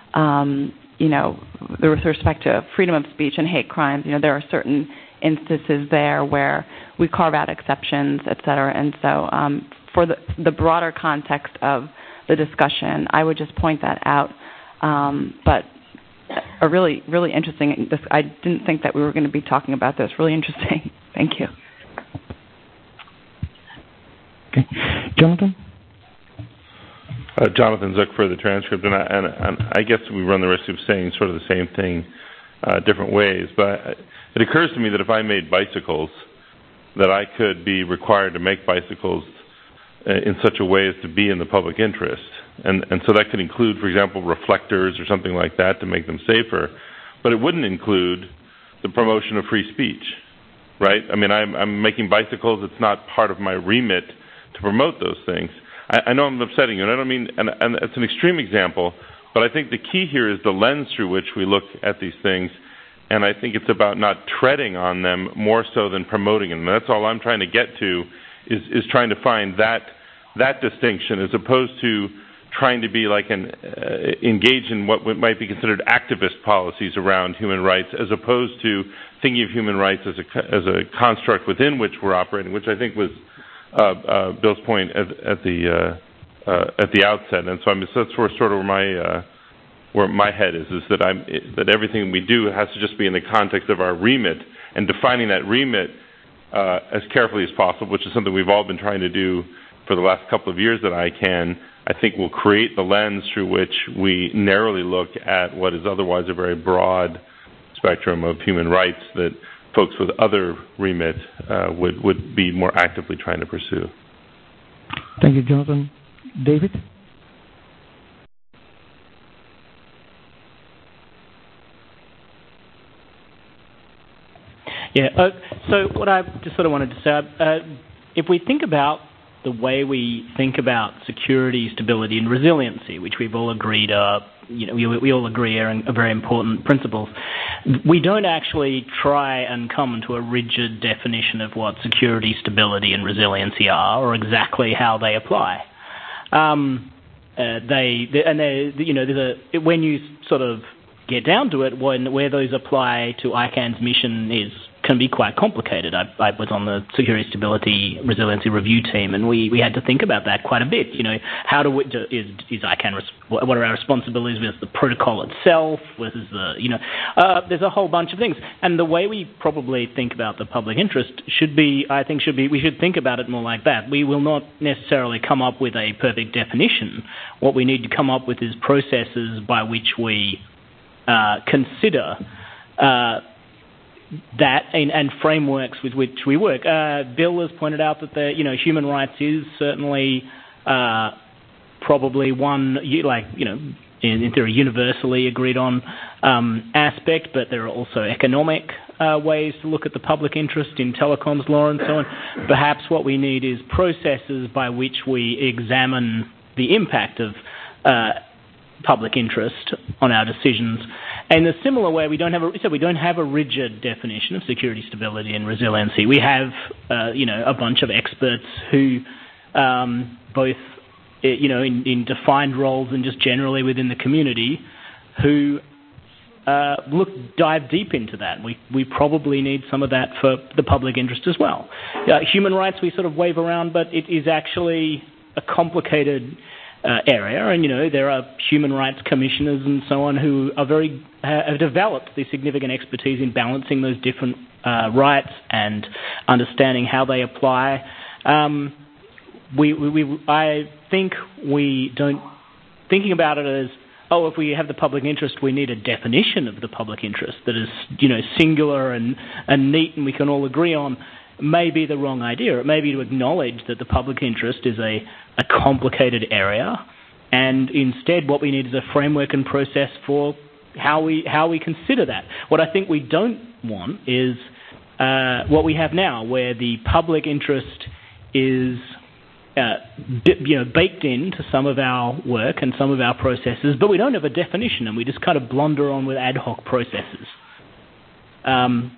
um, you know, with respect to freedom of speech and hate crimes, you know, there are certain instances there where we carve out exceptions, et cetera. And so um, for the, the broader context of the discussion, I would just point that out. Um, but a really, really interesting, this, I didn't think that we were going to be talking about this. Really interesting. Thank you. Okay. Jonathan? Uh, Jonathan Zook for the transcript, and I, and, and I guess we run the risk of saying sort of the same thing uh, different ways, but it occurs to me that if I made bicycles, that I could be required to make bicycles in such a way as to be in the public interest. And, and so that could include, for example, reflectors or something like that to make them safer, but it wouldn't include the promotion of free speech, right? I mean, I'm, I'm making bicycles. It's not part of my remit to promote those things. I, I know I'm upsetting you, and I don't mean, and, and it's an extreme example, but I think the key here is the lens through which we look at these things, and I think it's about not treading on them more so than promoting them. That's all I'm trying to get to, is, is trying to find that that distinction as opposed to trying to be like an uh, engage in what might be considered activist policies around human rights, as opposed to thinking of human rights as a as a construct within which we're operating, which I think was uh, uh, Bill's point at, at the uh, uh, at the outset. And so I'm so that's where sort of where my uh, where my head is is that I'm that everything we do has to just be in the context of our remit, and defining that remit uh, as carefully as possible, which is something we've all been trying to do for the last couple of years that I can, I think will create the lens through which we narrowly look at what is otherwise a very broad spectrum of human rights that folks with other remit uh, would, would be more actively trying to pursue. Thank you, Jonathan. David? Yeah. Uh, so what I just sort of wanted to say, uh, if we think about the way we think about security, stability, and resiliency, which we've all agreed are, you know, we, we all agree are, are very important principles, we don't actually try and come to a rigid definition of what security, stability, and resiliency are, or exactly how they apply. Um, uh, they, they and they, you know, there's a, when you sort of get down to it, when where those apply to I CAN's mission is can be quite complicated. I, I was on the Security, Stability, Resiliency Review team, and we, we had to think about that quite a bit. You know, how do we, do, is, is I CAN, what are our responsibilities with the protocol itself, versus the, you know, uh, there's a whole bunch of things. And the way we probably think about the public interest should be, I think should be, we should think about it more like that. We will not necessarily come up with a perfect definition. What we need to come up with is processes by which we uh, consider uh, that and, and frameworks with which we work. Uh, Bill has pointed out that the, you know, human rights is certainly uh, probably one, like, you know, in, in theory, universally agreed on um, aspect, but there are also economic uh, ways to look at the public interest in telecoms law and so on. Perhaps what we need is processes by which we examine the impact of uh, public interest on our decisions. In a similar way, we don't have a, so we don't have a rigid definition of security, stability, and resiliency. We have, uh, you know, a bunch of experts who, um, both, you know, in, in defined roles and just generally within the community, who uh, look dive deep into that. We we probably need some of that for the public interest as well. Uh, human rights we sort of wave around, but it is actually a complicated Uh, area, and you know there are human rights commissioners and so on who are very uh, have developed the significant expertise in balancing those different uh, rights and understanding how they apply. Um, we, we, we, I think we don't thinking about it as, oh, if we have the public interest, we need a definition of the public interest that is, you know, singular and, and neat, and we can all agree on. May be the wrong idea. It may be to acknowledge that the public interest is a, a complicated area, and instead what we need is a framework and process for how we how we consider that. What I think we don't want is uh, what we have now, where the public interest is uh, you know baked into some of our work and some of our processes, but we don't have a definition, and we just kind of blunder on with ad hoc processes. Um,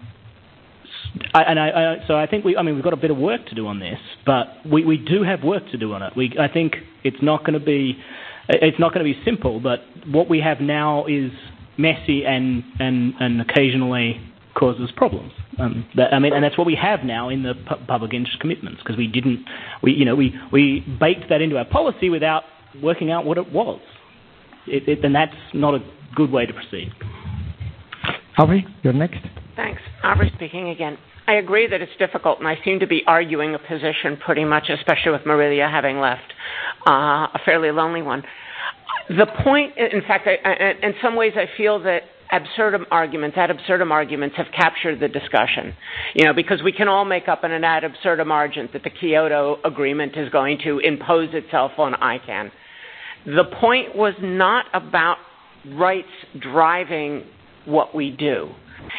I, and I, I, so I think we, I mean, we've got a bit of work to do on this, but we, we do have work to do on it. We, I think it's not going to be, it's not going to be simple, but what we have now is messy and, and, and occasionally causes problems. Um, that, I mean, and that's what we have now in the pu- public interest commitments, because we didn't, we, you know, we, we baked that into our policy without working out what it was. It, it, and that's not a good way to proceed. Aubrey, you're next. Thanks. Aubrey speaking again. I agree that it's difficult, and I seem to be arguing a position pretty much, especially with Marilia having left, uh, a fairly lonely one. The point, in fact, I, I, in some ways I feel that absurdum arguments, ad absurdum arguments have captured the discussion, you know, because we can all make up in an ad absurdum argument that the Kyoto Agreement is going to impose itself on I CAN. The point was not about rights driving what we do.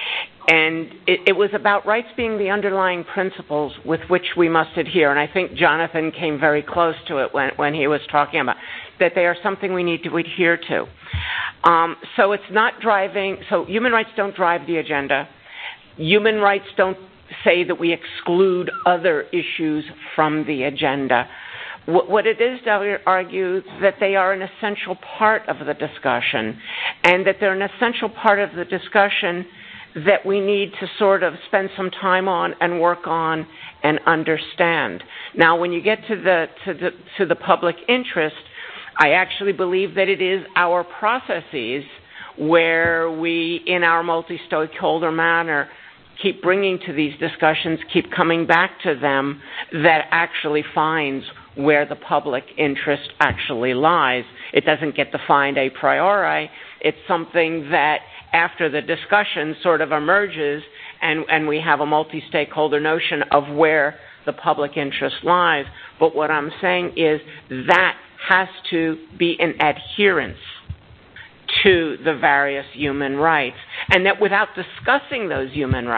And it, it was about rights being the underlying principles with which we must adhere. And I think Jonathan came very close to it when, when he was talking about that they are something we need to adhere to. Um, so it's not driving, so human rights don't drive the agenda. Human rights don't say that we exclude other issues from the agenda. What, what it is to argue that they are an essential part of the discussion, and that they're an essential part of the discussion that we need to sort of spend some time on and work on and understand. Now, when you get to the to the to the public interest, I actually believe that it is our processes where we, in our multi-stakeholder manner, keep bringing to these discussions, keep coming back to them, that actually finds where the public interest actually lies. It doesn't get defined a priori. It's something that after the discussion sort of emerges, and, and we have a multi-stakeholder notion of where the public interest lies. But what I'm saying is that has to be an adherence to the various human rights, and that without discussing those human rights,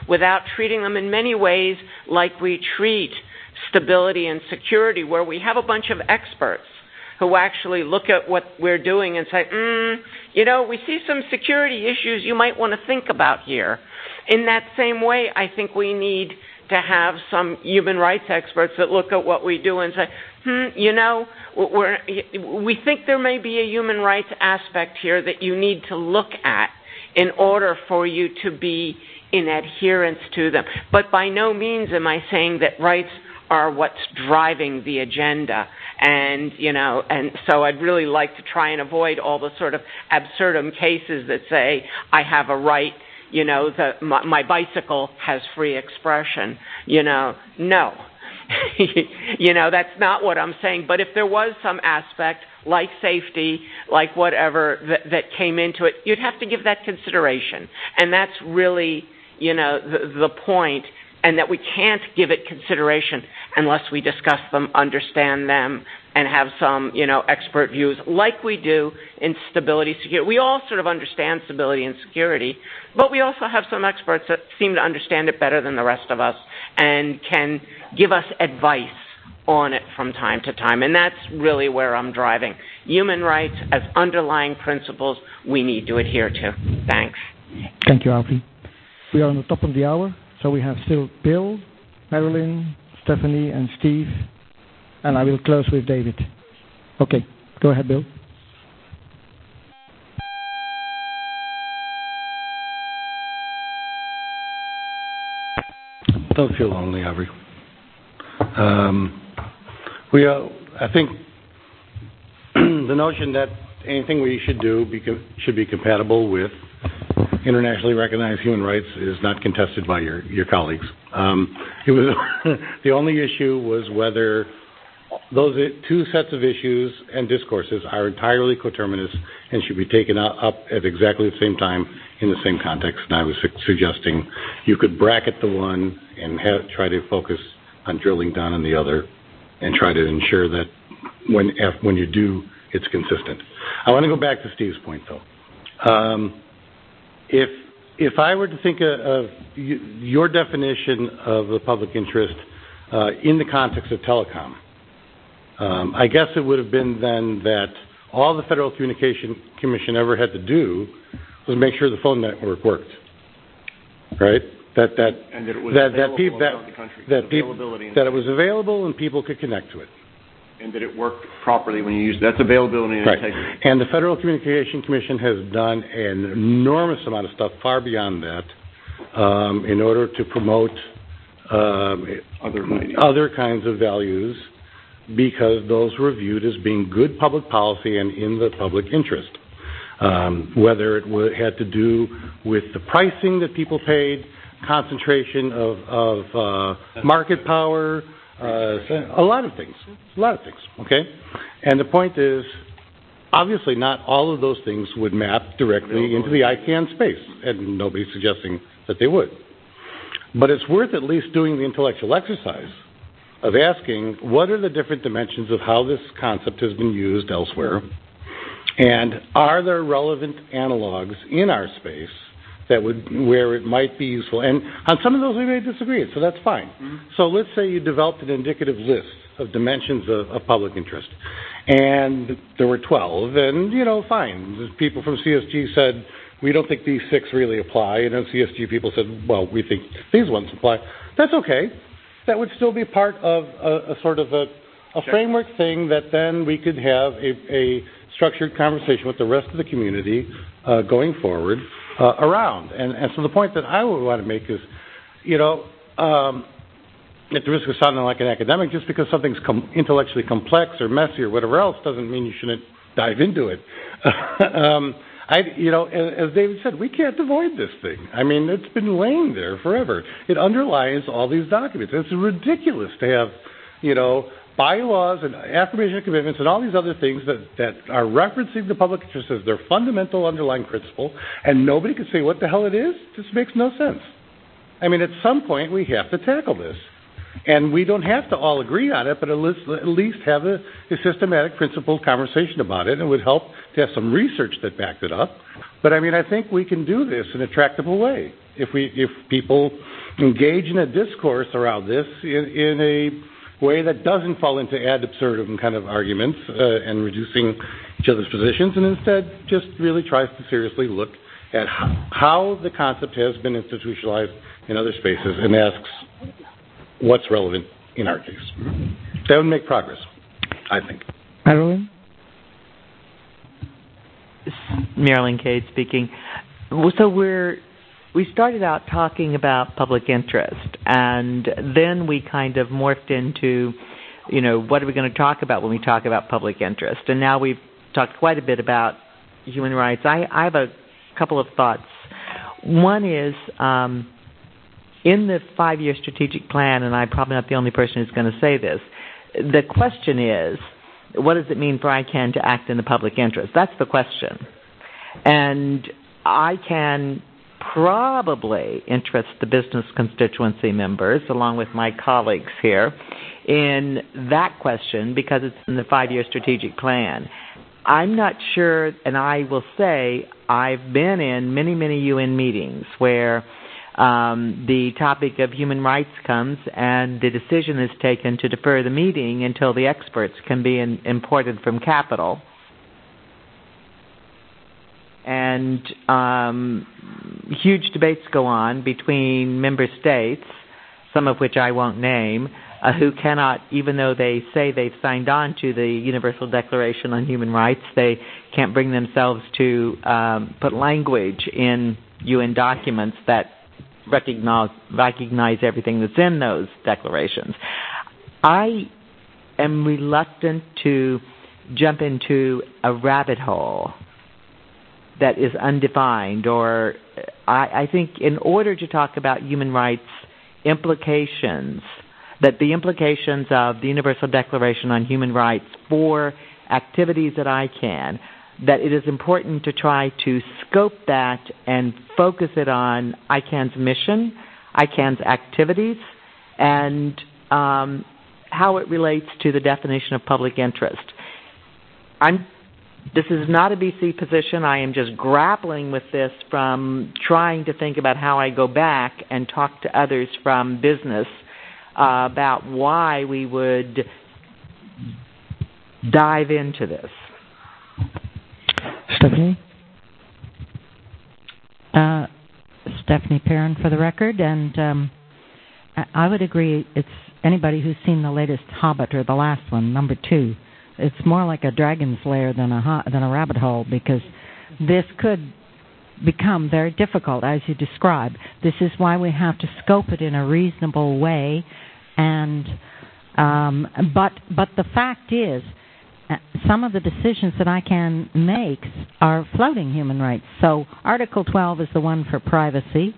without treating them in many ways like we treat stability and security, where we have a bunch of experts who actually look at what we're doing and say, mm, you know, we see some security issues you might want to think about here. In that same way, I think we need to have some human rights experts that look at what we do and say, hmm, you know, we're, we think there may be a human rights aspect here that you need to look at in order for you to be in adherence to them. But by no means am I saying that rights are what's driving the agenda. And, you know, and so I'd really like to try and avoid all the sort of absurdum cases that say I have a right, you know, the, my, my bicycle has free expression. You know, no. You know, that's not what I'm saying. But if there was some aspect, like safety, like whatever, that, that came into it, you'd have to give that consideration. And that's really, you know, the, the point, and that we can't give it consideration unless we discuss them, understand them, and have some, you know, expert views, like we do in stability security. We all sort of understand stability and security, but we also have some experts that seem to understand it better than the rest of us and can give us advice on it from time to time. And that's really where I'm driving. Human rights as underlying principles we need to adhere to. Thanks. Thank you, Alfie. We are on the top of the hour, so we have still Bill, Marilyn, Stephanie, and Steve, and I will close with David. Okay, go ahead, Bill. Don't feel lonely, Aubrey. Um, we, uh, I think the notion that anything we should do be, should be compatible with internationally recognized human rights is not contested by your, your colleagues. Um, it was the only issue was whether those two sets of issues and discourses are entirely coterminous and should be taken up at exactly the same time in the same context. And I was su- suggesting you could bracket the one and have, try to focus on drilling down on the other and try to ensure that when when you do, it's consistent. I want to go back to Steve's point, though. Um, if if I were to think of, of your definition of the public interest uh, in the context of telecom, um, I guess it would have been then that all the Federal Communication Commission ever had to do was make sure the phone network worked, right? That that and that it was that, available that, peop, that, around the country. that, peop, that it was available and people could connect to it. And that it worked properly when you used it. That's availability and right. integrity. And the Federal Communication Commission has done an enormous amount of stuff far beyond that um, in order to promote um, other, other kinds of values because those were viewed as being good public policy and in the public interest. Um, whether it w- had to do with the pricing that people paid, concentration of, of uh, market power, uh, a lot of things, a lot of things, okay? And the point is, obviously not all of those things would map directly into the I CANN space, and nobody's suggesting that they would. But it's worth at least doing the intellectual exercise of asking what are the different dimensions of how this concept has been used elsewhere, and are there relevant analogs in our space that would where it might be useful? And on some of those we may disagree, so that's fine. Mm-hmm. So let's say you developed an indicative list of dimensions of, of public interest, and there were twelve, and, you know, fine. People from C S G said, we don't think these six really apply, and then C S G people said, well, we think these ones apply. That's okay. That would still be part of a, a sort of a, a sure. framework thing that then we could have a, a structured conversation with the rest of the community uh, going forward uh, around. And, and so the point that I would want to make is, you know, um, at the risk of sounding like an academic, just because something's com- intellectually complex or messy or whatever else doesn't mean you shouldn't dive into it. um, I, you know, as, as David said, we can't avoid this thing. I mean, it's been laying there forever. It underlies all these documents. It's ridiculous to have, you know, bylaws and affirmation of commitments and all these other things that, that are referencing the public interest as their fundamental underlying principle, and nobody can say what the hell it is. This makes no sense. I mean, at some point we have to tackle this. And we don't have to all agree on it, but at least, at least have a, a systematic, principled conversation about it. It would help to have some research that backed it up. But I mean, I think we can do this in a tractable way if we if people engage in a discourse around this in, in a way that doesn't fall into ad absurdum kind of arguments uh, and reducing each other's positions, and instead just really tries to seriously look at how, how the concept has been institutionalized in other spaces and asks what's relevant in our case. That would make progress, I think. Marilyn? Marilyn Cade speaking. So we're we started out talking about public interest, and then we kind of morphed into, you know, what are we going to talk about when we talk about public interest? And now we've talked quite a bit about human rights. I, I have a couple of thoughts. One is, um, in the five-year strategic plan, and I'm probably not the only person who's going to say this, the question is, what does it mean for I CAN to act in the public interest? That's the question. And I CAN probably interest the business constituency members, along with my colleagues here, in that question because it's in the five-year strategic plan. I'm not sure, and I will say I've been in many, many U N meetings where um, the topic of human rights comes and the decision is taken to defer the meeting until the experts can be in, imported from Capitol. And um, huge debates go on between member states, some of which I won't name, uh, who cannot, even though they say they've signed on to the Universal Declaration on Human Rights, they can't bring themselves to um, put language in U N documents that recognize, recognize everything that's in those declarations. I am reluctant to jump into a rabbit hole that is undefined, or I, I think in order to talk about human rights implications, that the implications of the Universal Declaration on Human Rights for activities at I CAN, that it is important to try to scope that and focus it on I CAN's mission, I CAN's activities, and um, how it relates to the definition of public interest. I'm This is not a B C position. I am just grappling with this from trying to think about how I go back and talk to others from business uh, about why we would dive into this. Stephanie? Uh, Stephanie Perrin for the record, and um, I would agree it's anybody who's seen the latest Hobbit or the last one, number two. It's more like a dragon's lair than a than a rabbit hole, because this could become very difficult, as you describe. This is why we have to scope it in a reasonable way, and um, but but the fact is, some of the decisions that I CAN makes are floating human rights. So Article twelve is the one for privacy.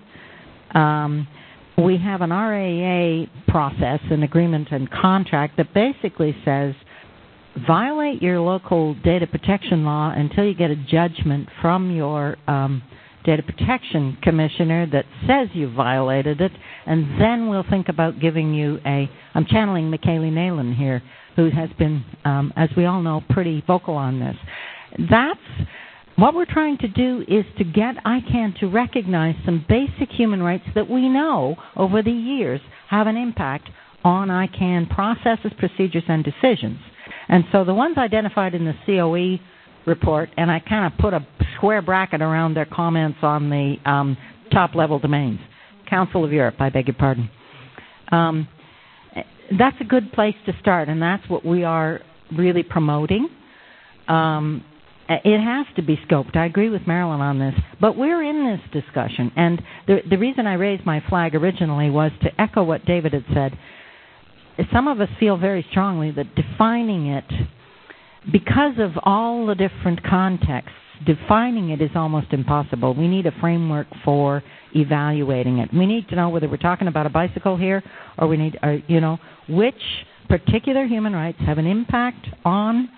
Um, we have an R A A process, an agreement and contract that basically says, violate your local data protection law until you get a judgment from your um, data protection commissioner that says you violated it, and then we'll think about giving you a... I'm channeling McKaylee Nalen here, who has been, um, as we all know, pretty vocal on this. That's... What we're trying to do is to get I CAN to recognize some basic human rights that we know over the years have an impact on I CAN processes, procedures, and decisions. And so the ones identified in the C O E report, and I kind of put a square bracket around their comments on the um, top-level domains. Council of Europe, I beg your pardon. Um, that's a good place to start, and that's what we are really promoting. Um, it has to be scoped. I agree with Marilyn on this. But we're in this discussion, and the, the reason I raised my flag originally was to echo what David had said. Some of us feel very strongly that defining it, because of all the different contexts, defining it is almost impossible. We need a framework for evaluating it. We need to know whether we're talking about a bicycle here, or we need, or, you know, which particular human rights have an impact on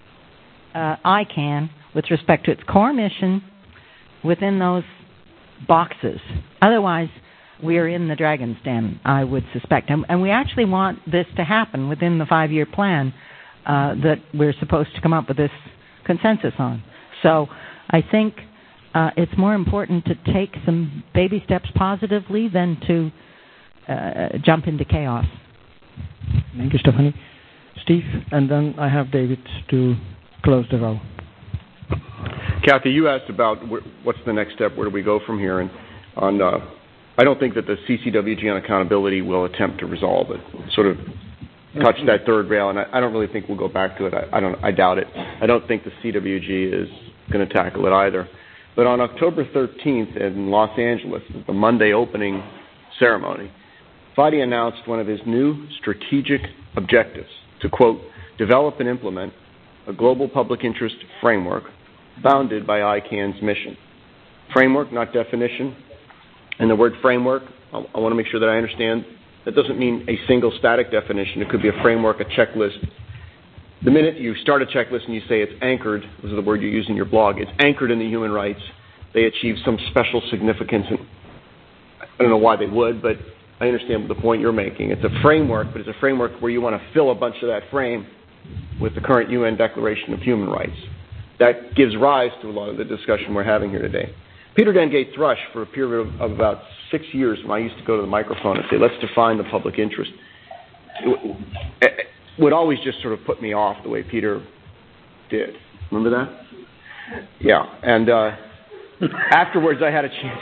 uh, I CAN with respect to its core mission within those boxes. Otherwise, we're in the dragon's den, I would suspect. And, and we actually want this to happen within the five-year plan uh, that we're supposed to come up with this consensus on. So I think uh, it's more important to take some baby steps positively than to uh, jump into chaos. Thank you, Stephanie. Steve, and then I have David to close the row. Kathy, you asked about wh- what's the next step, where do we go from here, and on, uh, I don't think that the C C W G on accountability will attempt to resolve it, sort of touch that third rail, and I, I don't really think we'll go back to it. I, I don't. I doubt it. I don't think the C W G is going to tackle it either. But on October thirteenth in Los Angeles, the Monday opening ceremony, Fadi announced one of his new strategic objectives to, quote, develop and implement a global public interest framework bounded by I CANN's mission. Framework, not definition. And the word framework, I, I want to make sure that I understand, that doesn't mean a single static definition. It could be a framework, a checklist. The minute you start a checklist and you say it's anchored, this is the word you use in your blog, it's anchored in the human rights, they achieve some special significance. And I don't know why they would, but I understand the point you're making. It's a framework, but it's a framework where you want to fill a bunch of that frame with the current U N Declaration of Human Rights. That gives rise to a lot of the discussion we're having here today. Peter Dengate Thrush, for a period of, of about six years, when I used to go to the microphone and say, let's define the public interest, it, it would always just sort of put me off the way Peter did. Remember that? Yeah. And uh, afterwards, I had a chance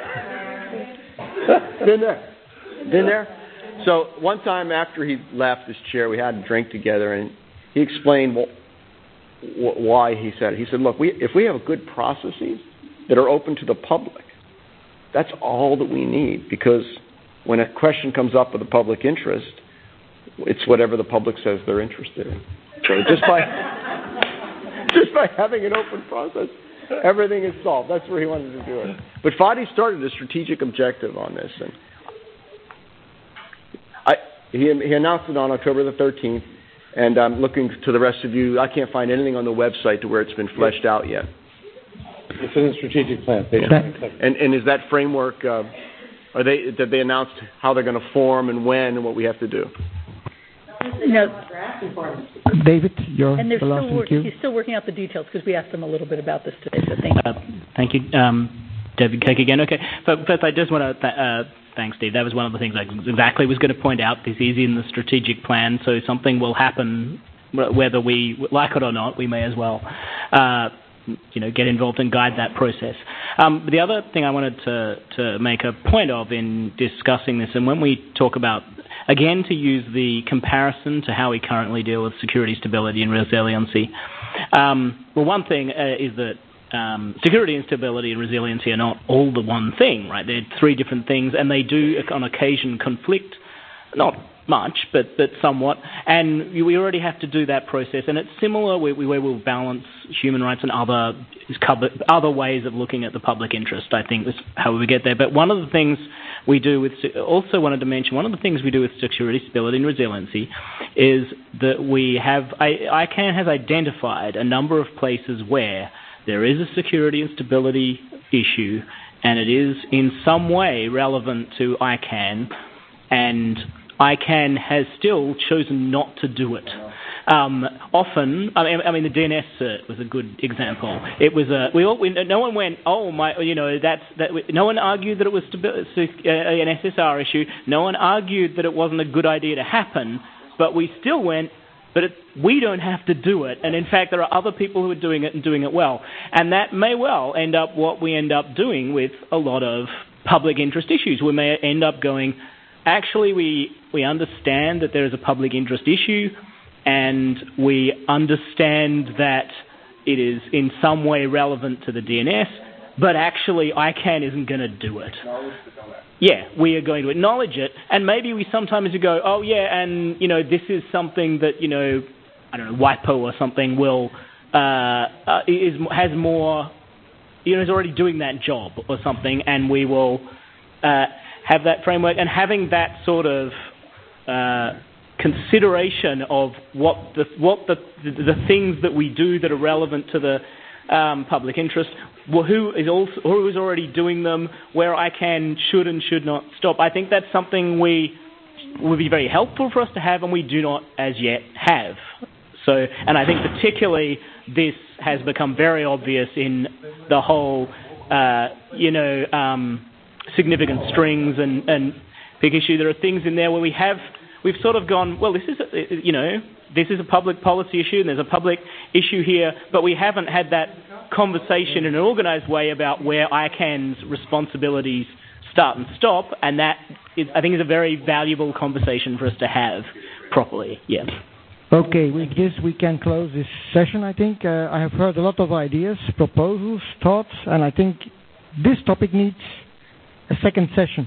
to... Been there. Been there. So one time after he left his chair, we had a drink together, and he explained wh- wh- why he said it. He said, look, we, if we have good processes that are open to the public, that's all that we need, because when a question comes up with the public interest, it's whatever the public says they're interested in. So just by just by having an open process, everything is solved. That's where he wanted to do it. But Fadi started a strategic objective on this, and I, he, he announced it on October the thirteenth, and I'm looking to the rest of you. I can't find anything on the website to where it's been fleshed out yet. It's in the strategic plan. Yeah. And, and is that framework, uh, are they, did they announce how they're going to form and when and what we have to do? No. David, you're and they're the last still in work, queue. he's still working out the details, because we asked him a little bit about this today, so thank you. Uh, thank you. Um, David Cake again. Okay. So first, I just want to th- uh, thanks, Steve. That was one of the things I exactly was going to point out. This is in the strategic plan, so something will happen whether we like it or not. We may as well, uh, you know, get involved and guide that process. Um, the other thing I wanted to to make a point of in discussing this, and when we talk about, again, to use the comparison to how we currently deal with security, stability, and resiliency. Um, well, one thing uh, is that Um, security and stability and resiliency are not all the one thing, right? They're three different things, and they do, on occasion, conflict. Not much, but, but somewhat. And we already have to do that process. And it's similar where, where we'll balance human rights and other other ways of looking at the public interest, I think, is how we get there. But one of the things we do with, also wanted to mention, one of the things we do with security, stability, and resiliency is that we have, I CAN has identified a number of places where there is a security and stability issue, and it is in some way relevant to I CAN, and I CAN has still chosen not to do it. Um, often, I mean, I mean, the D N S cert was a good example. It was a we, all, we no one went, oh my, you know, that's that. No one argued that it was an S S R issue. No one argued that it wasn't a good idea to happen, but we still went. But it, we don't have to do it. And in fact, there are other people who are doing it and doing it well. And that may well end up what we end up doing with a lot of public interest issues. We may end up going, actually, we, we understand that there is a public interest issue, and we understand that it is in some way relevant to the D N S, but actually I CAN isn't going to do it. Yeah, we are going to acknowledge it, and maybe we sometimes go, oh yeah, and you know this is something that you know, I don't know, WIPO or something will uh, uh, is has more, you know, is already doing that job or something, and we will uh, have that framework, and having that sort of uh, consideration of what the what the, the the things that we do that are relevant to the um, public interest, well, who is also, who is already doing them, where I can, should and should not stop. I think that's something we would be very helpful for us to have, and we do not as yet have. So, and I think particularly this has become very obvious in the whole, uh, you know, um, significant strings and, and big issue. There are things in there where we have, we've sort of gone, well, this is, a, you know, this is a public policy issue, and there's a public issue here, but we haven't had that conversation in an organised way about where I CAN's responsibilities start and stop, and that is, I think, is a very valuable conversation for us to have properly. Yeah. Okay, with this we can close this session, I think. Uh, I have heard a lot of ideas, proposals, thoughts, and I think this topic needs a second session.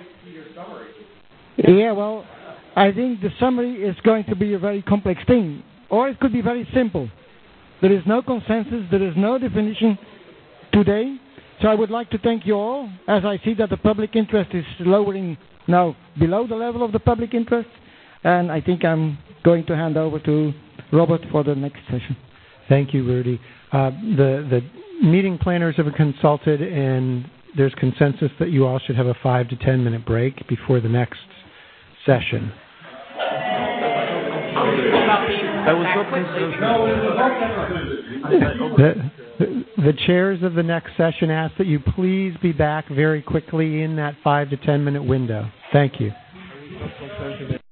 Yeah, well, I think the summary is going to be a very complex thing, or it could be very simple. There is no consensus, there is no definition today, so I would like to thank you all, as I see that the public interest is lowering now below the level of the public interest, and I think I'm going to hand over to Robert for the next session. Thank you, Rudy. Uh, the, the meeting planners have consulted, and there's consensus that you all should have a five to ten minute break before the next session. The, the, the chairs of the next session ask that you please be back very quickly in that five to ten minute window. Thank you.